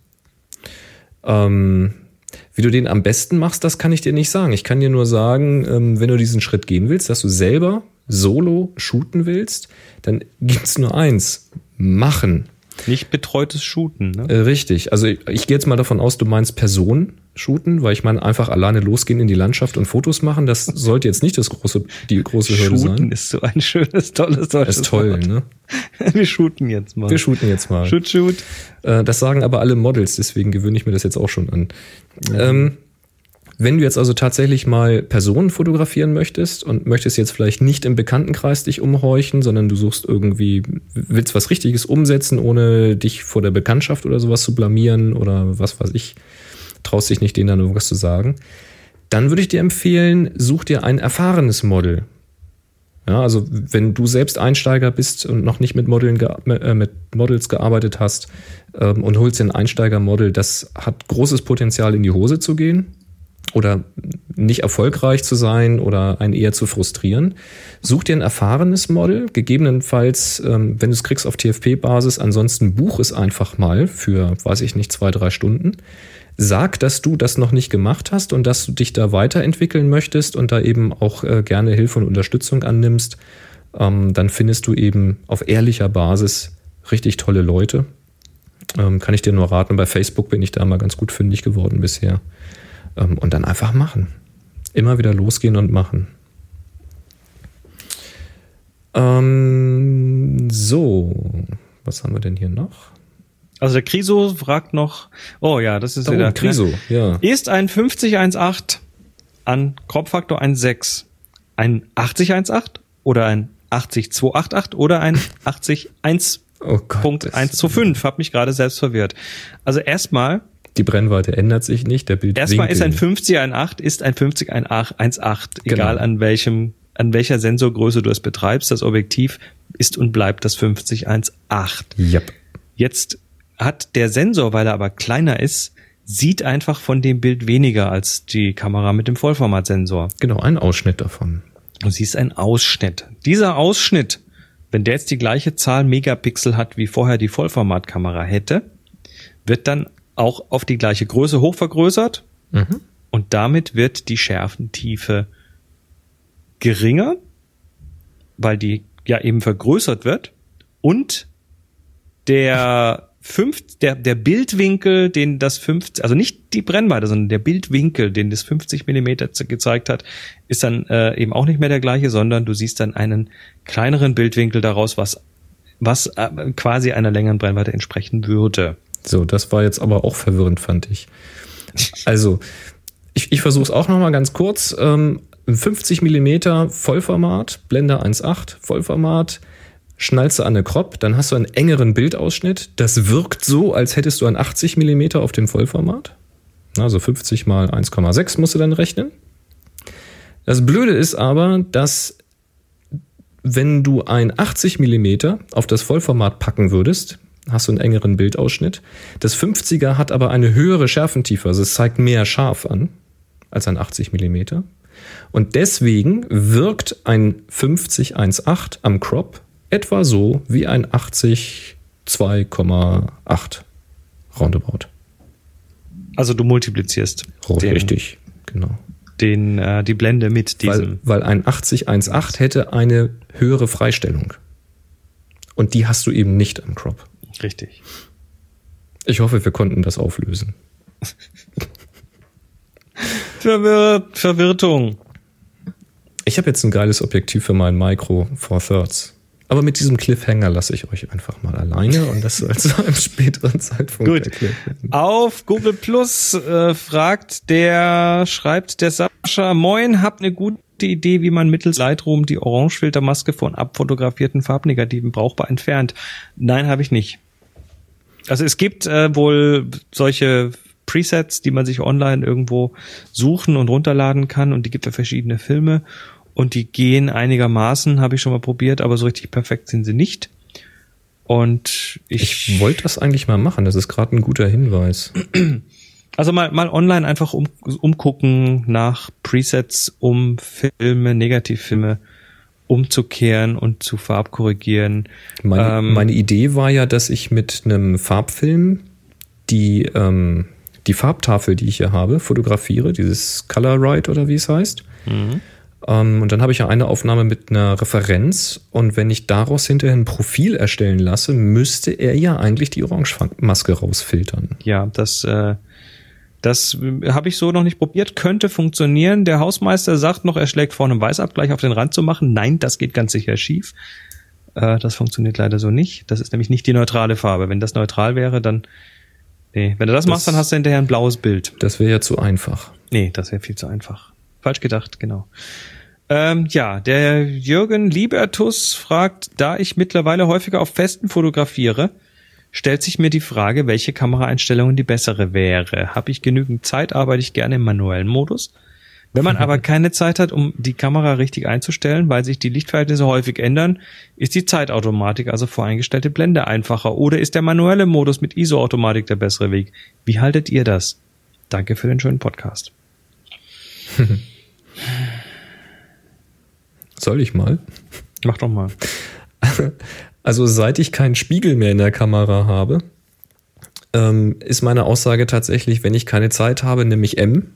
Speaker 1: Wie du den am besten machst, das kann ich dir nicht sagen. Ich kann dir nur sagen, wenn du diesen Schritt gehen willst, dass du selber solo shooten willst, dann gibt's nur eins. Machen.
Speaker 2: Nicht betreutes Shooten, ne?
Speaker 1: Richtig. Also ich gehe jetzt mal davon aus, du meinst Personen shooten, weil ich meine, einfach alleine losgehen in die Landschaft und Fotos machen, das sollte jetzt nicht die große Hürde sein.
Speaker 2: Shooten ist so ein schönes, tolles deutsches
Speaker 1: ist toll,
Speaker 2: Wort.
Speaker 1: Ne?
Speaker 2: Wir shooten jetzt mal. Shoot.
Speaker 1: Das sagen aber alle Models, deswegen gewöhne ich mir das jetzt auch schon an. Ja. Wenn du jetzt also tatsächlich mal Personen fotografieren möchtest und möchtest jetzt vielleicht nicht im Bekanntenkreis dich umhorchen, sondern du suchst irgendwie, willst was Richtiges umsetzen, ohne dich vor der Bekanntschaft oder sowas zu blamieren oder was weiß ich, traust dich nicht, denen dann irgendwas zu sagen, dann würde ich dir empfehlen, such dir ein erfahrenes Model. Ja, also wenn du selbst Einsteiger bist und noch nicht mit Models gearbeitet hast und holst dir ein Einsteigermodel, das hat großes Potenzial in die Hose zu gehen oder nicht erfolgreich zu sein oder einen eher zu frustrieren. Such dir ein erfahrenes Model, gegebenenfalls, wenn du es kriegst auf TFP-Basis, ansonsten buch es einfach mal für, weiß ich nicht, 2-3 Stunden. Sag, dass du das noch nicht gemacht hast und dass du dich da weiterentwickeln möchtest und da eben auch gerne Hilfe und Unterstützung annimmst. Dann findest du eben auf ehrlicher Basis richtig tolle Leute. Kann ich dir nur raten, bei Facebook bin ich da mal ganz gut fündig geworden bisher. Und dann einfach machen. Immer wieder losgehen und machen. So, was haben wir denn hier noch?
Speaker 2: Also der Kriso fragt noch, oh ja, das ist wieder
Speaker 1: Kriso, ja.
Speaker 2: Ist ein 5018 an Crop-Faktor 1.6 ein 8018 oder ein 80288 oder ein 80.1.1:5? Hab mich gerade selbst verwirrt. Also erstmal
Speaker 1: die Brennweite ändert sich nicht, der Bildwinkel.
Speaker 2: Erstmal ist ein 5018 ist ein 5018, egal an welcher Sensorgröße du es betreibst. Das Objektiv ist und bleibt das 5018.
Speaker 1: Yep.
Speaker 2: Jetzt hat der Sensor, weil er aber kleiner ist, sieht einfach von dem Bild weniger als die Kamera mit dem Vollformatsensor.
Speaker 1: Genau, ein Ausschnitt davon.
Speaker 2: Du siehst einen Ausschnitt. Dieser Ausschnitt, wenn der jetzt die gleiche Zahl Megapixel hat, wie vorher die Vollformatkamera hätte, wird dann auch auf die gleiche Größe hochvergrößert und damit wird die Schärfentiefe geringer, weil die ja eben vergrößert wird und der der Bildwinkel, den das 50, also nicht die Brennweite, sondern der Bildwinkel, den das 50 Millimeter gezeigt hat, ist dann eben auch nicht mehr der gleiche, sondern du siehst dann einen kleineren Bildwinkel daraus, was quasi einer längeren Brennweite entsprechen würde.
Speaker 1: So, das war jetzt aber auch verwirrend, fand ich. Also, ich versuche es auch nochmal ganz kurz. 50 Millimeter Vollformat, Blende 1.8, Vollformat, schnallst du an eine Crop, dann hast du einen engeren Bildausschnitt. Das wirkt so, als hättest du einen 80 Millimeter auf dem Vollformat. Also 50 mal 1,6 musst du dann rechnen. Das Blöde ist aber, dass wenn du ein 80 Millimeter auf das Vollformat packen würdest, hast du einen engeren Bildausschnitt. Das 50er hat aber eine höhere Schärfentiefe, also es zeigt mehr scharf an als ein 80 Millimeter. Und deswegen wirkt ein 50 1.8 am Crop etwa so wie ein 80 2,8 roundabout.
Speaker 2: Also du multiplizierst.
Speaker 1: Richtig, genau.
Speaker 2: Die Blende mit diesem.
Speaker 1: Weil ein 80 1.8 hätte eine höhere Freistellung. Und die hast du eben nicht am Crop.
Speaker 2: Richtig.
Speaker 1: Ich hoffe, wir konnten das auflösen.
Speaker 2: Verwirrtung.
Speaker 1: Ich habe jetzt ein geiles Objektiv für mein Micro Four Thirds. Aber mit diesem Cliffhanger lasse ich euch einfach mal alleine und das soll zu einem späteren Zeitpunkt erklärt werden.
Speaker 2: Auf Google Plus schreibt der Sascha, moin, habt eine gute Idee, wie man mittels Lightroom die Orangefiltermaske von abfotografierten Farbnegativen brauchbar entfernt. Nein, habe ich nicht. Also es gibt wohl solche Presets, die man sich online irgendwo suchen und runterladen kann, und die gibt ja verschiedene Filme. Und die gehen einigermaßen, habe ich schon mal probiert, aber so richtig perfekt sind sie nicht. Und ich
Speaker 1: wollte das eigentlich mal machen, das ist gerade ein guter Hinweis.
Speaker 2: Also mal online einfach umgucken nach Presets, um Filme, Negativfilme umzukehren und zu farbkorrigieren.
Speaker 1: Meine Idee war ja, dass ich mit einem Farbfilm die Farbtafel, die ich hier habe, fotografiere, dieses Color Ride oder wie es heißt. Mhm. Und dann habe ich ja eine Aufnahme mit einer Referenz, und wenn ich daraus hinterher ein Profil erstellen lasse, müsste er ja eigentlich die Orangemaske rausfiltern.
Speaker 2: Ja, das habe ich so noch nicht probiert, könnte funktionieren. Der Hausmeister sagt noch, er schlägt vor, einen Weißabgleich auf den Rand zu machen. Nein, das geht ganz sicher schief. Das funktioniert leider so nicht. Das ist nämlich nicht die neutrale Farbe. Wenn das neutral wäre, dann... Nee, wenn du das machst, dann hast du hinterher ein blaues Bild.
Speaker 1: Das wäre ja zu einfach.
Speaker 2: Nee, das wäre viel zu einfach. Falsch gedacht, genau. Ja, der Jürgen Libertus fragt, da ich mittlerweile häufiger auf Festen fotografiere, stellt sich mir die Frage, welche Kameraeinstellung die bessere wäre. Habe ich genügend Zeit, arbeite ich gerne im manuellen Modus. Wenn man aber keine Zeit hat, um die Kamera richtig einzustellen, weil sich die Lichtverhältnisse häufig ändern, ist die Zeitautomatik, also voreingestellte Blende, einfacher. Oder ist der manuelle Modus mit ISO-Automatik der bessere Weg? Wie haltet ihr das? Danke für den schönen Podcast.
Speaker 1: Soll ich mal?
Speaker 2: Mach doch mal.
Speaker 1: Also seit ich keinen Spiegel mehr in der Kamera habe, ist meine Aussage tatsächlich, wenn ich keine Zeit habe, nehme ich M.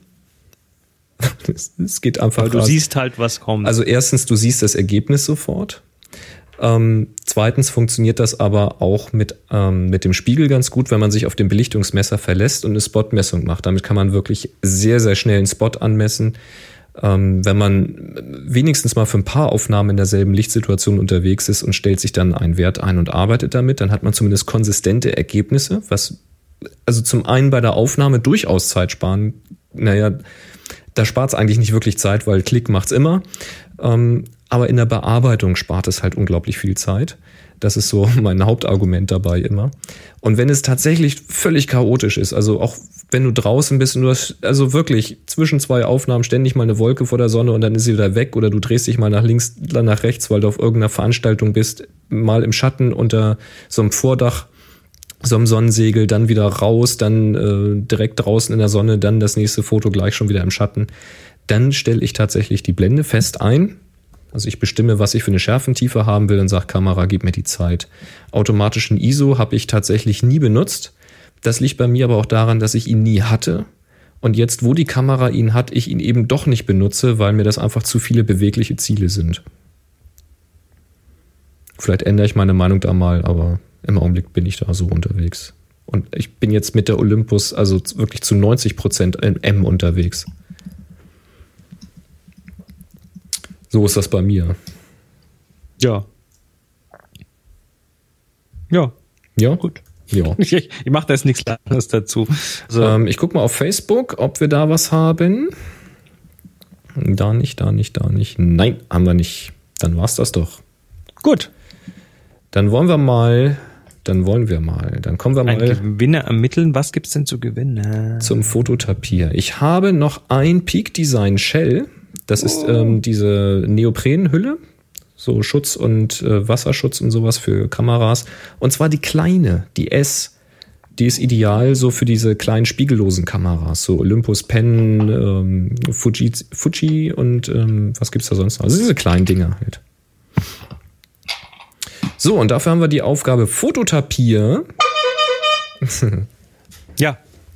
Speaker 1: Es geht einfach.
Speaker 2: Aber du siehst halt, was kommt.
Speaker 1: Also erstens, du siehst das Ergebnis sofort. Zweitens funktioniert das aber auch mit dem Spiegel ganz gut, wenn man sich auf den Belichtungsmesser verlässt und eine Spotmessung macht. Damit kann man wirklich sehr, sehr schnell einen Spot anmessen. Wenn man wenigstens mal für ein paar Aufnahmen in derselben Lichtsituation unterwegs ist und stellt sich dann einen Wert ein und arbeitet damit, dann hat man zumindest konsistente Ergebnisse, was also zum einen bei der Aufnahme durchaus Zeit sparen. Naja, da spart es eigentlich nicht wirklich Zeit, weil Klick macht's immer. Aber in der Bearbeitung spart es halt unglaublich viel Zeit. Das ist so mein Hauptargument dabei immer. Und wenn es tatsächlich völlig chaotisch ist, also auch wenn du draußen bist und du hast also wirklich zwischen zwei Aufnahmen ständig mal eine Wolke vor der Sonne und dann ist sie wieder weg, oder du drehst dich mal nach links, dann nach rechts, weil du auf irgendeiner Veranstaltung bist, mal im Schatten unter so einem Vordach, so einem Sonnensegel, dann wieder raus, dann direkt draußen in der Sonne, dann das nächste Foto gleich schon wieder im Schatten. Dann stelle ich tatsächlich die Blende fest ein. Also ich bestimme, was ich für eine Schärfentiefe haben will und sage, Kamera, gib mir die Zeit. Automatischen ISO habe ich tatsächlich nie benutzt. Das liegt bei mir aber auch daran, dass ich ihn nie hatte. Und jetzt, wo die Kamera ihn hat, ich ihn eben doch nicht benutze, weil mir das einfach zu viele bewegliche Ziele sind. Vielleicht ändere ich meine Meinung da mal, aber im Augenblick bin ich da so unterwegs. Und ich bin jetzt mit der Olympus also wirklich zu 90% in M unterwegs. So ist das bei mir.
Speaker 2: Ja. Ja.
Speaker 1: Ja?
Speaker 2: Gut.
Speaker 1: Ja.
Speaker 2: Ich mache da jetzt nichts anderes dazu. Also,
Speaker 1: Ich gucke mal auf Facebook, ob wir da was haben. Da nicht. Nein, haben wir nicht. Dann war's das doch.
Speaker 2: gut.
Speaker 1: Dann wollen wir mal. Dann kommen wir
Speaker 2: Ein
Speaker 1: mal
Speaker 2: Gewinner ermitteln. Was gibt's denn zu gewinnen?
Speaker 1: zum Fototapier. Ich habe noch ein Peak Design Shell. Das ist diese Neoprenhülle. So Schutz und Wasserschutz und sowas für Kameras. Und zwar die kleine, die S. Die ist ideal so für diese kleinen spiegellosen Kameras. So Olympus Pen, Fuji und was gibt's da sonst noch? Also diese kleinen Dinger halt. So, und dafür haben wir die Aufgabe Fototapier.
Speaker 2: Ja.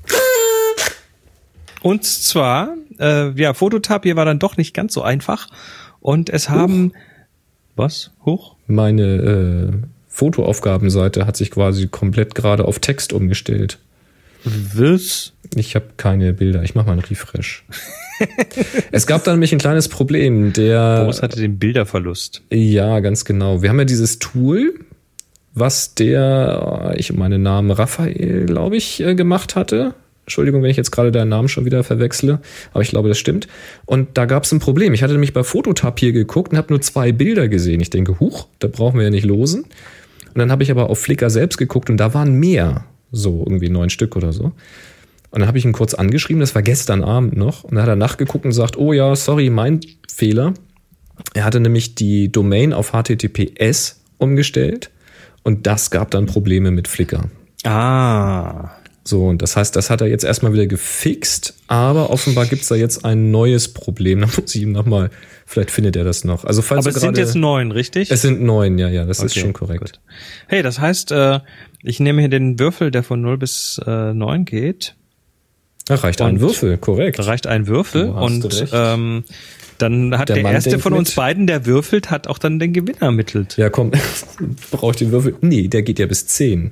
Speaker 2: Und zwar, Fototapier war dann doch nicht ganz so einfach. Und es haben... Was? Hoch?
Speaker 1: Meine Fotoaufgabenseite hat sich quasi komplett gerade auf Text umgestellt.
Speaker 2: Was?
Speaker 1: Ich habe keine Bilder. Ich mache mal einen Refresh. Es gab da nämlich ein kleines Problem.
Speaker 2: Boris hatte den Bilderverlust.
Speaker 1: Ja, ganz genau. Wir haben ja dieses Tool, was ich meine Namen Raphael, glaube ich, gemacht hatte. Entschuldigung, wenn ich jetzt gerade deinen Namen schon wieder verwechsle, aber ich glaube, das stimmt. Und da gab es ein Problem. Ich hatte nämlich bei Fototapier geguckt und habe nur 2 Bilder gesehen. Ich denke, da brauchen wir ja nicht losen. Und dann habe ich aber auf Flickr selbst geguckt und da waren mehr. So irgendwie 9 Stück oder so. Und dann habe ich ihn kurz angeschrieben, das war gestern Abend noch. Und dann hat er nachgeguckt und sagt, oh ja, sorry, mein Fehler. Er hatte nämlich die Domain auf HTTPS umgestellt und das gab dann Probleme mit Flickr.
Speaker 2: Ah.
Speaker 1: So, und das heißt, das hat er jetzt erstmal wieder gefixt, aber offenbar gibt's da jetzt ein neues Problem. Da muss ich ihm nochmal, vielleicht findet er das noch. Also falls
Speaker 2: aber es sind jetzt 9, richtig?
Speaker 1: Es sind 9, ja, das ist schon korrekt.
Speaker 2: Gut. Hey, das heißt, ich nehme hier den Würfel, der von 0 bis 9 geht.
Speaker 1: Da reicht ein Würfel, korrekt.
Speaker 2: Da reicht ein Würfel und
Speaker 1: recht.
Speaker 2: dann hat der erste
Speaker 1: denkt
Speaker 2: von uns
Speaker 1: mit.
Speaker 2: beiden, der würfelt, hat auch dann den Gewinner ermittelt.
Speaker 1: Ja, komm, brauche ich den Würfel? Nee, der geht ja bis 10.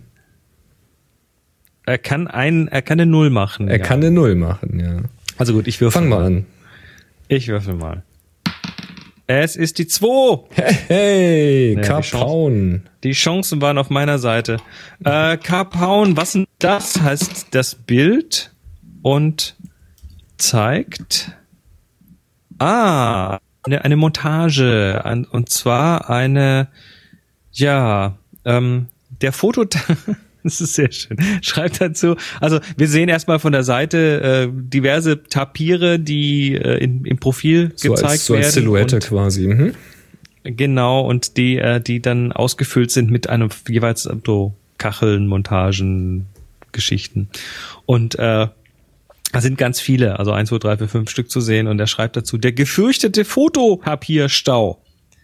Speaker 2: Er kann eine 0 machen.
Speaker 1: Er kann eine 0 machen, ja.
Speaker 2: Also gut, ich würfel
Speaker 1: Fang mal an.
Speaker 2: Ich würfel mal. Es ist die 2.
Speaker 1: Hey,
Speaker 2: Ja,
Speaker 1: Kapaun.
Speaker 2: Die Chancen waren auf meiner Seite. Kapaun, was denn das? Heißt das Bild und zeigt eine Montage. Und zwar eine, der Foto... Das ist sehr schön. Schreibt dazu. Also wir sehen erstmal von der Seite diverse Tapiere, die im Profil gezeigt werden.
Speaker 1: So als Silhouette quasi. Mhm.
Speaker 2: Genau, und die dann ausgefüllt sind mit einem jeweils so Kacheln, Montagen, Geschichten. Und da sind ganz viele, also 1, 2, 3, 4, 5 Stück zu sehen. Und er schreibt dazu, der gefürchtete Fotopapierstau.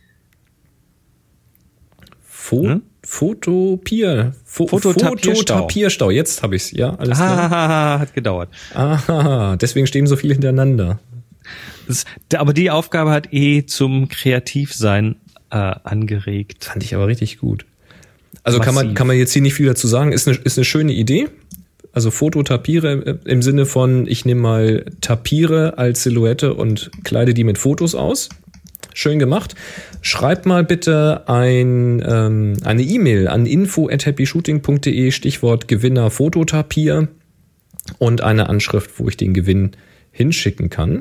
Speaker 1: Fototapierstau. Jetzt habe ich's, ja, alles klar.
Speaker 2: Hat gedauert.
Speaker 1: Deswegen stehen so viele hintereinander.
Speaker 2: Aber die Aufgabe hat zum Kreativsein angeregt.
Speaker 1: Fand ich aber richtig gut. Also
Speaker 2: Massiv.
Speaker 1: kann man jetzt hier nicht viel dazu sagen. Ist eine schöne Idee. Also Fototapiere im Sinne von, ich nehme mal Tapiere als Silhouette und kleide die mit Fotos aus. Schön gemacht. Schreibt mal bitte eine E-Mail an info@happyshooting.de, Stichwort Gewinner Fototapier und eine Anschrift, wo ich den Gewinn hinschicken kann.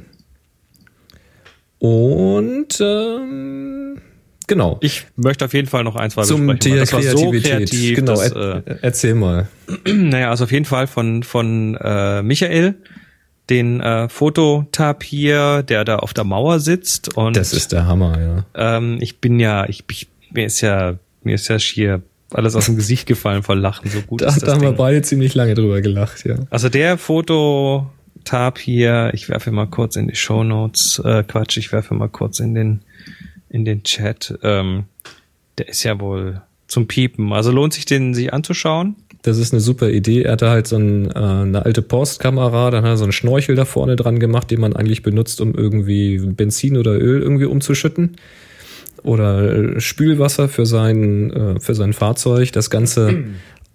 Speaker 1: Und genau.
Speaker 2: Ich möchte auf jeden Fall noch 1, 2
Speaker 1: Zum
Speaker 2: besprechen.
Speaker 1: Thema
Speaker 2: Das war so
Speaker 1: Kreativität.
Speaker 2: kreativ.
Speaker 1: Genau,
Speaker 2: dass,
Speaker 1: erzähl mal.
Speaker 2: Naja, also auf jeden Fall von Michael, den Fototapier, der da auf der Mauer sitzt. Und
Speaker 1: Das ist der Hammer, ja.
Speaker 2: mir ist ja schier alles aus dem Gesicht gefallen vor Lachen. So gut
Speaker 1: Da
Speaker 2: ist das
Speaker 1: haben wir
Speaker 2: Ding.
Speaker 1: beide ziemlich lange drüber gelacht, ja.
Speaker 2: Also der Fototapier, ich werfe mal kurz in die Shownotes, ich werfe mal kurz in den Chat. Der ist ja wohl zum Piepen. Also lohnt sich den sich anzuschauen.
Speaker 1: Das ist eine super Idee. Er hatte halt so eine alte Postkamera, dann hat er so einen Schnorchel da vorne dran gemacht, den man eigentlich benutzt, um irgendwie Benzin oder Öl irgendwie umzuschütten. Oder Spülwasser für sein Fahrzeug. Das Ganze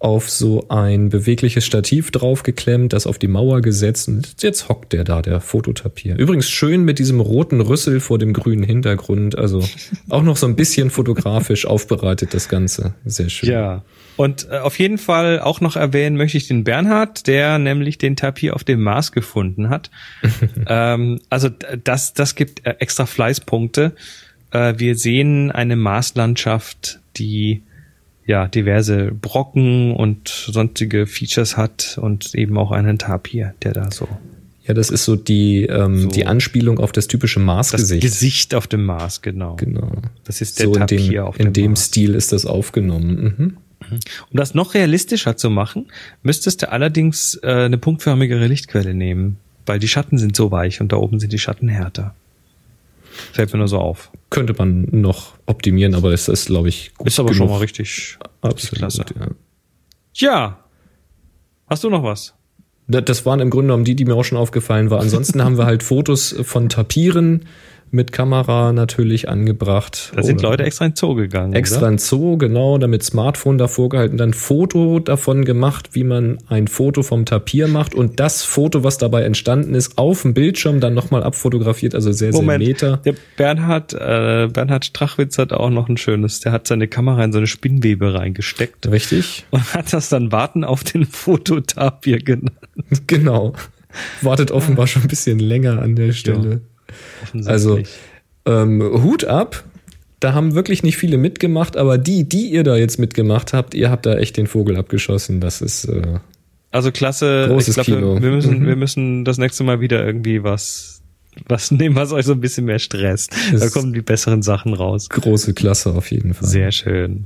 Speaker 1: auf so ein bewegliches Stativ draufgeklemmt, das auf die Mauer gesetzt und jetzt hockt der da, der Fototapir. Übrigens schön mit diesem roten Rüssel vor dem grünen Hintergrund, also auch noch so ein bisschen fotografisch aufbereitet das Ganze. Sehr schön.
Speaker 2: Ja, und auf jeden Fall auch noch erwähnen möchte ich den Bernhard, der nämlich den Tapir auf dem Mars gefunden hat. Also das gibt extra Fleißpunkte. Wir sehen eine Marslandschaft, die ja diverse Brocken und sonstige Features hat und eben auch einen Tapir, der da so.
Speaker 1: Ja, das ist so die Anspielung auf das typische Mars-Gesicht.
Speaker 2: Das Gesicht auf dem Mars, genau. Das ist der
Speaker 1: so
Speaker 2: Tapir auf dem Mars.
Speaker 1: In dem Stil ist das aufgenommen. Mhm.
Speaker 2: Um das noch realistischer zu machen, müsstest du allerdings eine punktförmigere Lichtquelle nehmen, weil die Schatten sind so weich und da oben sind die Schatten härter. Fällt mir nur so auf.
Speaker 1: Könnte man noch optimieren, aber das ist, glaube ich, gut.
Speaker 2: Ist aber genug. Schon mal richtig klasse. Ja. Hast du noch was?
Speaker 1: Das waren im Grunde genommen die mir auch schon aufgefallen waren. Ansonsten haben wir halt Fotos von Tapiren mit Kamera natürlich angebracht.
Speaker 2: Da sind Leute extra in den Zoo gegangen.
Speaker 1: Extra in den Zoo, genau, damit Smartphone davor gehalten, dann Foto davon gemacht, wie man ein Foto vom Tapir macht und das Foto, was dabei entstanden ist, auf dem Bildschirm dann nochmal abfotografiert, also sehr, sehr meta.
Speaker 2: Der Bernhard Strachwitz hat auch noch ein schönes, der hat seine Kamera in so eine Spinnwebe reingesteckt.
Speaker 1: Richtig.
Speaker 2: Und hat das dann Warten auf den Fototapir genannt.
Speaker 1: Genau. Wartet offenbar schon ein bisschen länger an der Stelle. Ja. Also Hut ab, da haben wirklich nicht viele mitgemacht, aber die ihr da jetzt mitgemacht habt, ihr habt da echt den Vogel abgeschossen. Das ist
Speaker 2: also klasse.
Speaker 1: Großes Kino.
Speaker 2: Wir müssen das nächste Mal wieder irgendwie was nehmen, was euch so ein bisschen mehr stresst. Da kommen die besseren Sachen raus.
Speaker 1: Große Klasse auf jeden Fall.
Speaker 2: Sehr schön.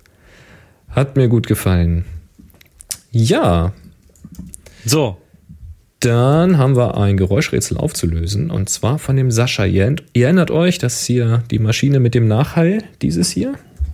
Speaker 1: Hat mir gut gefallen. Ja.
Speaker 2: So.
Speaker 1: Dann haben wir ein Geräuschrätsel aufzulösen und zwar von dem Sascha. Ihr erinnert euch, das ist hier die Maschine mit dem Nachhall, dieses hier?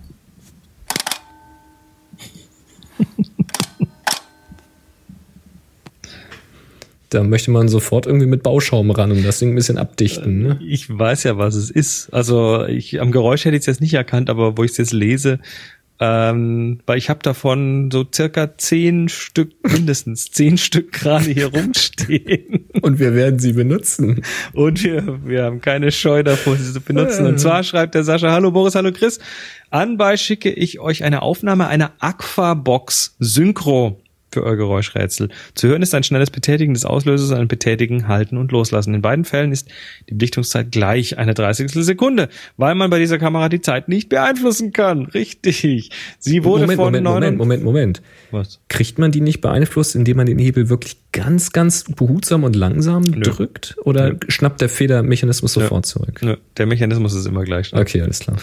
Speaker 1: Da möchte man sofort irgendwie mit Bauschaum ran, um das Ding ein bisschen abdichten. Ne?
Speaker 2: Ich weiß ja, was es ist. Also am Geräusch hätte ich es jetzt nicht erkannt, aber wo ich es jetzt lese, weil ich habe davon so circa 10 Stück, mindestens 10 Stück gerade hier rumstehen.
Speaker 1: Und wir werden sie benutzen.
Speaker 2: Und wir haben keine Scheu davor, sie zu benutzen. Und zwar schreibt der Sascha: Hallo Boris, hallo Chris. Anbei schicke ich euch eine Aufnahme einer Aquabox Synchro für euer Geräuschrätsel. Zu hören ist ein schnelles Betätigen des Auslösers, ein Betätigen, Halten und Loslassen. In beiden Fällen ist die Belichtungszeit gleich, eine 30. Sekunde, weil man bei dieser Kamera die Zeit nicht beeinflussen kann. Richtig. Sie wurde
Speaker 1: Moment.
Speaker 2: Was?
Speaker 1: Kriegt man die nicht beeinflusst, indem man den Hebel wirklich ganz, ganz behutsam und langsam drückt? Oder schnappt der Federmechanismus sofort zurück?
Speaker 2: Nö, der Mechanismus ist immer gleich.
Speaker 1: Okay, alles klar.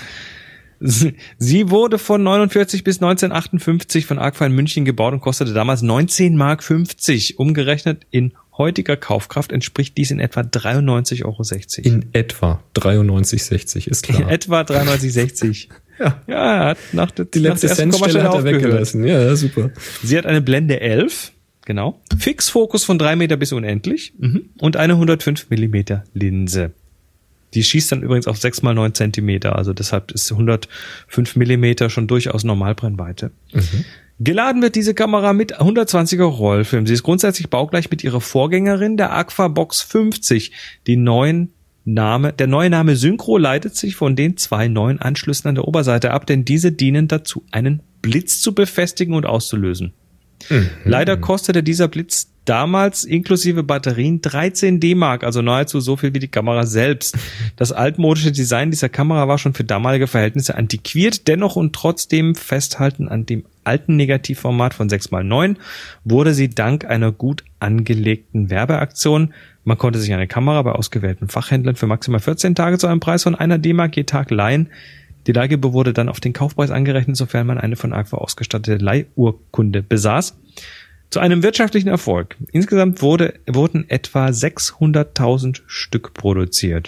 Speaker 2: Sie wurde von 49 bis 1958 von Agfa in München gebaut und kostete damals 19,50 Mark. Umgerechnet in heutiger Kaufkraft entspricht dies in etwa 93,60 Euro.
Speaker 1: In etwa 93,60 ist klar.
Speaker 2: In etwa 93,60. Ja,
Speaker 1: die letzte Centstelle hat er weggelassen. Ja, super.
Speaker 2: Sie hat eine Blende 11, genau. Fixfokus von 3 Meter bis unendlich und eine 105 Millimeter Linse. Die schießt dann übrigens auf 6x9 Zentimeter, also deshalb ist 105 Millimeter schon durchaus Normalbrennweite. Geladen wird diese Kamera mit 120er Rollfilm. Sie ist grundsätzlich baugleich mit ihrer Vorgängerin, der Aquabox 50. Der neue Name Synchro leitet sich von den 2 neuen Anschlüssen an der Oberseite ab, denn diese dienen dazu, einen Blitz zu befestigen und auszulösen. Leider kostete dieser Blitz damals inklusive Batterien 13 D-Mark, also nahezu so viel wie die Kamera selbst. Das altmodische Design dieser Kamera war schon für damalige Verhältnisse antiquiert, dennoch und trotzdem Festhalten an dem alten Negativformat von 6x9 wurde sie dank einer gut angelegten Werbeaktion, man konnte sich eine Kamera bei ausgewählten Fachhändlern für maximal 14 Tage zu einem Preis von 1 D-Mark je Tag leihen. Die Leihgebühr wurde dann auf den Kaufpreis angerechnet, sofern man eine von Agfa ausgestattete Leihurkunde besaß. Zu einem wirtschaftlichen Erfolg. Insgesamt wurden etwa 600.000 Stück produziert.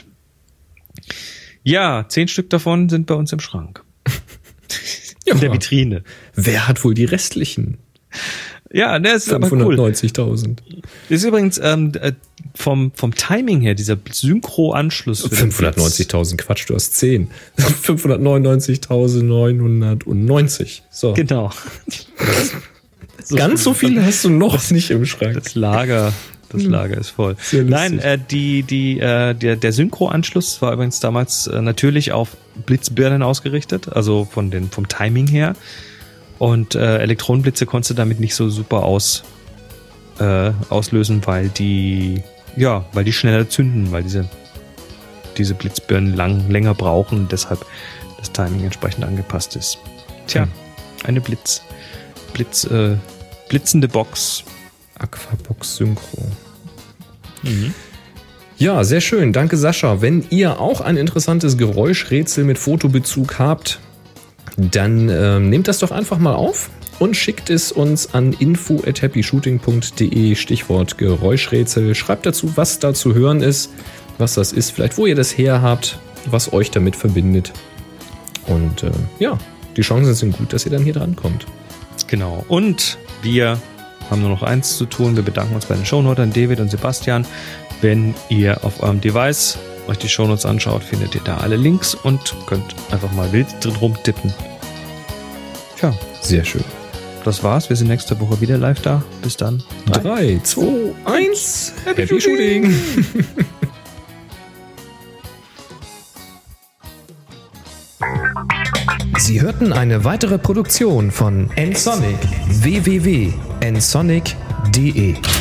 Speaker 2: Ja, 10 Stück davon sind bei uns im Schrank. In der Vitrine.
Speaker 1: Wer hat wohl die restlichen?
Speaker 2: Ja, der ist aber cool.
Speaker 1: 590.000.
Speaker 2: Ist übrigens vom Timing her, dieser Synchro-Anschluss.
Speaker 1: 590.000, Quatsch, du hast 10. 599.990. So.
Speaker 2: Genau.
Speaker 1: Ganz so viele hast du noch nicht im Schrank.
Speaker 2: Das Lager ist voll. Nein, der Synchro-Anschluss war übrigens damals natürlich auf Blitzbirnen ausgerichtet, also vom Timing her. Und Elektronenblitze konntest du damit nicht so super auslösen, weil die schneller zünden, weil diese Blitzbirnen länger brauchen und deshalb das Timing entsprechend angepasst ist. Tja, eine blitzende Box.
Speaker 1: Aquabox Synchro. Ja, sehr schön. Danke, Sascha. Wenn ihr auch ein interessantes Geräuschrätsel mit Fotobezug habt, dann nehmt das doch einfach mal auf und schickt es uns an info@happyshooting.de, Stichwort Geräuschrätsel. Schreibt dazu, was da zu hören ist, was das ist, vielleicht wo ihr das her habt, was euch damit verbindet. Und die Chancen sind gut, dass ihr dann hier dran kommt.
Speaker 2: Genau. Und wir haben nur noch eins zu tun. Wir bedanken uns bei den Shownotern David und Sebastian. Wenn ihr auf eurem Device euch die Shownotes anschaut, findet ihr da alle Links und könnt einfach mal wild drin rumtippen. Tja.
Speaker 1: Sehr schön.
Speaker 2: Das war's. Wir sind nächste Woche wieder live da. Bis dann.
Speaker 1: 3, 2, 1. Happy Shooting. Sie hörten eine weitere Produktion von nsonic. www.nsonic.de